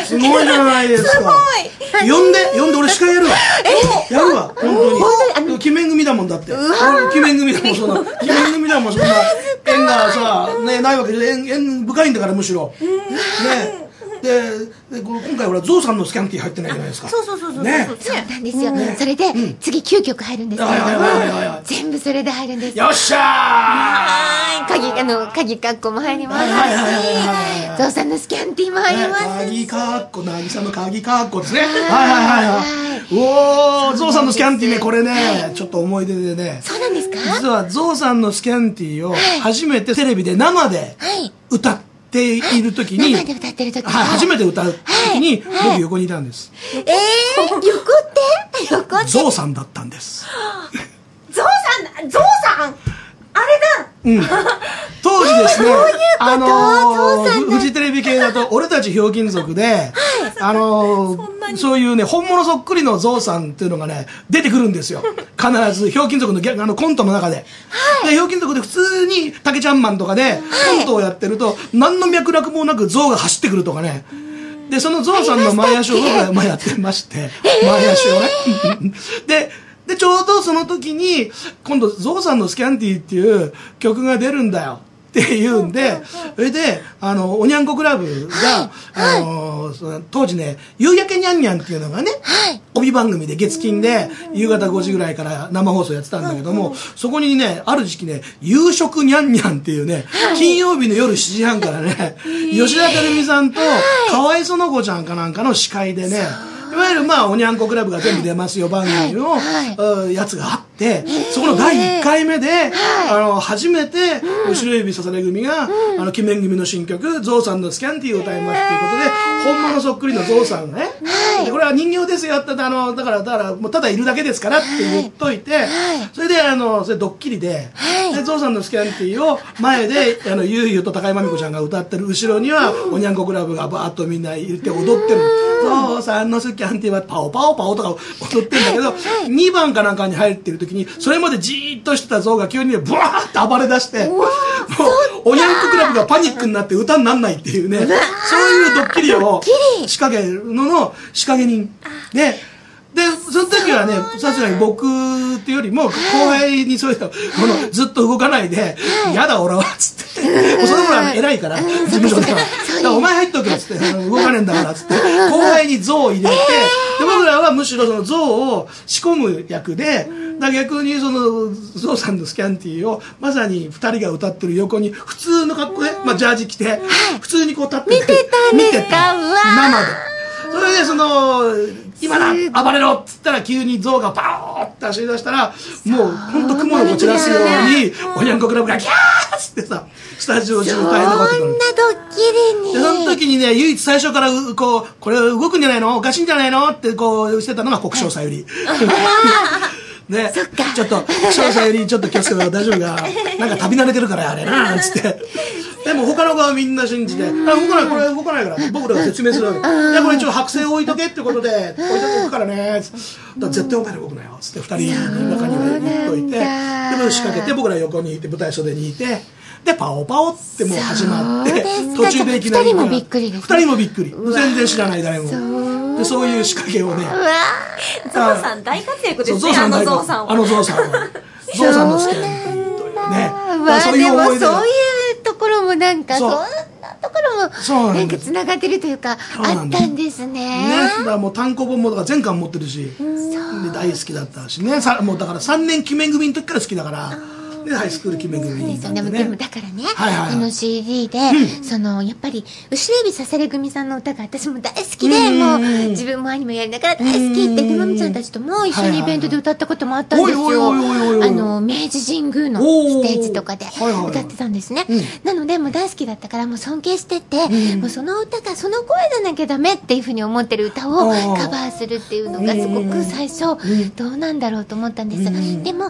すごいじゃないですか。すごい。呼んで、呼んで俺司会やるわ。えやるわ、本当に。鬼面組だもんだって。鬼面組だもん、そんな。鬼面組だもん、そんな。縁がさ、ね、ないわけで、縁、縁深いんだから、むしろ。ね。で、で今回ほらゾウさんのスキャンティー入ってないじゃないですか。 そうそうそうそう。ね、そうなんですよ。それで次きゅうきょく入るんですけど、全部それで入るんです。 よっしゃー。鍵あの鍵カッコも入りますし、ゾウさんのスキャンティーも入ります。 鍵カッコ、なぎさの鍵カッコですね。はいはいはいはい。おお、ゾウさんのスキャンティーね、これね、ちょっと思い出でね。 そうなんですか。 実はゾウさんのスキャンティーを初めてテレビで生で歌って。っている時に、 生で歌ってる時に、 はい、初めて歌う時に、僕横にいたんです。 えー、横って横ってゾウさんだったんです。 ゾウさん、ゾウさんあれだ、 うん、当時ですね、あのー、フジテレビ系だと、俺たちひょうきん族で、はい、あのー、そういうね、本物そっくりのゾウさんっていうのがね、出てくるんですよ。必ず、ひょうきん族のあのコントの中で。はい、で、ひょうきん族で普通に、たけちゃんマンとかで、コントをやってると、何の脈絡もなくゾウが走ってくるとかね。で、そのゾウさんの前足を僕がまあやってまして、前足をね。で、で、ちょうどその時に、今度、ゾウさんのスキャンティーっていう曲が出るんだよって言うんで、それで、あの、おにゃんこクラブが、あの、当時ね、夕焼けにゃんにゃんっていうのがね、帯番組で月金で、夕方ごじぐらいから生放送やってたんだけども、そこにね、ある時期ね、夕食にゃんにゃんっていうね、金曜日の夜しちじはんからね、吉田照美さんと、河合園子ちゃんかなんかの司会でね、いわゆるまあおにゃんこクラブが全部出ますよ番組の、はい、やつがあって、そこのだいいっかいめで、はい、あの初めて後ろ指さされ組が、うん、あの鬼面組の新曲ゾウさんのスキャンティーを歌いますということで、本物そっくりのゾウさんがね、はい、でこれは人形ですよってあのだからだからもうただいるだけですからって言っといて、はい、それであのそれドッキリで、はい、でゾウさんのスキャンティーを前であのゆうゆうと高井真美子ちゃんが歌ってる後ろには、うん、おにゃんこクラブがバーッとみんな入れて踊ってる、ゾウさんのスキャンティーはパオパオパオとか踊ってるんだけど、はい、にばんかなんかに入ってる時にそれまでじーっとしてたゾウが急にねブワーって暴れ出して、もうおにゃんこクラブがパニックになって歌になんないっていうね、そういうドッキリを仕掛けるのの仕掛け人で、でその時はねさすがに僕っていうよりも後輩にそういうの、このずっと動かないで「やだ俺は」っつって、その頃は偉いから事務所では「お前入っとけ」っつって「動かねえんだから」っつって後輩にゾウを入れて、で僕らはむしろそのゾウを仕込む役で、だ逆にそのゾウさんのスキャンティーをまさにふたりが歌ってる横に普通の格好で、まあ、ジャージ着て普通にこう立って見てたね、見てた生で。それでその今だ暴れろっつったら急にゾウがパーッって走り出したら、もうほんと雲のこちらすようにおにゃんこクラブがギャーっつってさ、スタジオ中大変なことになる。 そんなドッキリに。 でその時にね、唯一最初からこうこれ動くんじゃないの、おかしいんじゃないのってこうしてたのが国生さゆり。ね、ちょっと国生さゆりちょっと気をつけたら大丈夫が、なんか旅慣れてるからあれなっつって。でも他の子はみんな信じて、あ、動かない、これ動かないから僕らが説明するわけ。でこれ一応剥製置いとけってことで置いとくからね、つってだから絶対お前ら動くなよっつってふたりの中には言っといて、でも仕掛けて僕ら横にいて舞台袖にいて、でパオパオってもう始まって、途中でいきなりふたりもびっくりです、ね、 ふたりもびっくり、全然知らない誰も。でそういう仕掛けをね、 ゾウさん大活躍ですね。あのゾウさんは、 あのゾウさんはゾウさんのスキャンティーというね、 そういう思い出、そういうところもなんかこんなところもなんかつながってるというかあったんですね。 ね、だからもう単行本もだから全巻持ってるし、で大好きだったしね、さもうだからさんねん鬼面組の時から好きだから。でハイスクール鬼面組になって、ね、 でもだからね、はいはいはい、この シーディー で、うん、そのやっぱり後ろ指さされ組さんの歌が私も大好きで、もう自分もアニメやりながら大好きって、でまみちゃんたちとも一緒にイベントで歌ったこともあったんですよ。あの明治神宮のステージとかで歌ってたんですね、はいはい、なのでもう大好きだったからもう尊敬してて、うん、もうその歌がその声じゃなきゃダメっていうふうに思ってる歌をカバーするっていうのがすごく最初どうなんだろうと思ったんです、うん、でも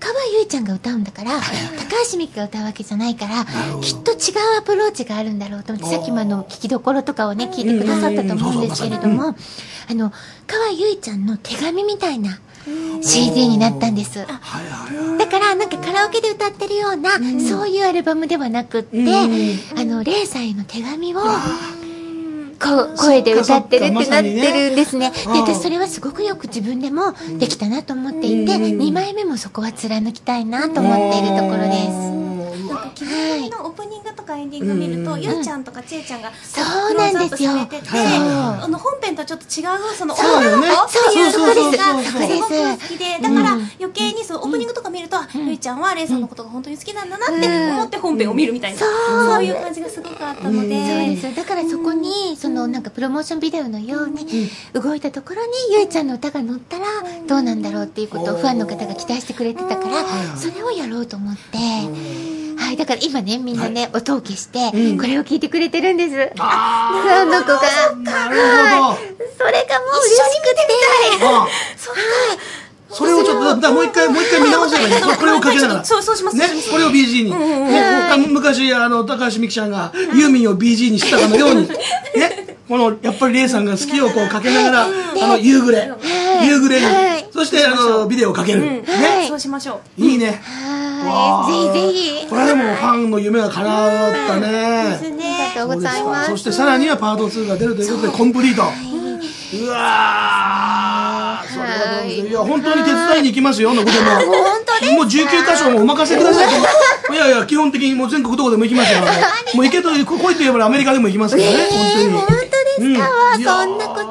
川由依ちゃんが歌うんだから、高橋美紀が歌うわけじゃないから、きっと違うアプローチがあるんだろうと思って、さっきもあの聞きどころとかをね聞いてくださったと思うんですけれども、あの川由依ちゃんの手紙みたいな シーディー になったんです。だからなんかカラオケで歌ってるような、そういうアルバムではなくって、あのれいさいの手紙をこ声で歌ってるってなってるんですね。で、私それはすごくよく自分でもできたなと思っていて、にまいめもそこは貫きたいなと思っているところです。 なんかキムリのオープニングとかエンディング見ると、ゆうちゃんとかちえちゃんがそうなんですよ。 あの本編とはちょっと違うその女の子そういうところがすごく好きで、だから余計にそのオープニングとか見ると、ゆうちゃんはレイさんのことが本当に好きなんだなって思って本編を見るみたいな、そういう感じがすごくあったので、 そうです。だからそこにそのなんかプロモーションビデオのように動いたところにゆうちゃんの歌が乗ったらどうなんだろうっていうことをファンの方が期待してくれてたから、それをやろうと思って。はい、だから今ねみんなね、はい、音を消して、うん、これを聞いてくれてるんです。ああの子がなるほど、 それがもう嬉しくて、 はい、それをちょっとだもう一回もう一回見直せばいい。これをかけながら、 そうそうしますね、これを ビージー に、ね、昔あの高橋美紀ちゃんがユーミンを ビージー にしたかのようにね、このやっぱりレイさんが好きをこうかけながら、あの夕暮れ夕暮れに、そしてあのビデオをかける、ね、 そうしましょう。 いいね。 ぜひぜひ。 これでもファンの夢が叶ったね。 ですね。ありがとうございます。 そしてさらにはパートツーが出るということでコンプリート。うわー、それはどうですか。いや本当に手伝いに行きますよ。のことも。 本当ですか。 もうじゅうきゅうかしょもお任せください。いやいや基本的にもう全国どこでも行きますよ。もう行けと来いと言えばアメリカでも行きますからね。本当に。 本当ですか。そんなことって。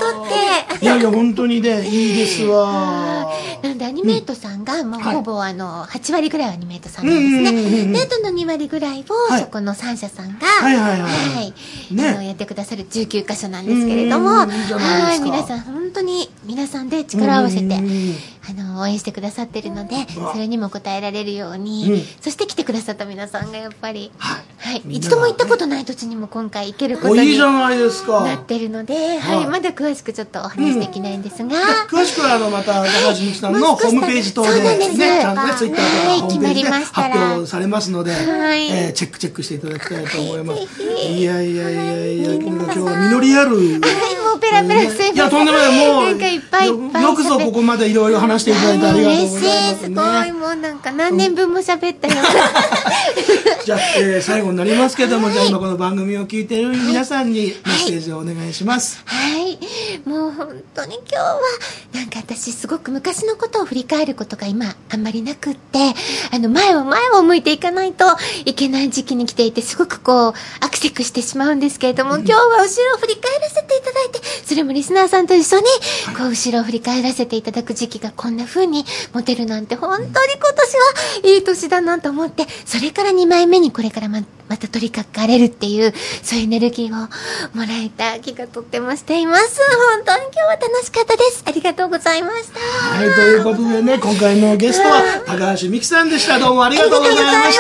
いやいや本当にねいいですわ。 なんでアニメートさんがもうほぼあのはちわりぐらいアニメートさんなんですね。であとのにわりぐらいをそこのさんしゃさんがはいやってくださるじゅうきゅうかしょなんですけれども、はい皆さん本当に皆さんで力を合わせてあの応援してくださってるので、それにも応えられるように、そして来てくださった皆さんがやっぱりはい一度も行ったことない土地にも今回行けることになってるので、はいまだ詳しくちょっとお話できないんですが、 詳しくはあのまた高橋美紀さんのホームページ等でねちゃんとねツイッターとかホームページで発表されますので、えチェックチェックしていただきたいと思います。いやいやいやいや今日は実りある。 もうペラペラすいません。 いやとんでもない。もうなんかいっぱいいっぱいよくぞここまでいろいろ話していただいてありがとうございますね。 すごいもうなんか何年分も喋ったよ。 じゃあ、えー、最後になりますけども、じゃあ今この番組を聞いている皆さんにメッセージをお願いします。 はい、もう本当に今日はなんか私すごく昔のことを振り返ることが今あんまりなくって、あの前を前を向いていかないといけない時期に来ていて、すごくこうアクセクしてしまうんですけれども、今日は後ろを振り返らせていただいて、それもリスナーさんと一緒にこう後ろを振り返らせていただく時期がこんな風に持てるなんて、本当に今年はいい年だなと思って、それからにまいめにこれから ま, また取り掛かれるっていう、そういうエネルギーをもらえた気がとってもしています。本当に今日は楽しかったです。ありがとうございました。 はい、ということでね、今回のゲストは高橋美紀さんでした。どうもありがとうございました。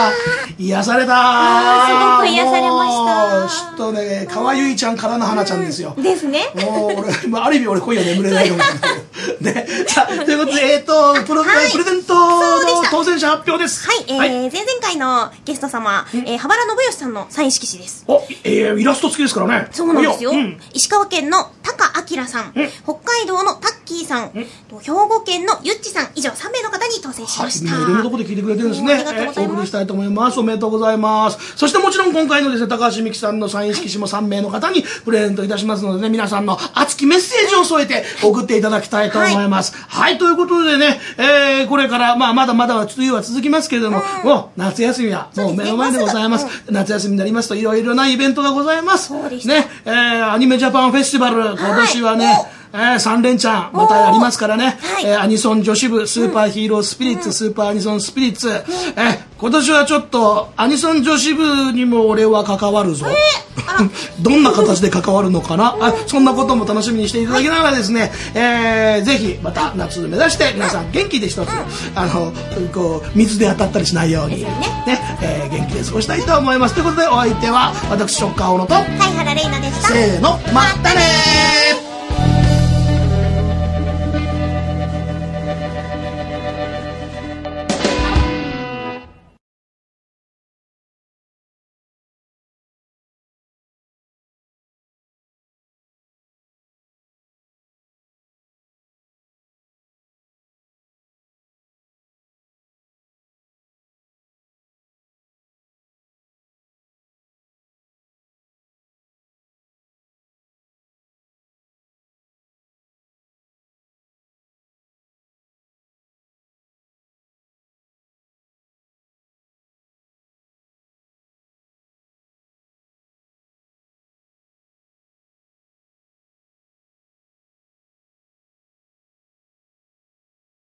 癒された。 すごく癒されました。 ちょっとね、川由依ちゃんからの花ちゃんですよ。 ですね。 もう俺、ある意味俺今夜眠れないかもしれないけど。ね、さあということで、えっとプロ、はい、プレゼントの当選者発表です。 はい、えーはい、前々回のゲスト様、えー、羽原信義さんのサイン色紙です。 お、えー、イラスト付きですからね。 そうなんですよ。うん、石川県の高明さん、うん、北海道のタッキーさん、うん、兵庫県のゆっちさん、以上さんめいの方に当選しました。 はい、いろんなところで聞いてくれてるんですね。ありがとうございます。お送りしたいと思います。おめでとうございます。そしてもちろん今回のですね、高橋美紀さんのサイン色紙もさんめいの方にプレゼントいたしますのでね、皆さんの熱きメッセージを添えて送っていただきたいと思います。はい、はい、ということでね、えー、これから、まあ、まだまだ梅雨は続きますけれども、うん、もう夏休みはもう目の前でございます。うん、夏休みになりますといろいろなイベントがございます。 そうでした。 ね、えー、アニメジャパンフェスティバル、今年はね、はい、えー、さん連チャンまたありますからね、はい、えー、アニソン女子部スーパーヒーロースピリッツ、うん、スーパーアニソンスピリッツ、うん、えー、今年はちょっとアニソン女子部にも俺は関わるぞ、えー、どんな形で関わるのかな、あ、そんなことも楽しみにしていただきながらですね、はい、えー、ぜひまた夏目指して皆さん元気で一つ、うん、あのこう水で当たったりしないようにね、ね、えー、元気で過ごしたいと思います。ということでお相手は私ショッカー小野と貝原玲奈でした。 せーの、またねー。